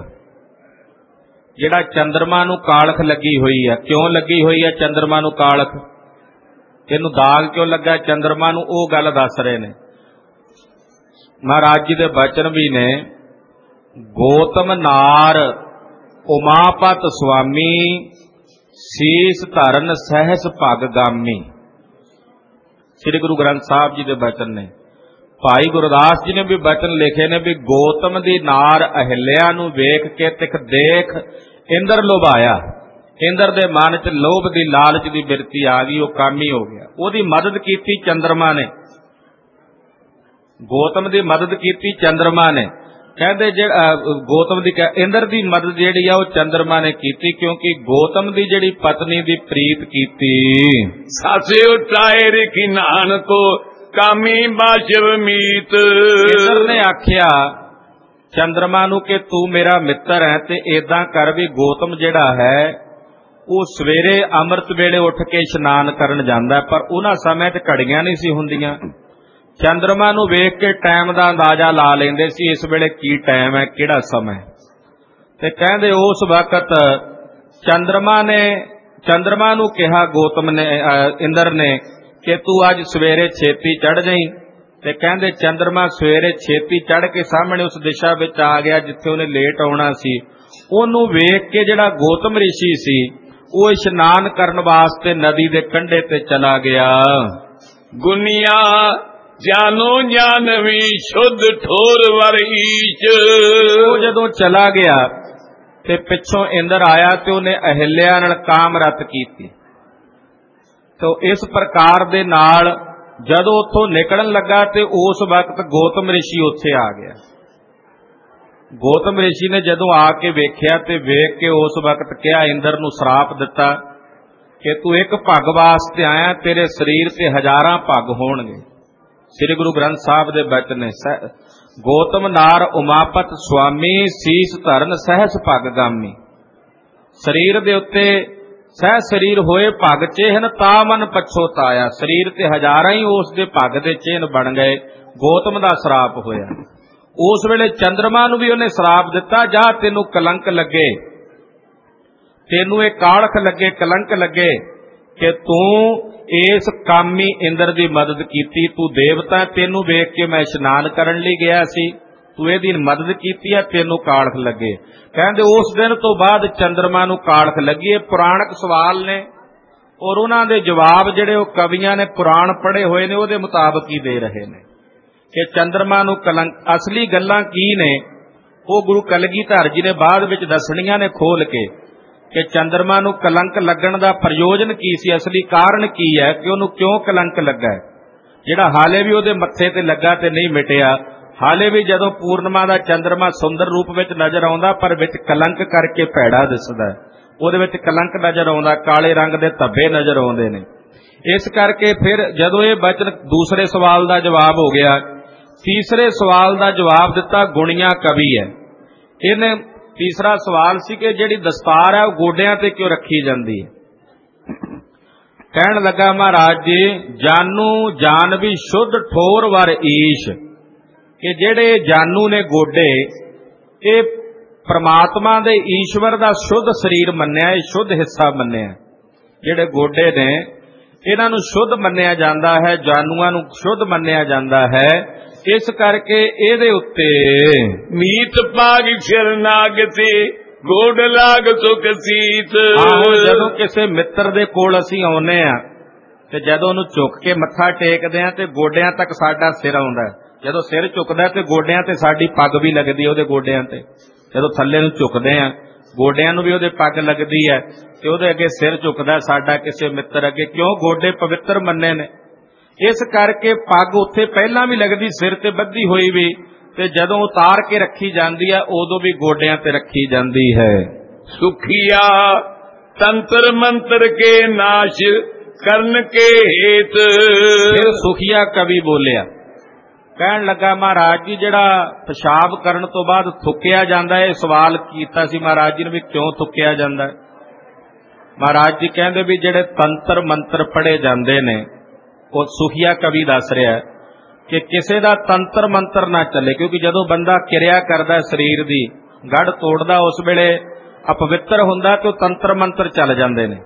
ਜਿਹੜਾ ਚੰਦਰਮਾ ਨੂੰ ਕਾਲਖ ਲੱਗੀ ਹੋਈ ਹੈ, ਕਿਉਂ ਲੱਗੀ ਹੋਈ ਹੈ ਚੰਦਰਮਾ ਨੂੰ ਕਾਲਖ, ਇਹਨੂੰ ਦਾਗ ਕਿਉਂ ਲੱਗਾ ਚੰਦਰਮਾ ਨੂੰ, ਉਹ ਗੱਲ ਦੱਸ ਰਹੇ ਨੇ ਮਹਾਰਾਜ ਜੀ ਦੇ ਬਚਨ ਵੀ ਨੇ। ਗੌਤਮ ਨਾਰ ਉਮਾਪਤ ਸੁਆਮੀ ਸੀਸ ਧਰਨ ਸਹਿਸ ਭਗ ਗਾਮੀ। ਸ੍ਰੀ ਗੁਰੂ ਗ੍ਰੰਥ ਸਾਹਿਬ ਜੀ ਦੇ ਬਚਨ ਨੇ। ਭਾਈ ਗੁਰਦਾਸ ਜੀ ਨੇ ਵੀ ਬਚਨ ਲਿਖੇ ਨੇ ਵੀ ਗੌਤਮ ਦੀ ਨਾਰ ਅਹਿਲਿਆ ਨੂੰ ਵੇਖ ਕੇ ਤਿਖ ਦੇਖ ਇੰਦਰ ਲੋਭਾਇਆ। ਇੰਦਰ ਦੇ ਮਨ 'ਚ ਲੋਭ ਦੀ ਲਾਲਚ ਦੀ ਬਿਰਤੀ ਆ ਗਈ, ਉਹ ਕਾਮੀ ਹੋ ਗਿਆ। ਉਹਦੀ ਮਦਦ ਕੀਤੀ ਚੰਦਰਮਾ ਨੇ, ਗੌਤਮ ਦੀ ਮਦਦ ਕੀਤੀ ਚੰਦਰਮਾ ਨੇ। ਕਹਿੰਦੇ ਗੌਤਮ ਦੀ ਇੰਦਰ ਦੀ ਮਦਦ ਜਿਹੜੀ ਆ ਉਹ ਚੰਦਰਮਾ ਨੇ ਕੀਤੀ, ਕਿਉਂਕਿ ਗੌਤਮ ਦੀ ਜਿਹੜੀ ਪਤਨੀ ਦੀ ਪ੍ਰੀਤ ਕੀਤੀ। ਸਾਸੇ ਉਠਾਏ ਰਖੀ ਨਾਨਕੋ ਕਾਮੀ ਬਾਸ਼ਵ ਮੀਤ। ਇੰਦਰ ਨੇ ਆਖਿਆ ਚੰਦਰਮਾ ਨੂੰ ਕਿ ਤੂੰ ਮੇਰਾ ਮਿੱਤਰ ਹੈ ਤੇ ਏਦਾਂ ਕਰ ਵੀ ਗੌਤਮ ਜਿਹੜਾ ਹੈ ਉਹ ਸਵੇਰੇ ਅੰਮ੍ਰਿਤ ਵੇਲੇ ਉੱਠ ਕੇ ਇਸ਼ਨਾਨ ਕਰਨ ਜਾਂਦਾ, ਪਰ ਉਹਨਾਂ ਸਮੇਂ 'ਚ ਘੜੀਆਂ ਨਹੀਂ ਸੀ ਹੁੰਦੀਆਂ। ਚੰਦਰਮਾ ਨੂੰ ਵੇਖ ਕੇ ਟਾਈਮ ਦਾ ਅੰਦਾਜ਼ਾ ਲਾ ਲੈਂਦੇ ਸੀ, ਇਸ ਵੇਲੇ ਕੀ ਟਾਈਮ ਹੈ, ਕਿਹੜਾ ਸਮਾਂ। ਤੇ ਕਹਿੰਦੇ ਉਸ ਵਕਤ ਚੰਦਰਮਾ ਨੂੰ ਕਿਹਾ ਗੌਤਮ ਨੇ, ਇੰਦਰ ਨੇ ਕਿ ਤੂੰ ਅੱਜ ਸਵੇਰੇ ਛੇਤੀ ਚੜ੍ਹ ਜਾਈਂ। ਤੇ ਕਹਿੰਦੇ ਚੰਦਰਮਾ ਸਵੇਰੇ ਛੇਤੀ ਚੜ੍ਹ ਕੇ ਸਾਹਮਣੇ ਉਸ ਦਿਸ਼ਾ ਵਿੱਚ ਆ ਗਿਆ ਜਿੱਥੇ ਉਹਨੇ ਲੇਟ ਆਉਣਾ ਸੀ। ਉਹਨੂੰ ਵੇਖ ਕੇ ਜਿਹੜਾ ਗੌਤਮ ਰਿਸ਼ੀ ਸੀ ਉਹ ਇਸ਼ਨਾਨ ਕਰਨ ਵਾਸਤੇ ਨਦੀ ਦੇ ਕੰਢੇ ਤੇ ਚਲਾ ਗਿਆ। ਗੁਨੀਆ ਜਾਨੋ ਜਾਨਵੀ ਸ਼ੁੱਧ ਠੋਰ ਵਰ ਈਚ। ਉਹ ਜਦੋਂ ਚਲਾ ਗਿਆ ਤੇ ਪਿੱਛੋਂ ਇੰਦਰ ਆਇਆ ਤੇ ਉਹਨੇ ਅਹਿਲਿਆ ਨਾਲ ਕਾਮਰਤ ਕੀਤੀ। ਤੋ ਇਸ ਪ੍ਰਕਾਰ ਦੇ ਨਾਲ ਜਦੋਂ ਉੱਥੋਂ ਨਿਕਲਣ ਲੱਗਾ ਤੇ ਉਸ ਵਕਤ ਗੌਤਮ ਰਿਸ਼ੀ ਉੱਥੇ ਆ ਗਿਆ। ਗੌਤਮ ਰਿਸ਼ੀ ਨੇ ਜਦੋਂ ਆ ਕੇ ਵੇਖਿਆ ਤੇ ਵੇਖ ਕੇ ਉਸ ਵਕਤ ਕਿਹਾ, ਇੰਦਰ ਨੂੰ ਸਰਾਪ ਦਿੱਤਾ ਕਿ ਤੂੰ ਇੱਕ ਭੱਗ ਵਾਸਤੇ ਆਇਆ, ਤੇਰੇ ਸਰੀਰ ਤੇ ਹਜ਼ਾਰਾਂ ਭੱਗ ਹੋਣਗੇ। ਸ੍ਰੀ ਗੁਰੂ ਗ੍ਰੰਥ ਸਾਹਿਬ ਦੇ ਬਚਨ ਨੇ, ਗੌਤਮ ਨਾਰ ਉਮਾਪਤ ਸੁਆਮੀ ਸੀਸ ਧਰਨ ਸਹਿਸ ਭੱਗ ਗਾਮੀ। ਸਰੀਰ ਦੇ ਉੱਤੇ ਸਹਿ ਸਰੀਰ ਹੋਏ ਭੱਗ ਚਿਹਨ ਤਾ ਮਨ ਪਛੋਤਾਇਆ। ਸਰੀਰ ਤੇ ਹਜ਼ਾਰਾਂ ਹੀ ਉਸ ਦੇ ਭੱਗ ਦੇ ਚਿਹਨ ਬਣ ਗਏ। ਗੌਤਮ ਦਾ ਸਰਾਪ ਹੋਇਆ। ਉਸ ਵੇਲੇ ਚੰਦਰਮਾ ਨੂੰ ਵੀ ਉਹਨੇ ਸਰਾਪ ਦਿੱਤਾ, ਜਾ ਤੈਨੂੰ ਕਲੰਕ ਲੱਗੇ, ਤੈਨੂੰ ਇਹ ਕਾਲਖ ਲੱਗੇ, ਕਲੰਕ ਲੱਗੇ ਕਿ ਤੂੰ ਇਸ ਕਾਮੀ ਇੰਦਰ ਦੀ ਮਦਦ ਕੀਤੀ। ਤੂੰ ਦੇਵਤਾ, ਤੈਨੂੰ ਵੇਖ ਕੇ ਮੈਂ ਇਸ਼ਨਾਨ ਕਰਨ ਲਈ ਗਿਆ ਸੀ, ਤੂੰ ਇਹਦੀ ਮਦਦ ਕੀਤੀ ਹੈ, ਤੈਨੂੰ ਕਾਲਖ ਲੱਗੇ। ਕਹਿੰਦੇ ਉਸ ਦਿਨ ਤੋਂ ਬਾਅਦ ਚੰਦਰਮਾ ਨੂੰ ਕਾਲਖ ਲੱਗੀ। ਇਹ ਪੁਰਾਣਕ ਸਵਾਲ ਨੇ ਔਰ ਉਹਨਾਂ ਦੇ ਜਵਾਬ ਜਿਹੜੇ ਉਹ ਕਵੀਆਂ ਨੇ ਪੁਰਾਣ ਪੜ੍ਹੇ ਹੋਏ ਨੇ ਉਹਦੇ ਮੁਤਾਬਕ ਹੀ ਦੇ ਰਹੇ ਨੇ ਕਿ ਚੰਦਰਮਾ ਨੂੰ ਕਲੰਕ। ਅਸਲੀ ਗੱਲਾਂ ਕੀ ਨੇ ਉਹ ਗੁਰੂ ਕਲਗੀਧਰ ਜੀ ਨੇ ਬਾਅਦ ਵਿੱਚ ਦੱਸਣੀਆਂ ਨੇ ਖੋਲ ਕੇ ਕਿ ਚੰਦਰਮਾ ਨੂੰ ਕਲੰਕ ਲੱਗਣ ਦਾ ਪ੍ਰਯੋਜਨ ਕੀ ਸੀ, ਅਸਲੀ ਕਾਰਨ ਕੀ ਹੈ ਕਿ ਉਹਨੂੰ ਕਿਉਂ ਕਲੰਕ ਲੱਗਾ, ਜਿਹੜਾ ਹਾਲੇ ਵੀ ਉਹਦੇ ਮੱਥੇ ਤੇ ਲੱਗਾ ਤੇ ਨਹੀਂ ਮਿਟਿਆ। ਹਾਲੇ ਵੀ ਜਦੋਂ ਪੂਰਨਿਮਾ ਦਾ ਚੰਦਰਮਾ ਸੁੰਦਰ ਰੂਪ ਵਿੱਚ ਨਜ਼ਰ ਆਉਂਦਾ ਪਰ ਵਿੱਚ ਕਲੰਕ ਕਰਕੇ ਭੈੜਾ ਦਿਸਦਾ, ਉਹਦੇ ਵਿੱਚ ਕਲੰਕ ਨਜ਼ਰ ਆਉਂਦਾ, ਕਾਲੇ ਰੰਗ ਦੇ ਧੱਬੇ ਨਜ਼ਰ ਆਉਂਦੇ ਨੇ। ਇਸ ਕਰਕੇ ਫਿਰ ਜਦੋਂ ਇਹ ਬਚਨ ਦੂਸਰੇ ਸਵਾਲ ਦਾ ਜਵਾਬ ਹੋ ਗਿਆ, ਤੀਸਰੇ ਸਵਾਲ ਦਾ ਜਵਾਬ ਦਿੱਤਾ ਗੁਣੀਆ ਕਵੀ ਹੈ। ਇਹਨੇ ਤੀਸਰਾ ਸਵਾਲ ਸੀ ਕਿ ਜਿਹੜੀ ਦਸਤਾਰ ਹੈ ਉਹ ਗੋਡਿਆਂ ਤੇ ਕਿਉਂ ਰੱਖੀ ਜਾਂਦੀ ਹੈ। ਕਹਿਣ ਲੱਗਾ, ਮਹਾਰਾਜ ਜੀ ਜਾਨੂ ਜਾਨਵੀ ਸ਼ੁੱਧ ਠੋਰ ਵਰ ਈਸ਼, ਕਿ ਜਿਹੜੇ ਜਾਨੂ ਨੇ ਗੋਡੇ ਇਹ ਪ੍ਰਮਾਤਮਾ ਦੇ ਈਸ਼ਵਰ ਦਾ ਸ਼ੁੱਧ ਸਰੀਰ ਮੰਨਿਆ, ਇਹ ਸ਼ੁੱਧ ਹਿੱਸਾ ਮੰਨਿਆ। ਜਿਹੜੇ ਗੋਡੇ ਨੇ ਇਹਨਾਂ ਨੂੰ ਸ਼ੁੱਧ ਮੰਨਿਆ ਜਾਂਦਾ ਹੈ, ਜਾਨੂਆਂ ਨੂੰ ਸ਼ੁੱਧ ਮੰਨਿਆ ਜਾਂਦਾ ਹੈ। ਇਸ ਕਰਕੇ ਇਹਦੇ ਉੱਤੇ ਮੀਤ ਪਾਗ ਸਿਰ ਨਾਗ ਤੇ ਗੋਡ ਲਾਗ ਸੁਖ ਸੀਤ। ਜਦੋਂ ਕਿਸੇ ਮਿੱਤਰ ਦੇ ਕੋਲ ਅਸੀਂ ਆਉਨੇ ਆ ਤੇ ਜਦੋਂ ਉਹਨੂੰ ਝੁੱਕ ਕੇ ਮੱਥਾ ਟੇਕਦੇ ਆ ਤੇ ਗੋਡਿਆਂ ਤੱਕ ਸਾਡਾ ਸਿਰ ਆਉਂਦਾ। ਜਦੋਂ ਸਿਰ ਝੁਕਦਾ ਤੇ ਗੋਡਿਆਂ ਤੇ ਸਾਡੀ ਪੱਗ ਵੀ ਲੱਗਦੀ ਉਹਦੇ ਗੋਡਿਆਂ ਤੇ। ਜਦੋਂ ਥੱਲੇ ਨੂੰ ਝੁਕਦੇ ਆ ਗੋਡਿਆਂ ਨੂੰ ਵੀ ਉਹਦੇ ਪੱਗ ਲੱਗਦੀ ਹੈ ਤੇ ਉਹਦੇ ਅੱਗੇ ਸਿਰ ਝੁਕਦਾ ਸਾਡਾ ਕਿਸੇ ਮਿੱਤਰ ਅੱਗੇ। ਕਿਉਂ? ਗੋਡੇ ਪਵਿੱਤਰ ਮੰਨੇ ਨੇ। ਇਸ ਕਰਕੇ ਪੱਗ ਉੱਥੇ ਪਹਿਲਾਂ ਵੀ ਲੱਗਦੀ ਸਿਰ ਤੇ ਬੱਧੀ ਹੋਈ ਵੀ, ਤੇ ਜਦੋਂ ਉਤਾਰ ਕੇ ਰੱਖੀ ਜਾਂਦੀ ਹੈ ਉਦੋਂ ਵੀ ਗੋਡਿਆਂ ਤੇ ਰੱਖੀ ਜਾਂਦੀ ਹੈ। ਸੁਖੀਆ ਤੰਤਰ ਮੰਤਰ ਕੇ ਨਾਸ਼ ਕਰਨ ਕੇ ਹੇਤ। ਫਿਰ ਸੁਖੀਆ ਕਵੀ ਬੋਲਿਆ, ਕਹਿਣ ਲੱਗਾ, ਮਹਾਰਾਜ ਜੀ ਜਿਹੜਾ ਪਿਸ਼ਾਬ ਕਰਨ ਤੋਂ ਬਾਅਦ ਥੁੱਕਿਆ ਜਾਂਦਾ ਹੈ, ਇਹ ਸਵਾਲ ਕੀਤਾ ਸੀ ਮਹਾਰਾਜ ਜੀ ਨੇ ਵੀ ਕਿਉਂ ਥੁੱਕਿਆ ਜਾਂਦਾ ਹੈ। ਮਹਾਰਾਜ ਜੀ ਕਹਿੰਦੇ ਵੀ ਜਿਹੜੇ ਤੰਤਰ ਮੰਤਰ ਪੜ੍ਹੇ ਜਾਂਦੇ ਨੇ, ਉਹ ਸੁਖੀਆ ਕਵੀ ਦੱਸ ਰਿਹਾ ਕਿ ਕਿਸੇ ਦਾ ਤੰਤਰ ਮੰਤਰ ਨਾ ਚੱਲੇ, ਕਿਉਂਕਿ ਜਦੋਂ ਬੰਦਾ ਕਿਰਿਆ ਕਰਦਾ ਸਰੀਰ ਦੀ ਗੜ ਤੋੜਦਾ ਉਸ ਵੇਲੇ ਅਪਵਿੱਤਰ ਹੁੰਦਾ ਤੇ ਉਹ ਤੰਤਰ ਮੰਤਰ ਚੱਲ ਜਾਂਦੇ ਨੇ।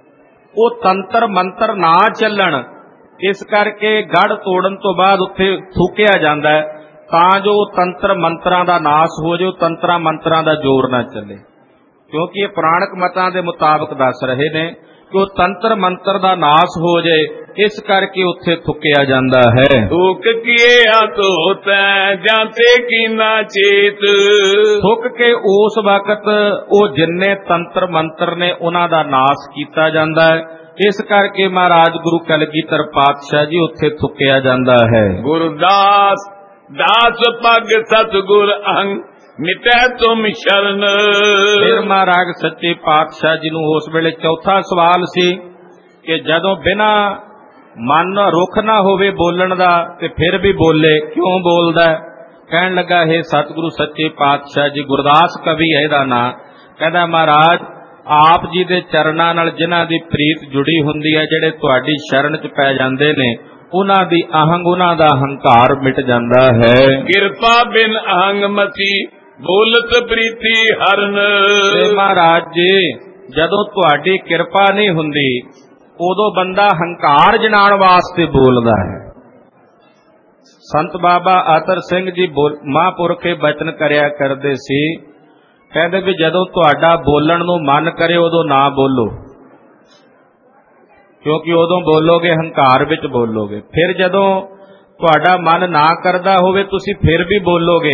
ਉਹ ਤੰਤਰ ਮੰਤਰ ਨਾ ਚੱਲਣ, ਇਸ ਕਰਕੇ ਗੜ ਤੋੜਨ ਤੋਂ ਬਾਅਦ ਉੱਥੇ ਥੁੱਕਿਆ ਜਾਂਦਾ ਹੈ ਤਾਂ ਜੋ ਤੰਤਰ ਮੰਤਰਾਂ ਦਾ ਨਾਸ ਹੋ ਜਾਏ, ਤੰਤਰਾਂ ਮੰਤਰਾਂ ਦਾ ਜ਼ੋਰ ਨਾ ਚੱਲੇ। ਕਿਉਂਕਿ ਇਹ ਪੁਰਾਣਕ ਮਤਾਂ ਦੇ ਮੁਤਾਬਕ ਦੱਸ ਰਹੇ ਨੇ ਕਿ ਉਹ ਤੰਤਰ ਮੰਤਰ ਦਾ ਨਾਸ ਹੋ ਜਾਏ, ਇਸ ਕਰਕੇ ਉੱਥੇ ਥੁੱਕਿਆ ਜਾਂਦਾ ਹੈ। ਥੁੱਕ ਕੀਏ ਹੱਥ ਹੋਤਾ ਜਾਂਤੇ ਕੀ ਨਾ ਚੇਤ। ਥੁੱਕ ਕੇ ਉਸ ਵਕਤ ਉਹ ਜਿੰਨੇ ਤੰਤਰ ਮੰਤਰ ਨੇ ਉਹਨਾਂ ਦਾ ਨਾਸ ਕੀਤਾ ਜਾਂਦਾ ਹੈ। ਇਸ ਕਰਕੇ ਮਹਾਰਾਜ ਗੁਰੂ ਕਲਗੀਧਰ ਪਾਤਸ਼ਾਹ ਜੀ ਉੱਥੇ ਥੁੱਕਿਆ ਜਾਂਦਾ ਹੈ। ਗੁਰਦਾਸ ਦਾਸ ਪਗ ਸਤਿਗੁਰ ਅੰਗ ਮਿਟੈ ਤੁਮ ਸ਼ਰਨ। ਫਿਰ ਮਹਾਰਾਜ ਸੱਚੇ ਪਾਤਸ਼ਾਹ ਜੀ ਨੂੰ ਉਸ ਵੇਲੇ ਚੌਥਾ ਸਵਾਲ ਸੀ ਕਿ ਜਦੋਂ ਬਿਨਾਂ ਮਨ ਰੁਖ ਨਾ ਹੋਵੇ ਬੋਲਣ ਦਾ ਤੇ ਫਿਰ ਵੀ ਬੋਲੇ, ਕਿਉਂ ਬੋਲਦਾ? ਕਹਿਣ ਲੱਗਾ, ਹੈ ਸਤਿਗੁਰੂ ਸੱਚੇ ਪਾਤਸ਼ਾਹ ਜੀ, ਗੁਰਦਾਸ ਕਵੀ ਹੈ ਇਹਦਾ ਨਾਂ। ਕਹਿੰਦਾ, ਮਹਾਰਾਜ ਆਪ ਜੀ ਦੇ ਚਰਨਾਂ ਨਾਲ ਜਿਨ੍ਹਾਂ ਦੀ ਪ੍ਰੀਤ ਜੁੜੀ ਹੁੰਦੀ ਹੈ, ਜਿਹੜੇ ਤੁਹਾਡੀ ਸ਼ਰਨ 'ਚ ਪੈ ਜਾਂਦੇ ਨੇ, ਉਹਨਾਂ ਦੀ ਅਹੰਗ, ਉਹਨਾਂ ਦਾ ਹੰਕਾਰ ਮਿਟ ਜਾਂਦਾ ਹੈ। ਕਿਰਪਾ ਬਿਨ ਅਹੰਗ ਮਤੀ ਬੋਲਤ ਪ੍ਰੀਤੀ ਹਰਨ। ਤੇ ਮਹਾਰਾਜ ਜੀ ਜਦੋਂ ਤੁਹਾਡੀ ਕਿਰਪਾ ਨਹੀਂ ਹੁੰਦੀ ਉਦੋਂ ਬੰਦਾ ਹੰਕਾਰ ਜਨਾਉਣ ਵਾਸਤੇ ਬੋਲਦਾ ਹੈ। ਸੰਤ ਬਾਬਾ ਅਤਰ ਸਿੰਘ ਜੀ ਮਹਾਂਪੁਰਖੇ ਬਚਨ ਕਰਿਆ ਕਰਦੇ ਸੀ, ਕਹਿੰਦੇ ਵੀ ਜਦੋਂ ਤੁਹਾਡਾ ਬੋਲਣ ਨੂੰ ਮਨ ਕਰੇ ਉਦੋਂ ਨਾ ਬੋਲੋ। ਕਿਉਂਕਿ ਉਦੋਂ ਬੋਲੋਗੇ ਹੰਕਾਰ ਵਿੱਚ ਬੋਲੋਗੇ। ਫਿਰ ਜਦੋਂ ਤੁਹਾਡਾ ਮਨ ਨਾ ਕਰਦਾ ਹੋਵੇ ਤੁਸੀਂ ਫਿਰ ਵੀ ਬੋਲੋਗੇ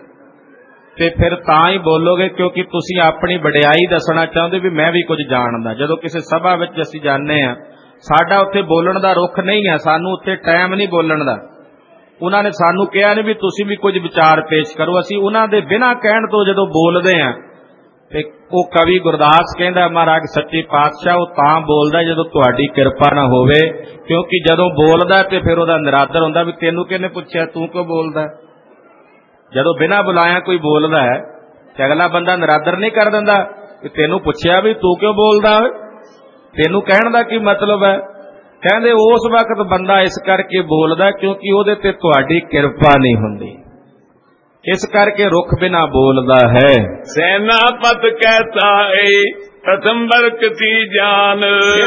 ਤੇ ਫਿਰ ਤਾਂ ਹੀ ਬੋਲੋਗੇ ਕਿਉਂਕਿ ਤੁਸੀਂ ਆਪਣੀ ਵਡਿਆਈ ਦੱਸਣਾ ਚਾਹੁੰਦੇ ਵੀ ਮੈਂ ਵੀ ਕੁਝ ਜਾਣਦਾ। ਜਦੋਂ ਕਿਸੇ ਸਭਾ ਵਿੱਚ ਅਸੀਂ ਜਾਂਦੇ ਹਾਂ, ਸਾਡਾ ਉੱਥੇ ਬੋਲਣ ਦਾ ਰੁਖ ਨਹੀਂ ਹੈ, ਸਾਨੂੰ ਉੱਥੇ ਟਾਈਮ ਨਹੀਂ ਬੋਲਣ ਦਾ। ਉਹਨਾਂ ਨੇ ਸਾਨੂੰ ਕਿਹਾ ਨਹੀਂ ਵੀ ਤੁਸੀਂ ਵੀ ਕੁਝ ਵਿਚਾਰ ਪੇਸ਼ ਕਰੋ, ਅਸੀਂ ਉਹਨਾਂ ਦੇ ਬਿਨਾਂ ਕਹਿਣ ਤੋਂ ਜਦੋਂ ਬੋਲਦੇ ਹਾਂ ਤੇ ਉਹ ਕਵੀ ਗੁਰਦਾਸ ਕਹਿੰਦਾ ਮਹਾਰਾਜ ਸੱਚੇ ਪਾਤਸ਼ਾਹ ਉਹ ਤਾਂ ਬੋਲਦਾ ਜਦੋਂ ਤੁਹਾਡੀ ਕਿਰਪਾ ਨਾ ਹੋਵੇ, ਕਿਉਂਕਿ ਜਦੋਂ ਬੋਲਦਾ ਤੇ ਫਿਰ ਉਹਦਾ ਨਿਰਾਦਰ ਹੁੰਦਾ ਵੀ ਤੈਨੂੰ ਕਿਹਨੇ ਪੁੱਛਿਆ, ਤੂੰ ਕਿਉਂ ਬੋਲਦਾ। ਜਦੋਂ ਬਿਨਾਂ ਬੁਲਾਇਆ ਕੋਈ ਬੋਲਦਾ ਹੈ ਤੇ ਅਗਲਾ ਬੰਦਾ ਨਿਰਾਦਰ ਨਹੀਂ ਕਰ ਦਿੰਦਾ ਕਿ ਤੈਨੂੰ ਪੁੱਛਿਆ ਵੀ ਤੂੰ ਕਿਉਂ ਬੋਲਦਾ, ਤੈਨੂੰ ਕਹਿਣ ਦਾ ਕੀ ਮਤਲਬ ਹੈ। ਕਹਿੰਦੇ ਉਸ ਵਕਤ ਬੰਦਾ ਇਸ ਕਰਕੇ ਬੋਲਦਾ ਕਿਉਂਕਿ ਉਹਦੇ ਤੇ ਤੁਹਾਡੀ ਕਿਰਪਾ ਨਹੀਂ ਹੁੰਦੀ, ਇਸ ਕਰਕੇ ਰੁੱਖ ਬਿਨਾ ਬੋਲਦਾ ਹੈ। ਸੈਨਾਪਤ ਕਹਿਤਾ ਏ ਪ੍ਰਥਮ ਬਰਕਤੀ ਜਾਨ।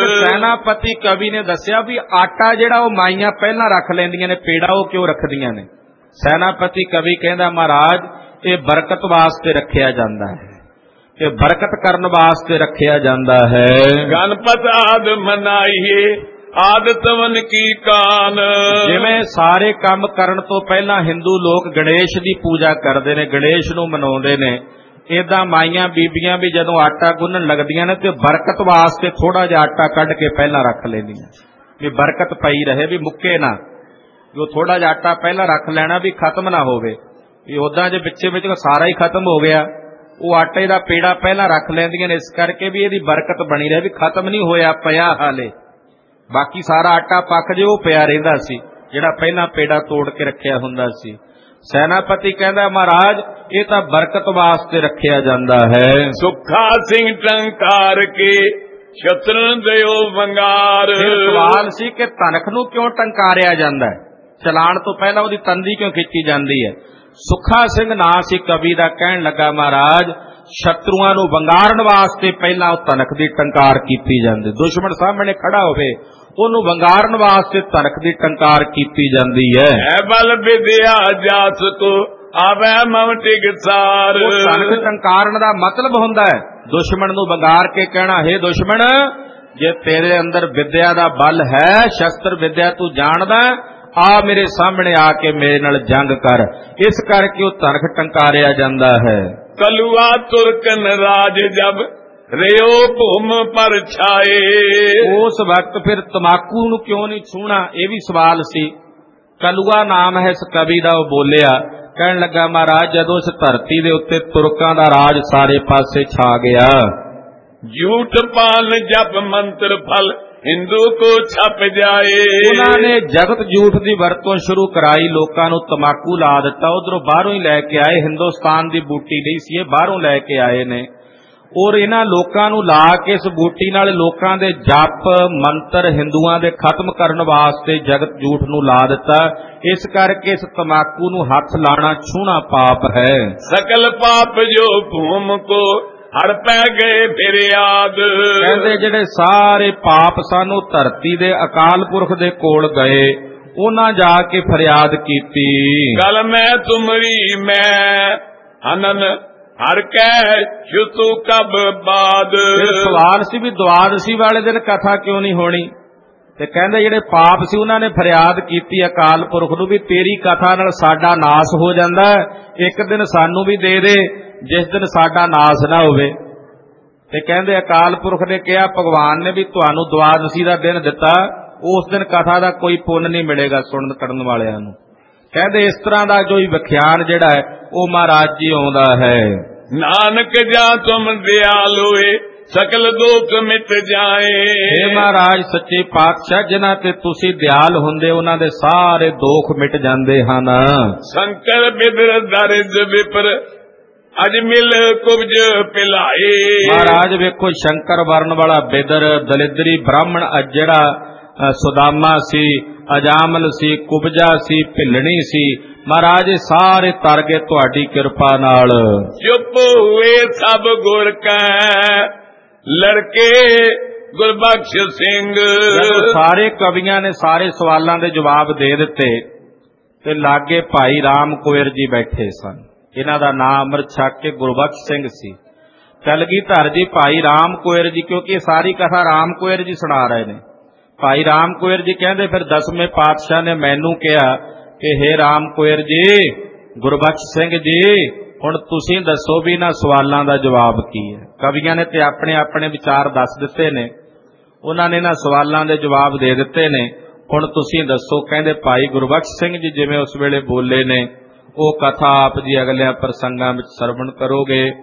ਸੈਨਾਪਤੀ ਕਵੀ ਨੇ ਦੱਸਿਆ ਵੀ ਆਟਾ ਜਿਹੜਾ ਉਹ ਮਾਈਆਂ ਪਹਿਲਾਂ ਰੱਖ ਲੈਂਦੀਆਂ ਨੇ, ਪੇੜਾ ਉਹ ਕਿਉਂ ਰੱਖਦੀਆਂ ਨੇ। ਸੈਨਾਪਤੀ ਕਵੀ ਕਹਿੰਦਾ ਮਹਾਰਾਜ ਇਹ ਬਰਕਤ ਵਾਸਤੇ ਰੱਖਿਆ ਜਾਂਦਾ ਹੈ, ਇਹ ਬਰਕਤ ਕਰਨ ਵਾਸਤੇ ਰੱਖਿਆ ਜਾਂਦਾ ਹੈ। ਗਣਪਤ ਆਦ ਮਨਾਈਏ ਆਦਤਵਨ ਕੀ ਕਾਨ। ਜਿਵੇਂ ਸਾਰੇ ਕੰਮ ਕਰਨ ਤੋਂ ਪਹਿਲਾਂ ਹਿੰਦੂ ਲੋਕ ਗਣੇਸ਼ ਦੀ ਪੂਜਾ ਕਰਦੇ ਨੇ, ਗਣੇਸ਼ ਨੂੰ ਮਨਾਉਂਦੇ ਨੇ, ਏਦਾਂ ਮਾਈਆਂ ਬੀਬੀਆਂ ਵੀ ਜਦੋਂ ਆਟਾ ਗੁੰਨਣ ਲੱਗਦੀਆਂ ਨੇ ਤੇ ਬਰਕਤ ਵਾਸਤੇ ਥੋੜਾ ਜਿਹਾ ਆਟਾ ਕੱਢ ਕੇ ਪਹਿਲਾਂ ਰੱਖ ਲੈਂਦੀਆਂ ਵੀ ਬਰਕਤ ਪਈ ਰਹੇ, ਵੀ ਮੁੱਕੇ ਨਾ। ਉਹ ਥੋੜਾ ਜਿਹਾ ਆਟਾ ਪਹਿਲਾਂ ਰੱਖ ਲੈਣਾ ਵੀ ਖਤਮ ਨਾ ਹੋਵੇ, ਵੀ ਉਦਾਂ ਜੇ ਵਿੱਚੇ ਵਿੱਚ ਸਾਰਾ ਹੀ ਖਤਮ ਹੋ ਗਿਆ। ਉਹ ਆਟੇ ਦਾ ਪੇੜਾ ਪਹਿਲਾਂ ਰੱਖ ਲੈਂਦੀਆਂ ਨੇ ਇਸ ਕਰਕੇ ਵੀ ਇਹਦੀ ਬਰਕਤ ਬਣੀ ਰਹੇ, ਵੀ ਖਤਮ ਨਹੀਂ ਹੋਇਆ ਪਿਆ ਹਾਲੇ, ਬਾਕੀ ਸਾਰਾ ਆਟਾ ਪੱਕ ਜੇ ਉਹ ਪਿਆ ਰਹਿੰਦਾ ਸੀ ਜਿਹੜਾ ਪਹਿਲਾਂ ਪੇੜਾ ਤੋੜ ਕੇ ਰੱਖਿਆ ਹੁੰਦਾ ਸੀ। ਸੈਨਾਪਤੀ ਕਹਿੰਦਾ ਮਹਾਰਾਜ ਇਹ ਤਾਂ ਬਰਕਤ ਵਾਸਤੇ ਰੱਖਿਆ ਜਾਂਦਾ ਹੈ। ਸੁੱਖਾ ਸਿੰਘ ਟੰਕਾਰ ਕੇ ਛਤਰਨ ਦਿਓ ਵੰਗਾਰ। ਸਵਾਲ ਸੀ ਕਿ ਤਨਖ ਨੂੰ ਕਿਉਂ ਟੰਕਾਰਿਆ ਜਾਂਦਾ ਹੈ, ਚਲਾਣ ਤੋਂ ਪਹਿਲਾਂ ਉਹਦੀ ਤੰਦੀ ਕਿਉਂ ਖਿੱਚੀ ਜਾਂਦੀ ਹੈ। ਸੁੱਖਾ ਸਿੰਘ ਨਾਂ ਸੀ ਕਵੀ ਦਾ। ਕਹਿਣ ਲੱਗਾ ਮਹਾਰਾਜ ਸ਼ਤਰੂਆਂ ਨੂੰ ਵੰਗਾਰਨ ਵਾਸਤੇ ਪਹਿਲਾਂ ਉਹ ਤਨਖ ਦੀ ਟੰਕਾਰ ਕੀਤੀ ਜਾਂਦੀ, ਦੁਸ਼ਮਣ ਸਾਹਮਣੇ ਖੜਾ ਹੋਵੇ ਉਹਨੂੰ ਵੰਗਾਰਨ ਵਾਸਤੇ ਤਨਖ ਦੀ ਟੰਕਾਰ ਕੀਤੀ ਜਾਂਦੀ ਹੈ। ਬਲ ਵਿਦਿਆ ਜਾਸ ਕੋ ਆਵੇ ਮਮਟਿ ਗਸਾਰ। ਤਨਖ ਟੰਕਾਰਨ ਦਾ ਮਤਲਬ ਹੁੰਦਾ ਹੈ ਦੁਸ਼ਮਣ ਨੂੰ ਵੰਗਾਰ ਕੇ ਕਹਿਣਾ ਹੈ ਦੁਸ਼ਮਣ ਜੇ ਤੇਰੇ ਅੰਦਰ ਵਿਦਿਆ ਦਾ ਬਲ ਹੈ, ਸ਼ਸਤਰ ਵਿਦਿਆ ਤੂੰ ਜਾਣਦਾ, ਆ ਮੇਰੇ ਸਾਹਮਣੇ ਆ ਕੇ ਮੇਰੇ ਨਾਲ ਜੰਗ ਕਰ। ਇਸ ਕਰਕੇ ਉਹ ਤਨਖ ਟੰਕਾਰਿਆ ਜਾਂਦਾ ਹੈ। ਕਲੂਆ ਤੁਰਕਨ ਰਾਜ ਜਬ ਰਿਓ ਭੂਮ ਪਰ ਛਾਏ। ਉਸ ਵਕਤ ਫਿਰ ਤਮਾਕੂ ਨੂੰ ਕਿਉਂ ਨਹੀਂ ਛੂਣਾ, ਇਹ ਵੀ ਸਵਾਲ ਸੀ। ਕਲੂਆ ਨਾਮ ਹੈ ਇਸ ਕਵੀ ਦਾ। ਉਹ ਬੋਲਿਆ, ਕਹਿਣ ਲੱਗਾ ਮਹਾਰਾਜ ਜਦੋਂ ਇਸ ਧਰਤੀ ਦੇ ਉੱਤੇ ਤੁਰਕਾਂ ਦਾ ਰਾਜ ਸਾਰੇ ਪਾਸੇ ਛਾ ਗਿਆ, ਝੂਠ ਪਾਲ ਜਪ ਮੰਤਰ ਫਲ ਹਿੰਦੂ ਕੋ ਛਪ ਜਾਏ। ਉਹਨਾਂ ਨੇ ਜਗਤ ਝੂਠ ਦੀ ਵਰਤੋਂ ਸ਼ੁਰੂ ਕਰਾਈ, ਲੋਕਾਂ ਨੂੰ ਤਮਾਕੂ ਲਾ ਦਿੱਤਾ। ਉਧਰੋਂ ਬਾਹਰੋਂ ਹੀ ਲੈ ਕੇ ਆਏ, ਹਿੰਦੁਸਤਾਨ ਦੀ ਬੂਟੀ ਨਹੀਂ ਸੀ ਇਹ, ਬਾਹਰੋਂ ਲੈ ਕੇ ਆਏ ਨੇ। ਔਰ ਇਹਨਾਂ ਲੋਕਾਂ ਨੂੰ ਲਾ ਕੇ ਇਸ ਬੂਟੀ ਨਾਲ ਲੋਕਾਂ ਦੇ ਜਪ ਮੰਤਰ ਹਿੰਦੂਆਂ ਦੇ ਖਤਮ ਕਰਨ ਵਾਸਤੇ ਜਗਤ ਝੂਠ ਨੂੰ ਲਾ ਦਿੱਤਾ। ਇਸ ਕਰਕੇ ਇਸ ਤਮਾਕੂ ਨੂੰ ਹੱਥ ਲਾਣਾ ਛੂਣਾ ਪਾਪ ਹੈ। ਸਕਲ ਪਾਪ ਜੋ ਭੂਮ ਕੋ ਹੜ ਪੈ ਗਏ ਫਿਰ ਯਾਦ। ਕਹਿੰਦੇ ਜਿਹੜੇ ਸਾਰੇ ਪਾਪ ਸਾਨੂੰ ਧਰਤੀ ਦੇ ਅਕਾਲ ਪੁਰਖ ਦੇ ਕੋਲ ਗਏ, ਉਹਨਾਂ ਜਾ ਕੇ ਫਰਿਆਦ ਕੀਤੀ। ਗਲ ਮੈਂ ਤੁਮਰੀ ਮੈਂ ਅਨਨ ਹਰ ਕਹਿ ਛੁਤੂ ਕਬ ਬਾਦ। ਸਵਾਲ ਸੀ ਵੀ ਦੁਆਦਸੀ ਵਾਲੇ ਦਿਨ ਕਥਾ ਕਿਉਂ ਨਹੀਂ ਹੋਣੀ, ਤੇ ਕਹਿੰਦੇ ਜਿਹੜੇ ਪਾਪ ਸੀ ਉਹਨਾਂ ਨੇ ਫਰਿਆਦ ਕੀਤੀ ਅਕਾਲ ਪੁਰਖ ਨੂੰ ਵੀ ਤੇਰੀ ਕਥਾ ਨਾਲ ਸਾਡਾ ਨਾਸ ਹੋ ਜਾਂਦਾ, ਇੱਕ ਦਿਨ ਸਾਨੂੰ ਵੀ ਦੇ ਦੇ ਜਿਸ ਦਿਨ ਸਾਡਾ ਨਾਸ ਨਾ ਹੋਵੇ। ਤੇ ਕਹਿੰਦੇ ਅਕਾਲ ਪੁਰਖ ਨੇ ਕਿਹਾ, ਭਗਵਾਨ ਨੇ ਵੀ ਤੁਹਾਨੂੰ ਦੁਆਦਸੀ ਦਾ ਦਿਨ ਦਿੱਤਾ, ਉਸ ਦਿਨ ਕਥਾ ਦਾ ਕੋਈ ਪੁੰਨ ਨਹੀਂ ਮਿਲੇਗਾ ਸੁਣਨ ਕਰਨ ਵਾਲਿਆਂ ਨੂੰ। ਕਹਿੰਦੇ ਇਸ ਤਰ੍ਹਾਂ ਦਾ ਜੋ ਵਿਖਿਆਨ ਜਿਹੜਾ ਹੈ ਉਹ ਮਹਾਰਾਜ ਜੀ ਆਉਂਦਾ ਹੈ। ਨਾਨਕ ਜਾ ਤੁਮ ਦਿਆਲੋਏ ਸਕਲ ਦੁੱਖ ਮਿਟ ਜਾਏ। हे ਮਹਾਰਾਜ ਸੱਚੇ ਪਾਤਸ਼ਾਹ ਜਿਨ੍ਹਾਂ ਤੇ ਤੁਸੀਂ ਦਿਆਲ ਹੁੰਦੇ ਉਹਨਾਂ ਦੇ ਸਾਰੇ ਦੁੱਖ ਮਿਟ ਜਾਂਦੇ ਹਨ। ਸ਼ੰਕਰ ਬਿਦਰ ਦਰਜ ਵਿਪਰ ਅਜ ਮਿਲ ਕੁਬਜ ਪਿਲਾਏ। ਮਹਾਰਾਜ ਵੇਖੋ ਸ਼ੰਕਰ ਵਰਨ ਵਾਲਾ ਬਿਦਰ ਦਲਿਦਰੀ ਬ੍ਰਾਹਮਣ ਜਿਹੜਾ ਸੁਦਾਮਾ ਸੀ, ਅਜਾਮਲ ਸੀ, ਕੁਬਜਾ ਸੀ, ਭਿੱਲਣੀ ਸੀ, ਮਹਾਰਾਜ ਸਾਰੇ ਤਰ ਗਏ ਤੁਹਾਡੀ ਕਿਰਪਾ ਨਾਲ। ਚੁੱਪ ਹੋਏ ਸਭ ਗੁਰ ਕੈ ਲੜਕੇ ਗੁਰਬਖਸ਼ ਸਿੰਘ। ਸਾਰੇ ਕਵੀਆਂ ਨੇ ਸਾਰੇ ਸਵਾਲਾਂ ਦੇ ਜਵਾਬ ਦੇ ਦਿੱਤੇ ਤੇ ਲਾਗੇ ਭਾਈ ਰਾਮ ਕੁਇਰ ਜੀ ਬੈਠੇ ਸਨ। ਇਹਨਾਂ ਦਾ ਨਾਮ ਅੰਮ੍ਰਿਤ ਛਕ ਕੇ ਗੁਰਬਖਸ਼ ਸਿੰਘ ਸੀ। ਕਲਗੀਧਰ ਜੀ ਭਾਈ ਰਾਮ ਕੁਇਰ ਜੀ, ਕਿਉਂਕਿ ਇਹ ਸਾਰੀ ਕਥਾ ਰਾਮ ਕੁਇਰ ਜੀ ਸੁਣਾ ਰਹੇ ਨੇ। ਭਾਈ ਰਾਮ ਕੁਇਰ ਜੀ ਕਹਿੰਦੇ ਫਿਰ 10ਵੇਂ ਪਾਤਸ਼ਾਹ ਨੇ ਮੈਨੂੰ ਕਿਹਾ ਕਿ ਹੇ ਰਾਮ ਕੁਇਰ ਜੀ, ਗੁਰਬਖਸ਼ ਸਿੰਘ ਜੀ, ਹੁਣ ਤੁਸੀਂ ਦੱਸੋ ਵੀ ਇਹਨਾਂ ਸਵਾਲਾਂ ਦਾ ਜਵਾਬ ਕੀ ਹੈ। ਕਵੀਆਂ ਨੇ ਤੇ ਆਪਣੇ ਆਪਣੇ ਵਿਚਾਰ ਦੱਸ ਦਿੱਤੇ ਨੇ, ਉਹਨਾਂ ਨੇ ਇਹਨਾਂ ਸਵਾਲਾਂ ਦੇ ਜਵਾਬ ਦੇ ਦਿੱਤੇ ਨੇ, ਹੁਣ ਤੁਸੀਂ ਦੱਸੋ। ਕਹਿੰਦੇ ਭਾਈ ਗੁਰਬਖਸ਼ ਸਿੰਘ ਜੀ ਜਿਵੇਂ ਉਸ ਵੇਲੇ ਬੋਲੇ ਨੇ ਉਹ ਕਥਾ ਆਪ ਜੀ ਅਗਲਿਆਂ ਪ੍ਰਸੰਗਾਂ ਵਿੱਚ ਸਰਵਣ ਕਰੋਗੇ।